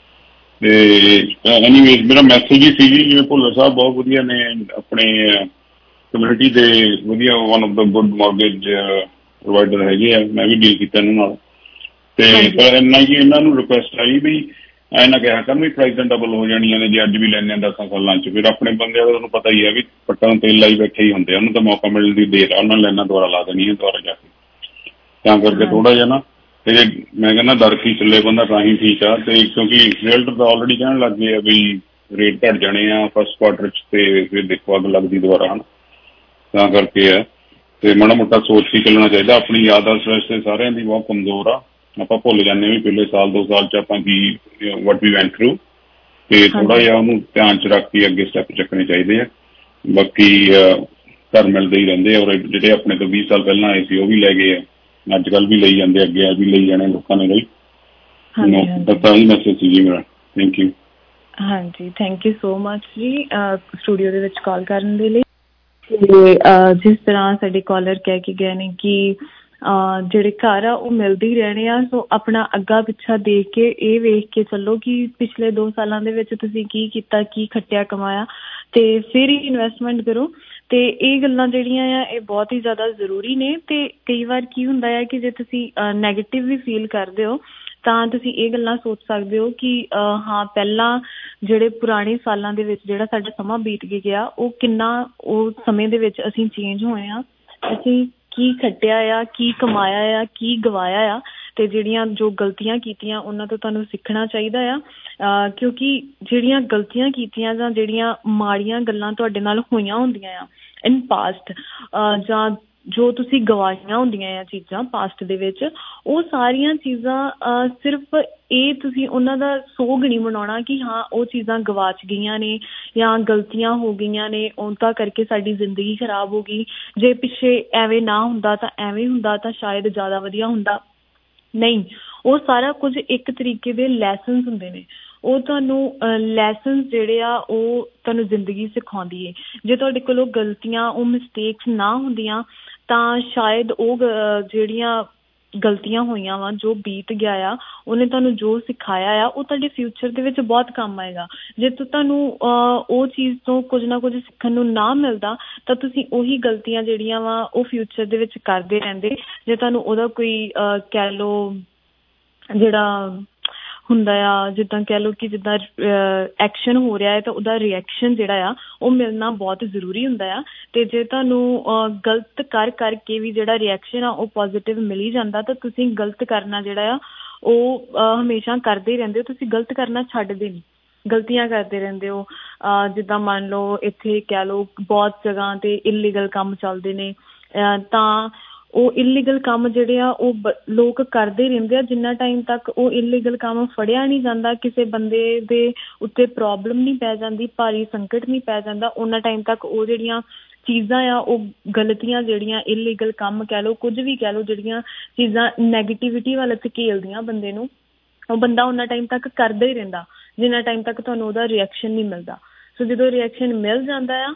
ਤੇ ਐਨੀਵੇਜ਼ ਮੇਰਾ ਮੈਸੇਜ ਹੀ ਸੀਗੀ, ਜਿਵੇਂ ਭੁੱਲਰ ਸਾਹਿਬ ਬਹੁਤ ਵਧੀਆ ਨੇ ਆਪਣੇ ਕਮਿਊਨਿਟੀ ਦੇ ਵਧੀਆ ਵਨ ਆਫ ਦਾ ਗੁੱਡ ਮੌਰਗੇਜ ਪ੍ਰੋਵਾਈਡਰ ਹੈਗੇ ਆ, ਮੈਂ ਵੀ ਡੀਲ ਕੀਤਾ ਇਹਨਾਂ ਨਾਲ। ਤੇ ਪਰ ਇੰਨਾ ਹੀ ਇਹਨਾਂ ਨੂੰ ਰਿਕੁਐਸਟ ਆਈ ਵੀ ਐ ਨਾ ਕਿਹਾ ਕਰਨ ਵੀ ਪ੍ਰਾਈਜ਼ਾਂ ਡਬਲ ਹੋ ਜਾਣੀਆਂ ਨੇ ਜੇ ਅੱਜ ਵੀ ਲੈਂਦੇ ਆ ਦਸਾਂ ਸਾਲਾਂ 'ਚ। ਫਿਰ ਆਪਣੇ ਬੰਦੇ ਦਾ ਤੁਹਾਨੂੰ ਪਤਾ ਹੀ ਹੈ ਵੀ ਪੱਟਾਂ ਨੂੰ ਤੇਲ ਲਾਈ ਬੈਠੇ ਹੀ ਹੁੰਦੇ ਆ, ਉਹਨੂੰ ਤਾਂ ਮੌਕਾ ਮਿਲਣ ਦੀ ਦੇਰ ਆ, ਉਹਨਾਂ ਲੈਣਾ ਦੁਬਾਰਾ ਲਾ ਦੇਣੀ ਹੈ ਦੁਬਾਰਾ ਜਾ ਕੇ। ਤਾਂ ਕਰਕੇ ਥੋੜਾ ਜਿਹਾ ਨਾ ਤੇ ਮੈਂ ਕਹਿੰਦਾ ਦਰ ਕੀ ਚੱਲੇ ਬੰਦਾ ਤਾਂ ਹੀ ਠੀਕ ਆ। ਤੇ ਕਿਉਂਕਿ ਰੀਅਲਟਰ ਤਾਂ ਆਲਰੇਡੀ ਕਹਿਣ ਲੱਗ ਗਏ ਆ ਵੀ ਰੇਟ ਘੱਟ ਜਾਣੇ ਆ ਫਸਟ ਕੁਆਰਟਰ 'ਚ ਤੇ ਫਿਰ ਦੇਖੋ ਅੱਗ ਲੱਗਦੀ ਦੁਬਾਰਾ ਹਨ। ਤਾਂ ਕਰਕੇ ਆ ਤੇ ਮਾੜਾ ਮੋਟਾ ਸੋਚ ਕੇ ਚੱਲਣਾ ਚਾਹੀਦਾ। ਆਪਣੀ ਯਾਦਾਸ਼ਤ ਵੈਸੇ ਸਾਰਿਆਂ ਦੀ ਬਹੁਤ ਕਮਜ਼ੋਰ ਆ, ਆਪਾਂ ਭੁੱਲ ਜਾਂਦੇ ਵੀ ਪਿਛਲੇ ਸਾਲ ਦੋ ਸਾਲ 'ਚ ਆਪਾਂ ਕੀ ਵਟ ਵੀ ਵੈਂਟ ਥਰੂ, ਤੇ ਥੋੜਾ ਜਿਹਾ ਉਹਨੂੰ ਧਿਆਨ 'ਚ ਰੱਖ ਕੇ ਅੱਗੇ ਸਟੈਪ ਚੱਕਣੇ ਚਾਹੀਦੇ ਆ। ਬਾਕੀ ਘਰ ਮਿਲਦੇ ਹੀ ਰਹਿੰਦੇ ਆ, ਔਰ ਜਿਹੜੇ ਆਪਣੇ ਤੋਂ ਵੀਹ ਸਾਲ ਪਹਿਲਾਂ ਆਏ ਸੀ ਉਹ ਵੀ ਲੈ ਗਏ ਆ, ਅੱਜ ਕੱਲ੍ਹ ਵੀ ਲਈ ਜਾਂਦੇ, ਅੱਗੇ ਵੀ ਲਈ ਜਾਣੇ ਲੋਕਾਂ ਨੇ ਲਈ। ਤਾਂ ਹੀ ਮੈਸੇਜ ਸੀ ਜੀ ਮੇਰਾ। Thank you.
ਹਾਂਜੀ ਥੈਂਕ ਯੂ ਸੋ ਮਚ ਜੀ ਸਟੂਡੀਓ ਦੇ ਵਿੱਚ ਕਾਲ ਕਰਨ ਦੇ ਲਈ। ਤੇ ਜਿਸ ਤਰ੍ਹਾਂ ਸਾਡੇ ਕਾਲਰ ਕਹਿ ਕੇ ਗਏ ਨੇ ਕਿ ਜਿਹੜੇ ਘਰ ਆ ਉਹ ਮਿਲਦੇ ਹੀ ਰਹਿਣੇ ਆ, ਸੋ ਆਪਣਾ ਅੱਗਾ ਪਿੱਛਾ ਦੇਖ ਕੇ ਇਹ ਵੇਖ ਕੇ ਚੱਲੋ ਕਿ ਪਿਛਲੇ ਦੋ ਸਾਲਾਂ ਦੇ ਵਿੱਚ ਤੁਸੀਂ ਕੀ ਕੀਤਾ, ਕੀ ਖੱਟਿਆ ਕਮਾਇਆ, ਤੇ ਫਿਰ ਹੀ ਇਨਵੈਸਟਮੈਂਟ ਕਰੋ। ਤੇ ਇਹ ਗੱਲਾਂ ਜਿਹੜੀਆਂ ਆ ਇਹ ਬਹੁਤ ਹੀ ਜ਼ਿਆਦਾ ਜ਼ਰੂਰੀ ਨੇ। ਤੇ ਕਈ ਵਾਰ ਕੀ ਹੁੰਦਾ ਹੈ ਕਿ ਜੇ ਤੁਸੀਂ ਨੈਗੇਟਿਵ ਵੀ ਫੀਲ ਕਰਦੇ ਹੋ ਤਾਂ ਤੁਸੀਂ ਇਹ ਗੱਲਾਂ ਸੋਚ ਸਕਦੇ ਹੋ ਕਿ ਹਾਂ ਪਹਿਲਾਂ ਜਿਹੜੇ ਪੁਰਾਣੇ ਸਾਲਾਂ ਦੇ ਵਿੱਚ ਜਿਹੜਾ ਸਾਡਾ ਸਮਾਂ ਬੀਤ ਕੇ ਗਿਆ ਉਹ ਕਿੰਨਾ ਉਹ ਸਮੇਂ ਦੇ ਵਿੱਚ ਅਸੀਂ ਚੇਂਜ ਹੋਏ ਹਾਂ, ਅਸੀਂ ਕੀ ਖੱਟਿਆ ਆ, ਕੀ ਕਮਾਇਆ ਆ, ਕੀ ਗਵਾਇਆ ਆ, ਤੇ ਜਿਹੜੀਆਂ ਜੋ ਗਲਤੀਆਂ ਕੀਤੀਆਂ ਉਹਨਾਂ ਤੋਂ ਤੁਹਾਨੂੰ ਸਿੱਖਣਾ ਚਾਹੀਦਾ ਆ। ਕਿਉਂਕਿ ਜਿਹੜੀਆਂ ਗਲਤੀਆਂ ਕੀਤੀਆਂ ਜਾਂ ਜਿਹੜੀਆਂ ਮਾੜੀਆਂ ਗੱਲਾਂ ਤੁਹਾਡੇ ਨਾਲ ਹੋਈਆਂ ਹੁੰਦੀਆਂ ਆ ਇਨ ਪਾਸਟ, ਜਾਂ ਜੋ ਤੁਸੀਂ ਗਵਾਈਆਂ ਹੁੰਦੀਆਂ ਆ ਚੀਜ਼ਾਂ ਪਾਸਟ ਦੇ ਵਿੱਚ, ਉਹ ਸਾਰੀਆਂ ਚੀਜ਼ਾਂ ਸਿਰਫ ਇਹ ਤੁਸੀਂ ਉਹਨਾਂ ਦਾ ਸੋਗ ਨਹੀਂ ਮਨਾਉਣਾ ਕਿ ਹਾਂ ਉਹ ਚੀਜ਼ਾਂ ਗਵਾਚ ਗਈਆਂ ਨੇ ਜਾਂ ਗਲਤੀਆਂ ਹੋ ਗਈਆਂ ਨੇ, ਉਹਦਾ ਕਰਕੇ ਸਾਡੀ ਜ਼ਿੰਦਗੀ ਖਰਾਬ ਹੋ ਗਈ, ਜੇ ਪਿੱਛੇ ਐਵੇਂ ਨਾ ਹੁੰਦਾ ਤਾਂ ਐਵੇਂ ਹੁੰਦਾ ਤਾਂ ਸ਼ਾਇਦ ਜ਼ਿਆਦਾ ਵਧੀਆ ਹੁੰਦਾ। ਨਹੀਂ, ਉਹ ਸਾਰਾ ਕੁਝ ਇੱਕ ਤਰੀਕੇ ਦੇ ਲੈਸਨਸ ਹੁੰਦੇ ਨੇ। ਉਹ ਤੁਹਾਨੂੰ ਲੈਸਨਸ ਜਿਹੜੇ ਆ ਉਹ ਤੁਹਾਨੂੰ ਜ਼ਿੰਦਗੀ ਸਿਖਾਉਂਦੀ ਹੈ। ਜੇ ਤੁਹਾਡੇ ਕੋਲੋਂ ਗਲਤੀਆਂ ਉਹ ਮਿਸਟੇਕਸ ਨਾ ਹੁੰਦੀਆਂ ਤਾਂ ਸ਼ਾਇਦ ਉਹ ਜਿਹੜੀਆਂ ਗਲਤੀਆਂ ਹੋਈਆਂ ਵਾ, ਜੋ ਬੀਤ ਗਿਆ ਆ, ਉਹਨੇ ਤੁਹਾਨੂੰ ਜੋ ਸਿਖਾਇਆ ਆ ਉਹ ਤੁਹਾਡੇ ਫਿਊਚਰ ਦੇ ਵਿੱਚ ਬਹੁਤ ਕੰਮ ਆਏਗਾ। ਜੇ ਤੁਹਾਨੂੰ ਉਹ ਚੀਜ਼ ਤੋਂ ਕੁਝ ਨਾ ਕੁਝ ਸਿੱਖਣ ਨੂੰ ਨਾ ਮਿਲਦਾ ਤਾਂ ਤੁਸੀਂ ਉਹੀ ਗਲਤੀਆਂ ਜਿਹੜੀਆਂ ਵਾ ਉਹ ਫਿਊਚਰ ਦੇ ਵਿੱਚ ਕਰਦੇ ਰਹਿੰਦੇ। ਜੇ ਤੁਹਾਨੂੰ ਉਹਦਾ ਕੋਈ ਕਹਿ ਲਓ ਜਿਹੜਾ ਹੁੰਦਾ ਆ, ਜਿੱਦਾਂ ਕਹਿ ਲਓ ਕਿ ਜਿੱਦਾਂ ਐਕਸ਼ਨ ਹੋ ਰਿਹਾ ਹੈ ਤਾਂ ਉਹਦਾ ਰਿਐਕਸ਼ਨ ਜਿਹੜਾ ਆ ਉਹ ਮਿਲਣਾ ਬਹੁਤ ਜ਼ਰੂਰੀ ਹੁੰਦਾ ਆ। ਤੇ ਜੇ ਤੁਹਾਨੂੰ ਗਲਤ ਕਰ ਕਰਕੇ ਵੀ ਜਿਹੜਾ ਰਿਐਕਸ਼ਨ ਆ ਉਹ ਪੋਜ਼ੀਟਿਵ ਮਿਲੀ ਜਾਂਦਾ ਤਾਂ ਤੁਸੀਂ ਗਲਤ ਕਰਨਾ ਜਿਹੜਾ ਆ ਉਹ ਹਮੇਸ਼ਾ ਕਰਦੇ ਹੀ ਰਹਿੰਦੇ ਹੋ, ਤੁਸੀਂ ਗਲਤ ਕਰਨਾ ਛੱਡਦੇ ਨਹੀਂ, ਗਲਤੀਆਂ ਕਰਦੇ ਰਹਿੰਦੇ ਹੋ। ਜਿੱਦਾਂ ਮੰਨ ਲਓ ਇੱਥੇ ਕਹਿ ਲਓ ਬਹੁਤ ਜਗ੍ਹਾ ਤੇ ਇਲੀਗਲ ਕੰਮ ਚੱਲਦੇ ਨੇ, ਤਾਂ ਉਹ ਇਲੀਗਲ ਕੰਮ ਜਿਹੜੇ ਆ ਉਹ ਲੋਕ ਕਰਦੇ ਰਹਿੰਦੇ ਆ। ਜਿੰਨਾ ਟਾਈਮ ਤੱਕ ਉਹ ਇਲੀਗਲ ਕੰਮ ਫੜਿਆ ਨਹੀਂ ਜਾਂਦਾ, ਕਿਸੇ ਬੰਦੇ ਦੇ ਉੱਤੇ ਪ੍ਰੋਬਲਮ ਨਹੀਂ ਪੈ ਜਾਂਦੀ, ਭਾਰੀ ਸੰਕਟ ਨਹੀਂ ਪੈ ਜਾਂਦਾ, ਉਹਨਾਂ ਟਾਈਮ ਤੱਕ ਉਹ ਜਿਹੜੀਆਂ ਚੀਜ਼ਾਂ ਆ ਉਹ ਗਲਤੀਆਂ ਜਿਹੜੀਆਂ ਇਲੀਗਲ ਕੰਮ ਕਹਿ ਲਓ, ਕੁਝ ਵੀ ਕਹਿ ਲਓ, ਜਿਹੜੀਆਂ ਚੀਜ਼ਾਂ ਨੈਗੇਟਿਵਿਟੀ ਵੱਲ ਧਕੇਲਦੀਆਂ ਬੰਦੇ ਨੂੰ, ਉਹ ਬੰਦਾ ਉਹਨਾਂ ਟਾਈਮ ਤੱਕ ਕਰਦਾ ਹੀ ਰਹਿੰਦਾ ਜਿੰਨਾ ਟਾਈਮ ਤੱਕ ਤੁਹਾਨੂੰ ਉਹਦਾ ਰਿਐਕਸ਼ਨ ਨਹੀਂ ਮਿਲਦਾ। ਸੋ ਜਦੋਂ ਰਿਐਕਸ਼ਨ ਮਿਲ ਜਾਂਦਾ ਆ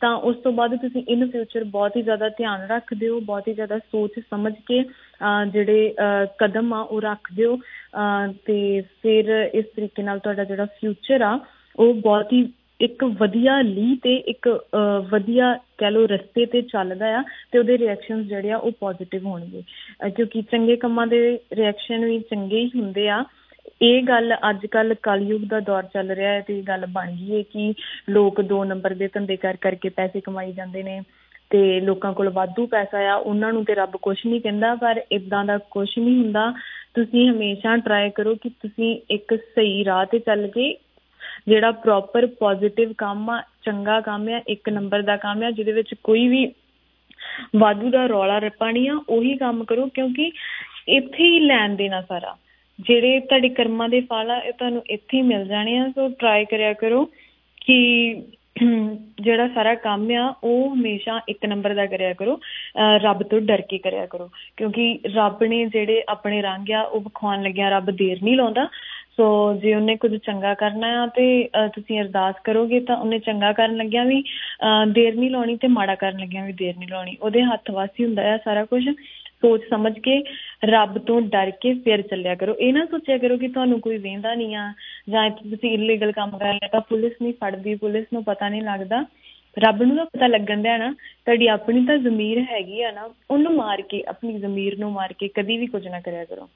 ਤਾਂ ਉਸ ਤੋਂ ਬਾਅਦ ਤੁਸੀਂ ਇਨ ਫਿਊਚਰ ਬਹੁਤ ਹੀ ਜ਼ਿਆਦਾ ਧਿਆਨ ਰੱਖਦੇ ਹੋ, ਬਹੁਤ ਹੀ ਜ਼ਿਆਦਾ ਸੋਚ ਸਮਝ ਕੇ ਅਹ ਜਿਹੜੇ ਅਹ ਕਦਮ ਆ ਉਹ ਰੱਖਦੇ ਹੋ ਅਹ ਤੇ ਫਿਰ ਇਸ ਤਰੀਕੇ ਨਾਲ ਤੁਹਾਡਾ ਜਿਹੜਾ ਫਿਊਚਰ ਆ ਉਹ ਬਹੁਤ ਹੀ ਇੱਕ ਵਧੀਆ ਲੀ ਤੇ ਇੱਕ ਵਧੀਆ ਕਹਿ ਲਓ ਰਸਤੇ ਤੇ ਚੱਲਦਾ ਆ ਤੇ ਉਹਦੇ ਰਿਐਕਸ਼ਨ ਜਿਹੜੇ ਆ ਉਹ ਪੋਜ਼ਿਟਿਵ ਹੋਣਗੇ ਕਿਉਂਕਿ ਚੰਗੇ ਕੰਮਾਂ ਦੇ ਰਿਐਕਸ਼ਨ ਵੀ ਚੰਗੇ ਹੀ ਹੁੰਦੇ ਆ। ਇਹ ਗੱਲ ਅੱਜ ਕੱਲ੍ਹ ਕਲਯੁਗ ਦਾ ਦੌਰ ਚੱਲ ਰਿਹਾ ਹੈ ਤੇ ਇਹ ਗੱਲ ਬਣ ਗਈ ਹੈ ਕਿ ਲੋਕ ਦੋ ਨੰਬਰ ਦੇ ਧੰਦੇ ਕਰ ਕਰਕੇ ਪੈਸੇ ਕਮਾਈ ਜਾਂਦੇ ਨੇ ਤੇ ਲੋਕਾਂ ਕੋਲ ਵਾਧੂ ਪੈਸਾ ਆ, ਉਹਨਾਂ ਨੂੰ ਤੇ ਰੱਬ ਕੁਛ ਨਹੀਂ ਕਹਿੰਦਾ, ਪਰ ਏਦਾਂ ਦਾ ਕੁਛ ਨਹੀਂ ਹੁੰਦਾ। ਤੁਸੀਂ ਹਮੇਸ਼ਾ ਟਰਾਈ ਕਰੋ ਕਿ ਤੁਸੀਂ ਇੱਕ ਸਹੀ ਰਾਹ ਤੇ ਚੱਲ ਕੇ ਜਿਹੜਾ ਪ੍ਰੋਪਰ ਪੋਜ਼ਿਟਿਵ ਕੰਮ ਆ, ਚੰਗਾ ਕੰਮ ਆ, ਇੱਕ ਨੰਬਰ ਦਾ ਕੰਮ ਆ ਜਿਹਦੇ ਵਿੱਚ ਕੋਈ ਵੀ ਵਾਧੂ ਦਾ ਰੌਲਾ ਰੱਪਾ ਨਹੀਂ ਆ, ਉਹੀ ਕੰਮ ਕਰੋ ਕਿਉਂਕਿ ਇੱਥੇ ਹੀ ਲੈਣ ਦੇਣਾ ਸਾਰਾ। ਜਿਹੜੇ ਤੁਹਾਡੇ ਕਰਮਾਂ ਦੇ ਫਲ ਆ ਇਹ ਤੁਹਾਨੂੰ ਇੱਥੇ ਹੀ ਮਿਲ ਜਾਣੇ ਆ। ਸੋ ਟਰਾਈ ਕਰਿਆ ਕਰੋ ਕਿ ਜਿਹੜਾ ਸਾਰਾ ਕੰਮ ਆ ਉਹ ਹਮੇਸ਼ਾ ਇੱਕ ਨੰਬਰ ਦਾ ਕਰਿਆ ਕਰੋ, ਰੱਬ ਤੋਂ ਡਰ ਕੇ ਕਰਿਆ ਕਰੋ ਕਿਉਂਕਿ ਰੱਬ ਨੇ ਜਿਹੜੇ ਆਪਣੇ ਰੰਗ ਆ ਉਹ ਵਿਖਾਉਣ ਲੱਗਿਆ ਰੱਬ ਦੇਰ ਨਹੀਂ ਲਾਉਂਦਾ। ਸੋ ਜੇ ਉਹਨੇ ਕੁਝ ਚੰਗਾ ਕਰਨਾ ਆ ਤੇ ਤੁਸੀਂ ਅਰਦਾਸ ਕਰੋਗੇ ਤਾਂ ਉਹਨੇ ਚੰਗਾ ਕਰਨ ਲੱਗਿਆ ਵੀ ਦੇਰ ਨਹੀਂ ਲਾਉਣੀ ਤੇ ਮਾੜਾ ਕਰਨ ਲੱਗਿਆ ਵੀ ਦੇਰ ਨਹੀਂ ਲਾਉਣੀ। ਉਹਦੇ ਹੱਥ ਵੱਸ ਹੀ ਹੁੰਦਾ ਆ ਸਾਰਾ ਕੁਝ। ਸੋਚ ਸਮਝ ਕੇ ਰੱਬ ਤੋਂ ਡਰ ਕੇ ਫਿਰ ਚੱਲਿਆ ਕਰੋ। ਇਹ ਨਾ ਸੋਚਿਆ ਕਰੋ ਕਿ ਤੁਹਾਨੂੰ ਕੋਈ ਵੇਂਦਾ ਨਹੀਂ ਆ ਜਾਂ ਤੁਸੀਂ ਇਲੀਗਲ ਕੰਮ ਕਰ ਲਿਆ ਤਾਂ ਪੁਲਿਸ ਨਹੀਂ ਫੜਦੀ, ਪੁਲਿਸ ਨੂੰ ਪਤਾ ਨਹੀਂ ਲੱਗਦਾ। ਰੱਬ ਨੂੰ ਤਾਂ ਪਤਾ ਲੱਗਣ ਦਿਆ ਨਾ, ਤੁਹਾਡੀ ਆਪਣੀ ਤਾਂ ਜ਼ਮੀਰ ਹੈਗੀ ਆ ਨਾ, ਉਹਨੂੰ ਮਾਰ ਕੇ ਆਪਣੀ ਜ਼ਮੀਰ ਨੂੰ ਮਾਰ ਕੇ ਕਦੀ ਵੀ ਕੁਝ ਨਾ ਕਰਿਆ ਕਰੋ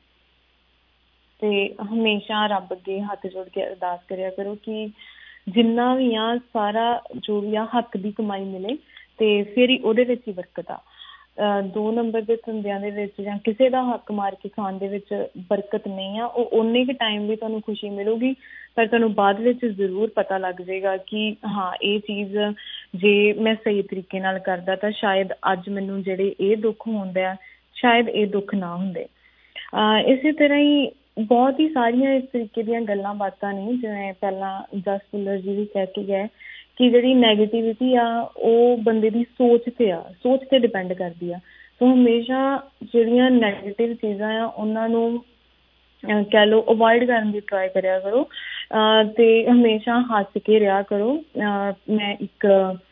ਤੇ ਹਮੇਸ਼ਾ ਰੱਬ ਅੱਗੇ ਹੱਥ ਜੋੜ ਕੇ ਅਰਦਾਸ ਕਰਿਆ ਕਰੋ ਕਿ ਜਿੰਨਾ ਵੀ ਆ ਸਾਰਾ ਜੋ ਵੀ ਆ ਹੱਕ ਦੀ ਕਮਾਈ ਮਿਲੇ ਤੇ ਫਿਰ ਹੀ ਉਹਦੇ ਵਿੱਚ ਹੀ ਬਰਕਤ ਆ। ਦੋ ਨੰਬਰ ਦੇ ਧੰਦਿਆਂ ਦੇ ਵਿੱਚ ਜਾਂ ਕਿਸੇ ਦਾ ਹੱਕ ਮਾਰ ਕੇ ਖਾਣ ਦੇ ਵਿੱਚ ਬਰਕਤ ਨਹੀਂ ਆ। ਉਹ ਓਨੇ ਕੁ ਟਾਈਮ ਵੀ ਤੁਹਾਨੂੰ ਖੁਸ਼ੀ ਮਿਲੂਗੀ ਪਰ ਤੁਹਾਨੂੰ ਬਾਅਦ ਵਿੱਚ ਜ਼ਰੂਰ ਪਤਾ ਲੱਗ ਜਾਏਗਾ ਕਿ ਹਾਂ ਇਹ ਚੀਜ਼ ਜੇ ਮੈਂ ਸਹੀ ਤਰੀਕੇ ਨਾਲ ਕਰਦਾ ਤਾਂ ਸ਼ਾਇਦ ਅੱਜ ਮੈਨੂੰ ਜਿਹੜੇ ਇਹ ਦੁੱਖ ਹੁੰਦੇ ਆ ਸ਼ਾਇਦ ਇਹ ਦੁੱਖ ਨਾ ਹੁੰਦੇ। ਇਸੇ ਤਰ੍ਹਾਂ ਹੀ ਬਹੁਤ ਹੀ ਸਾਰੀਆਂ ਇਸ ਤਰੀਕੇ ਦੀਆਂ ਗੱਲਾਂ ਬਾਤਾਂ ਨੇ ਜਿਵੇਂ ਪਹਿਲਾਂ ਜਸ ਭੁੱਲਰ ਜੀ ਵੀ ਕਹਿ ਕੇ ਗਏ ਕਿ ਜਿਹੜੀ ਨੈਗੇਟਿਵਿਟੀ ਆ ਉਹ ਬੰਦੇ ਦੀ ਸੋਚ ਤੇ ਆ, ਸੋਚ ਤੇ ਡਿਪੈਂਡ ਕਰਦੀ ਆ। ਸੋ ਹਮੇਸ਼ਾ ਜਿਹੜੀਆਂ ਨੈਗੇਟਿਵ ਚੀਜ਼ਾਂ ਆ ਉਹਨਾਂ ਨੂੰ ਕਹਿ ਲਓ ਅਵੋਇਡ ਕਰਨ ਦੀ ਟਰਾਈ ਕਰਿਆ ਕਰੋ ਤੇ ਹਮੇਸ਼ਾ ਹੱਸ ਕੇ ਰਿਹਾ ਕਰੋ। ਮੈਂ ਇੱਕ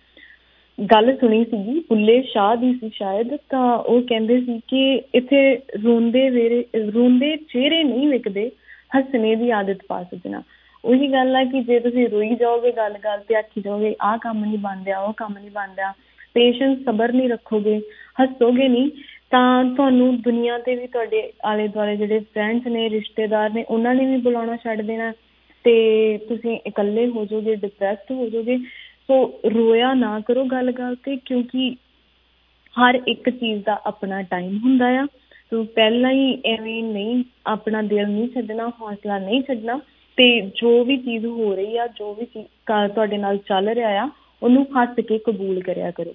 ਗੱਲ ਸੁਣੀ ਸੀਗੀ ਬੁੱਲੇ ਸ਼ਾਹ ਦੀ ਸੀ ਸ਼ਾਇਦ, ਤਾਂ ਉਹ ਕਹਿੰਦੇ ਸੀ ਕਿ ਇੱਥੇ ਰੋਂਦੇ ਵੇਰੇ ਰੋਂਦੇ ਚਿਹਰੇ ਨਹੀਂ ਵਿਕਦੇ, ਹੱਸਣੇ ਦੀ ਆਦਤ ਪਾ ਸੱਜਣਾ। ਉਹੀ ਗੱਲ ਆ ਕਿ ਜੇ ਤੁਸੀਂ ਰੋਈ ਜਾਓਗੇ ਗੱਲ ਗੱਲ ਤੇ ਆਖੀ ਜਾਓਗੇ ਆਹ ਕੰਮ ਨਹੀਂ ਬਣ ਰਿਹਾ ਉਹ ਕੰਮ ਨਹੀਂ ਬਣ ਰਿਹਾ, ਪੇਸ਼ੈਂਸ ਸਬਰ ਨਹੀਂ ਰੱਖੋਗੇ, ਹੱਸੋਗੇ ਨਹੀਂ ਤਾਂ ਤੁਹਾਨੂੰ ਦੁਨੀਆ ਤੇ ਵੀ ਤੁਹਾਡੇ ਆਲੇ ਦੁਆਲੇ ਜਿਹੜੇ ਫਰੈਂਡਸ ਨੇ ਰਿਸ਼ਤੇਦਾਰ ਨੇ ਉਹਨਾਂ ਨੇ ਵੀ ਬੁਲਾਉਣਾ ਛੱਡ ਦੇਣਾ ਤੇ ਤੁਸੀਂ ਇਕੱਲੇ ਹੋ ਜਾਓਗੇ, ਡਿਪਰੈਸਡ ਹੋ ਜਾਓਗੇ। ਸੋ ਰੋਇਆ ਨਾ ਕਰੋ ਗੱਲ ਗੱਲ ਤੇ ਕਿਉਂਕਿ ਹਰ ਇੱਕ ਚੀਜ਼ ਦਾ ਆਪਣਾ ਟਾਈਮ ਹੁੰਦਾ ਆ। ਸੋ ਪਹਿਲਾਂ ਹੀ ਐਵੇਂ ਨਹੀਂ ਆਪਣਾ ਦਿਲ ਨਹੀਂ ਛੱਡਣਾ, ਹੌਸਲਾ ਨਹੀਂ ਛੱਡਣਾ ਤੇ ਜੋ ਵੀ ਚੀਜ਼ ਹੋ ਰਹੀ ਆ ਜੋ ਵੀ ਚੀਜ਼ ਤੁਹਾਡੇ ਨਾਲ ਚੱਲ ਰਿਹਾ ਆ ਉਹਨੂੰ ਹੱਸ ਕੇ ਕਬੂਲ ਕਰਿਆ ਕਰੋ।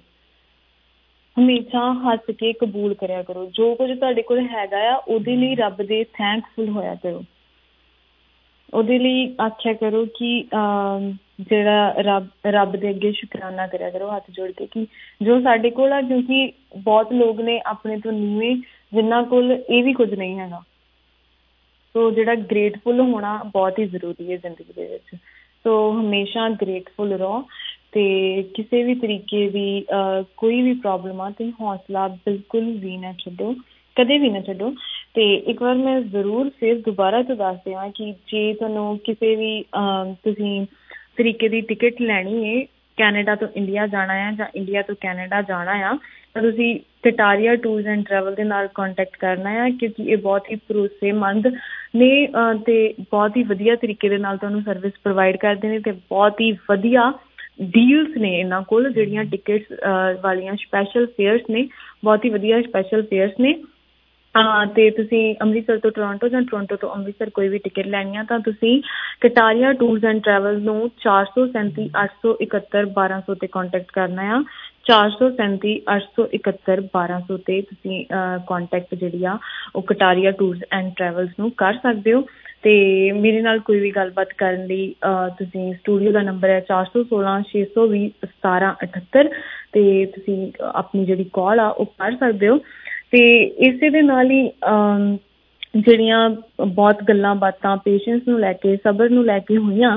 ਹਮੇਸ਼ਾ ਹੱਸ ਕੇ ਕਬੂਲ ਕਰਿਆ ਕਰੋ। ਜੋ ਕੁਝ ਤੁਹਾਡੇ ਕੋਲ ਹੈਗਾ ਆ ਉਹਦੇ ਲਈ ਰੱਬ ਦੇ ਥੈਂਕਫੁਲ ਹੋਇਆ ਕਰੋ। ਉਹਦੇ ਲਈ ਆਖਿਆ ਕਰੋ ਕਿ ਜਿਹੜਾ ਰੱਬ ਰੱਬ ਦੇ ਅੱਗੇ ਸ਼ੁਕਰਾਨਾ ਕਰਿਆ ਕਰੋ ਹੱਥ ਜੋੜ ਕੇ ਕਿ ਜੋ ਸਾਡੇ ਕੋਲ ਆ, ਕਿਉਂਕਿ ਬਹੁਤ ਲੋਕ ਨੇ ਆਪਣੇ ਤੋਂ ਨੀਵੇਂ ਜਿਨ੍ਹਾਂ ਕੋਲ ਇਹ ਵੀ ਕੁਝ ਨਹੀਂ ਹੈਗਾ। ਸੋ ਜਿਹੜਾ ਗ੍ਰੇਟਫੁਲ ਹੋਣਾ ਬਹੁਤ ਹੀ ਜ਼ਰੂਰੀ ਹੈ ਜ਼ਿੰਦਗੀ ਦੇ ਵਿੱਚ। ਸੋ ਹਮੇਸ਼ਾ ਗ੍ਰੇਟਫੁਲ ਰਹੋ ਤੇ ਕਿਸੇ ਵੀ ਤਰੀਕੇ ਦੀ ਕੋਈ ਵੀ ਪ੍ਰੋਬਲਮ ਆ ਤੇ ਹੌਸਲਾ ਬਿਲਕੁਲ ਵੀ ਨਾ ਛੱਡੋ, ਕਦੇ ਵੀ ਨਾ ਛੱਡੋ। ਤੇ ਇੱਕ ਵਾਰ ਮੈਂ ਜ਼ਰੂਰ ਫਿਰ ਦੁਬਾਰਾ ਤੋਂ ਦੱਸ ਦੇਵਾਂ ਕਿ ਜੇ ਤੁਹਾਨੂੰ ਕਿਸੇ ਵੀ ਤੁਸੀਂ ਤਰੀਕੇ ਦੀ ਟਿਕਟ ਲੈਣੀ ਹੈ, ਕੈਨੇਡਾ ਤੋਂ ਇੰਡੀਆ ਜਾਣਾ ਆ ਜਾਂ ਇੰਡੀਆ ਤੋਂ ਕੈਨੇਡਾ ਜਾਣਾ ਆ, ਤਾਂ ਤੁਸੀਂ ਕਟਾਰੀਆ ਟੂਰਸ ਐਂਡ ਟਰੈਵਲ ਦੇ ਨਾਲ ਕੰਟੈਕਟ ਕਰਨਾ ਆ ਕਿਉਂਕਿ ਇਹ ਬਹੁਤ ਹੀ ਭਰੋਸੇਮੰਦ ਨੇ ਤੇ ਬਹੁਤ ਹੀ ਵਧੀਆ ਤਰੀਕੇ ਦੇ ਨਾਲ ਤੁਹਾਨੂੰ ਸਰਵਿਸ ਪ੍ਰੋਵਾਈਡ ਕਰਦੇ ਨੇ ਤੇ ਬਹੁਤ ਹੀ ਵਧੀਆ ਡੀਲਸ ਨੇ ਇਹਨਾਂ ਕੋਲ। ਜਿਹੜੀਆਂ ਟਿਕਟਸ ਵਾਲੀਆਂ ਸਪੈਸ਼ਲ ਫੇਅਰਸ ਨੇ, ਬਹੁਤ ਹੀ ਵਧੀਆ ਸਪੈਸ਼ਲ ਫੇਅਰਸ ਨੇ। ਤੇ ਤੁਸੀਂ ਅੰਮ੍ਰਿਤਸਰ ਤੋਂ ਟੋਰਾਂਟੋ ਜਾਂ ਟੋਰਾਂਟੋ ਤੋਂ ਅੰਮ੍ਰਿਤਸਰ ਕੋਈ ਵੀ ਟਿਕਟ ਲੈਣੀ ਆ ਤਾਂ ਤੁਸੀਂ ਕਟਾਰੀਆ ਟੂਰਸ ਐਂਡ ਟਰੈਵਲ ਨੂੰ ਚਾਰ ਸੌ ਸੈਂਤੀ ਅੱਠ ਸੌ ਇਕਹੱਤਰ ਬਾਰਾਂ ਸੌ ਤੇ ਕੰਟੈਕਟ ਕਰਨਾ ਆ। ਚਾਰ ਸੌ ਸੈਂਤੀ ਅੱਠ ਸੌ ਇਕਹੱਤਰ ਬਾਰਾਂ ਸੌ ਤੇ ਤੁਸੀਂ ਕੰਟੈਕਟ ਜਿਹੜੀ ਆ ਉਹ ਕਟਾਰੀਆ ਟੂਰਸ ਐਂਡ ਟਰੈਵਲਸ ਨੂੰ ਕਰ ਸਕਦੇ ਹੋ। ਤੇ ਮੇਰੇ ਨਾਲ ਕੋਈ ਵੀ ਗੱਲਬਾਤ ਕਰਨ ਲਈ ਤੁਸੀਂ ਸਟੂਡੀਓ ਦਾ ਨੰਬਰ ਹੈ ਚਾਰ ਸੌ ਸੋਲਾਂ ਛੇ ਸੌ ਵੀਹ ਸਤਾਰਾਂ ਅਠੱਤਰ ਤੇ ਤੁਸੀਂ ਆਪਣੀ ਜਿਹੜੀ ਕਾਲ ਆ ਉਹ ਕਰ ਸਕਦੇ ਹੋ। ਤੇ ਇਸੇ ਦੇ ਨਾਲ ਹੀ ਜਿਹੜੀਆਂ ਬਹੁਤ ਗੱਲਾਂ ਬਾਤਾਂ ਪੇਸ਼ੈਂਸ ਨੂੰ ਲੈ ਕੇ, ਸਬਰ ਨੂੰ ਲੈ ਕੇ ਹੋਈਆਂ,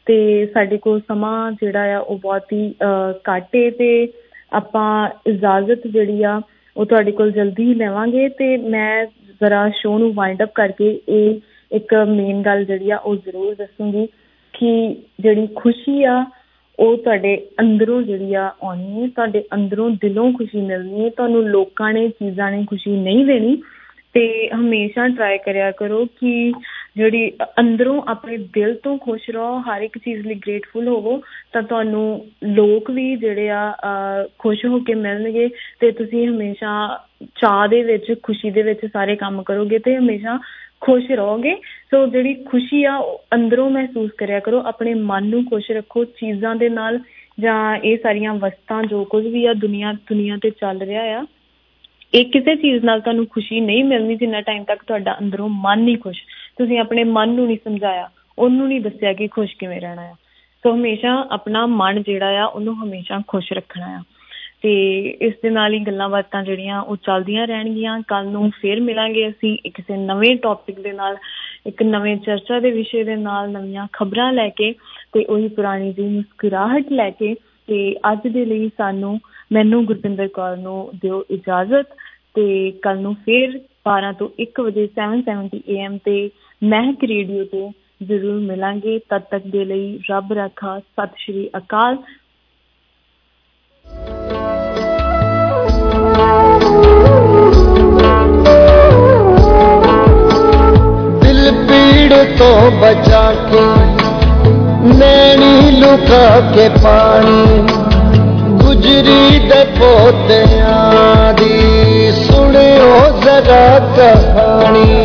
ਤੇ ਸਾਡੇ ਕੋਲ ਸਮਾਂ ਜਿਹੜਾ ਆ ਉਹ ਬਹੁਤ ਹੀ ਘੱਟ ਹੈ ਤੇ ਆਪਾਂ ਇਜਾਜ਼ਤ ਜਿਹੜੀ ਆ ਉਹ ਤੁਹਾਡੇ ਕੋਲ ਜਲਦੀ ਹੀ ਲਵਾਂਗੇ। ਤੇ ਮੈਂ ਜ਼ਰਾ ਸ਼ੋਅ ਨੂੰ ਵਾਈਂਡ ਅਪ ਕਰਕੇ ਇਹ ਇੱਕ ਮੇਨ ਗੱਲ ਜਿਹੜੀ ਆ ਉਹ ਜ਼ਰੂਰ ਦੱਸੂੰਗੀ ਕਿ ਜਿਹੜੀ ਖੁਸ਼ੀ ਆ ਉਹ ਤੁਹਾਡੇ ਅੰਦਰੋਂ ਜਿਹੜੀ ਆ ਆਉਣੀ ਹੈ, ਤੁਹਾਡੇ ਅੰਦਰੋਂ ਦਿਲੋਂ ਖੁਸ਼ੀ ਮਿਲਣੀ ਹੈ। ਤੁਹਾਨੂੰ ਲੋਕਾਂ ਨੇ ਚੀਜ਼ਾਂ ਨੇ ਖੁਸ਼ੀ ਨਹੀਂ ਦੇਣੀ। ਤੇ ਹਮੇਸ਼ਾ ਟਰਾਈ ਕਰਿਆ ਕਰੋ ਕਿ ਜਿਹੜੀ ਅੰਦਰੋਂ ਆਪਣੇ ਦਿਲ ਤੋਂ ਖੁਸ਼ ਰਹੋ, ਹਰ ਇੱਕ ਚੀਜ਼ ਲਈ ਗ੍ਰੇਟਫੁਲ ਹੋਵੋ, ਤਾਂ ਤੁਹਾਨੂੰ ਲੋਕ ਵੀ ਜਿਹੜੇ ਆ ਖੁਸ਼ ਹੋ ਕੇ ਮਿਲਣਗੇ ਤੇ ਤੁਸੀਂ ਹਮੇਸ਼ਾ ਚਾਅ ਦੇ ਵਿੱਚ, ਖੁਸ਼ੀ ਦੇ ਵਿੱਚ ਸਾਰੇ ਕੰਮ ਕਰੋਗੇ ਤੇ ਹਮੇਸ਼ਾ ਖੁਸ਼ ਰਹੋਗੇ। ਸੋ ਜਿਹੜੀ ਖੁਸ਼ੀ ਆ ਉਹ ਅੰਦਰੋਂ ਮਹਿਸੂਸ ਕਰਿਆ ਕਰੋ, ਆਪਣੇ ਮਨ ਨੂੰ ਖੁਸ਼ ਰੱਖੋ ਚੀਜ਼ਾਂ ਦੇ ਨਾਲ ਜਾਂ ਇਹ ਸਾਰੀਆਂ ਵਸਤਾਂ ਜੋ ਕੁਝ ਵੀ ਆ ਦੁਨੀਆ ਦੁਨੀਆ ਤੇ ਚੱਲ ਰਿਹਾ ਆ, ਇਹ ਕਿਸੇ ਚੀਜ਼ ਨਾਲ ਤੁਹਾਨੂੰ ਖੁਸ਼ੀ ਨਹੀਂ ਮਿਲਣੀ ਜਿੰਨਾ ਟਾਈਮ ਤੱਕ ਤੁਹਾਡਾ ਅੰਦਰੋਂ ਮਨ ਨਹੀਂ ਖੁਸ਼। ਤੁਸੀਂ ਆਪਣੇ ਮਨ ਨੂੰ ਨਹੀਂ ਸਮਝਾਇਆ, ਉਹਨੂੰ ਨਹੀਂ ਦੱਸਿਆ ਕਿ ਖੁਸ਼ ਕਿਵੇਂ ਰਹਿਣਾ ਆ। ਸੋ ਹਮੇਸ਼ਾ ਆਪਣਾ ਮਨ ਜਿਹੜਾ ਆ ਉਹਨੂੰ ਹਮੇਸ਼ਾ ਖੁਸ਼ ਰੱਖਣਾ ਆ। ਤੇ ਇਸ ਦੇ ਨਾਲ ਹੀ ਗੱਲਾਂ ਬਾਤਾਂ ਜਿਹੜੀਆਂ ਉਹ ਚੱਲਦੀਆਂ ਰਹਿਣਗੀਆਂ। ਕੱਲ ਨੂੰ ਫੇਰ ਮਿਲਾਂਗੇ ਅਸੀਂ ਕਿਸੇ ਨਵੇਂ ਟੌਪਿਕ ਦੇ ਨਾਲ, ਇੱਕ ਨਵੇਂ ਚਰਚਾ ਦੇ ਵਿਸ਼ੇ ਦੇ ਨਾਲ, ਨਵੀਆਂ ਖਬਰਾਂ ਲੈ ਕੇ ਤੇ ਉਹੀ ਪੁਰਾਣੀ ਜਿਹੀ ਮੁਸਕਰਾਹਟ ਲੈ ਕੇ। ਤੇ ਅੱਜ ਦੇ ਲਈ ਸਾਨੂੰ ਮੈਨੂੰ ਗੁਰਪਿੰਦਰ ਕੌਰ ਨੂੰ ਦਿਓ ਇਜਾਜ਼ਤ ਤੇ ਕੱਲ ਨੂੰ ਫੇਰ ਬਾਰਾਂ ਤੋਂ ਇੱਕ ਵਜੇ ਸੈਵਨ ਸੈਵਨਟੀ ਏ ਐਮ ਤੇ ਮਹਿਕ ਰੇਡੀਓ ਤੇ ਜ਼ਰੂਰ ਮਿਲਾਂਗੇ। ਤਦ ਤੱਕ ਦੇ ਲਈ ਰੱਬ ਰਾਖਾ, ਸਤਿ ਸ਼੍ਰੀ ਅਕਾਲ।
दिल पीड़ तो बचा के नैनी लुका के पानी गुजरी दे पोतियां दी सुनियो जरा कहानी।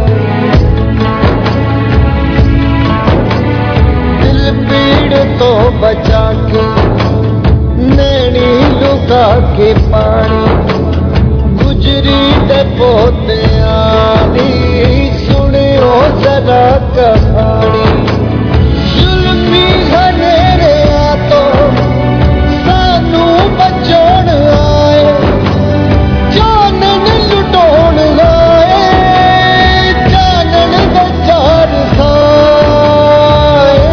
दिल पीड़ तो बचा के नैनी लुका के पानी गुजरी दे पोतियां दी सुनियो जरा कहानी। जुल्मी हनेरे तो सानू बचाउण आए, जानन लुटाउण आए, जानन दा चार साए।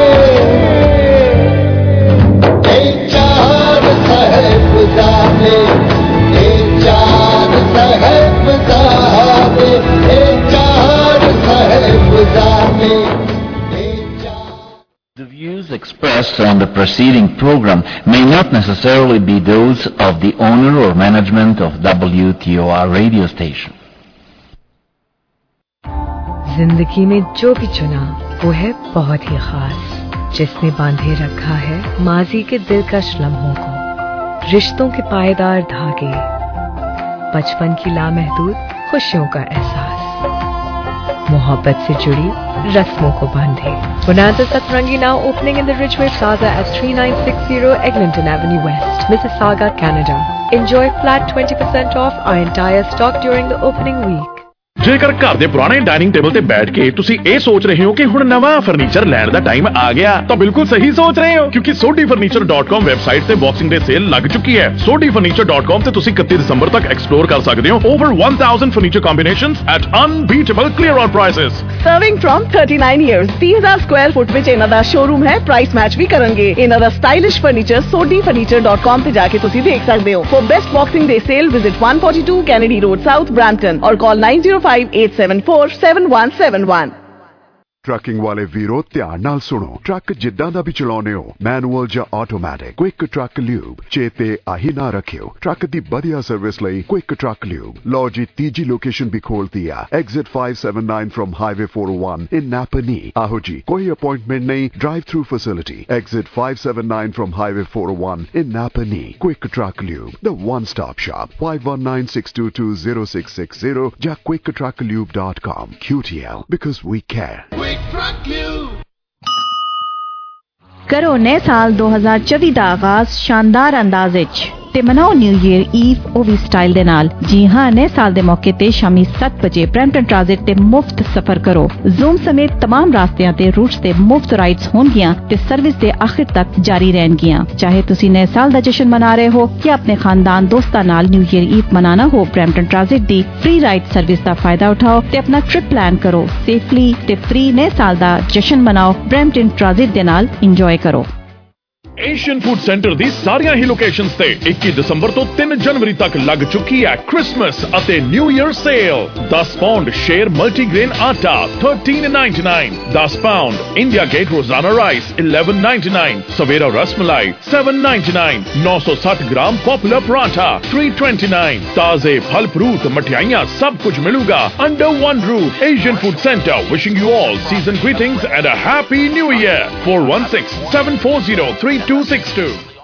ए चार साहिबजादे, ए चार साहिबजादे, ए चार साहिबजादे।
The views expressed on the preceding program may not necessarily be those of the owner or management of W T O R radio station.
जिंदगी में जो भी चुना वो है बहुत ही खास, जिसने बांधे रखा है माजी के दिलकश लम्हों को, रिश्तों के पायदार धागे, बचपन की लामहदूद खुशियों का एहसास, मोहब्बत से जुड़ी रस्मों को बांधे। Bonanza Satrangi now opening in the Ridgeway Plaza at thirty-nine sixty Eglinton Avenue West, Mississauga, Canada. Enjoy flat twenty percent off our entire stock during the opening week.
ਜੇਕਰ ਘਰ ਦੇ ਪੁਰਾਣੇ ਡਾਈਨਿੰਗ ਟੇਬਲ ਤੇ ਬੈਠ ਕੇ ਤੁਸੀਂ ਇਹ ਸੋਚ ਰਹੇ ਹੋ ਕਿ ਹੁਣ ਨਵਾਂ ਫਰਨੀਚਰ ਲੈਣ ਦਾ ਟਾਈਮ ਆ ਗਿਆ, ਤਾਂ ਬਿਲਕੁਲ ਸਹੀ ਸੋਚ ਰਹੇ ਹੋ, ਕਿਉਂਕਿ Sodhi furniture dot com website ਤੇ ਬਾਕਸਿੰਗ ਡੇ ਸੇਲ ਲੱਗ ਚੁੱਕੀ ਹੈ। ਸੋਢੀ ਫਰਨੀਚਰ ਡਾਟ ਕਾਮ ਤੇ ਤੁਸੀਂ ਇਕੱਤੀ ਦਸੰਬਰ ਤੱਕ ਐਕਸਪਲੋਰ ਕਰ ਸਕਦੇ ਹੋ over one thousand furniture combinations at unbeatable clearance prices.
Serving from thirty-nine years, तीन हज़ार ਸਕੁਆਇਰ ਫੁੱਟ ਵਿੱਚ ਇਹਨਾਂ ਦਾ ਸ਼ੋਰੂਮ ਹੈ। ਪ੍ਰਾਈਸ ਮੈਚ ਵੀ ਕਰਨਗੇ। ਇਹਨਾਂ ਦਾ stylish furniture Sodhi furniture dot com ਤੇ ਜਾ ਕੇ ਤੁਸੀਂ ਦੇਖ ਸਕਦੇ ਹੋ। For best boxing day sale visit one forty-two Kennedy Road South, Brampton or call nine zero five eight seven four seven one seven one।
Trucking ਵਾਲੇ ਵੀਰੋ ਧਿਆਨ ਨਾਲ ਸੁਣੋ। ਟਰੱਕ ਜਿੱਦਾਂ ਦਾ ਵੀ ਚਲਾਉਂਦੇ ਹੋ, ਮੈਨੂਅਲ ਜਾਂ ਆਟੋਮੈਟਿਕ, ਕੁਇਕ ਟਰੱਕ ਲਿਊਬ ਚੇਤੇ ਆਹੀ ਨਾ ਰੱਖਿਓ। ਟਰੱਕ ਦੀ ਵਧੀਆ ਸਰਵਿਸ ਲਈ ਕੁਇਕ ਟਰੱਕ ਲਿਊਬ। ਲਓ ਜੀ ਤੀਜੀ ਲੋਕੇਸ਼ਨ ਵੀ ਖੋਲਤੀ ਆ, exit five seventy-nine from highway four oh one in Napanee. ਆਹੋ ਜੀ, ਕੋਈ ਅਪਾਇੰਟਮੈਂਟ ਨਹੀਂ, drive through facility. Exit five seventy-nine from highway four oh one in Napanee. Quick truck lube, the one stop shop, five one nine six two two zero six six zero ਜਾਂ quick truck lube dot com। Q T L, because we care।
ਕਰੋ ਨਵੇਂ ਸਾਲ ਦੋ ਹਜ਼ਾਰ ਚੌਵੀ ਦਾ ਆਗਾਜ਼ ਸ਼ਾਨਦਾਰ ਅੰਦਾਜ਼ ਵਿੱਚ
ਤੇ ਮਨਾਓ ਨਿਊ ਈਅਰ ਈਵ ਉਹ ਵੀ ਸਟਾਈਲ ਦੇ ਨਾਲ। ਜੀ ਹਾਂ, ਨਵੇਂ ਸਾਲ ਦੇ ਮੌਕੇ ਤੇ ਸ਼ਾਮੀ ਸੱਤ ਵਜੇ ਬਰੈਂਪਟਨ ਟ੍ਰਾਂਜ਼ਿਟ ਤੇ ਮੁਫਤ ਸਫ਼ਰ ਕਰੋ। ਜ਼ੂਮ ਸਮੇਤ तमाम ਰਾਸਤਿਆਂ ਤੇ ਰੂਟਸ ਤੇ ਮੁਫਤ ਰਾਈਡਸ ਹੋਣਗੀਆਂ ਤੇ ਸਰਵਿਸ ਦੇ ਆਖਿਰ ਤੱਕ ਜਾਰੀ ਰਹਿਣਗੀਆਂ। ਚਾਹੇ ਤੁਸੀਂ ਨਵੇਂ ਸਾਲ ਦਾ ਜਸ਼ਨ ਮਨਾ ਰਹੇ ਹੋ ਜਾਂ ਆਪਣੇ ਖਾਨਦਾਨ ਦੋਸਤਾਂ ਨਾਲ ਨਿਊ ਈਅਰ ਈਵ ਮਨਾਣਾ ਹੋ, ਬਰੈਂਪਟਨ ਟ੍ਰਾਂਜ਼ਿਟ ਦੀ ਫ੍ਰੀ ਰਾਈਡ ਸਰਵਿਸ ਦਾ ਫਾਇਦਾ ਉਠਾਓ ਤੇ ਆਪਣਾ ਟ੍ਰਿਪ ਪਲਾਨ ਕਰੋ। ਸੇਫਲੀ ਤੇ ਫ੍ਰੀ ਨਵੇਂ ਸਾਲ ਦਾ ਜਸ਼ਨ ਮਨਾਓ, ਬਰੈਂਪਟਨ ਟ੍ਰਾਂਜ਼ਿਟ ਦੇ ਨਾਲ ਇੰਜੋਏ ਕਰੋ।
ਏਸ਼ੀਅਨ ਫੂਡ ਸੈਂਟਰ ਦੀ ਸਾਰੀਆਂ ਹੀ ਲੋਕੇਸ਼ਨਸ ਤੇ ਇੱਕੀ ਦਸੰਬਰ ਤੋਂ ਤਿੰਨ ਜਨਵਰੀ ਤੱਕ ਲੱਗ ਚੁੱਕੀ ਹੈ ਕ੍ਰਿਸਮਸ ਅਤੇ ਨਿਊ ਈਅਰ ਸੇਲ। ਦਸ ਪਾਉਂਡ ਸ਼ੇਰ ਮਲਟੀਗ੍ਰੇਨ ਆਟਾ thirteen ninety-nine, ਦਸ pound India Gate Rozana rice eleven ninety-nine, ਸਵੇਰਾ ਰਸਮਲਾਈ seven ninety-nine, ਨੌ ਸੌ ਸੱਠ ਗ੍ਰਾਮ ਪॉपुलर पराठा three twenty-nine, ਤਾਜ਼ੇ ਫਲ ਫਰੂਟ ਮਠਿਆਈਆਂ ਸਭ ਕੁਝ ਮਿਲੂਗਾ under one roof। Asian Food Center wishing you all season greetings and a happy new year। four one six, seven four zero, three two six two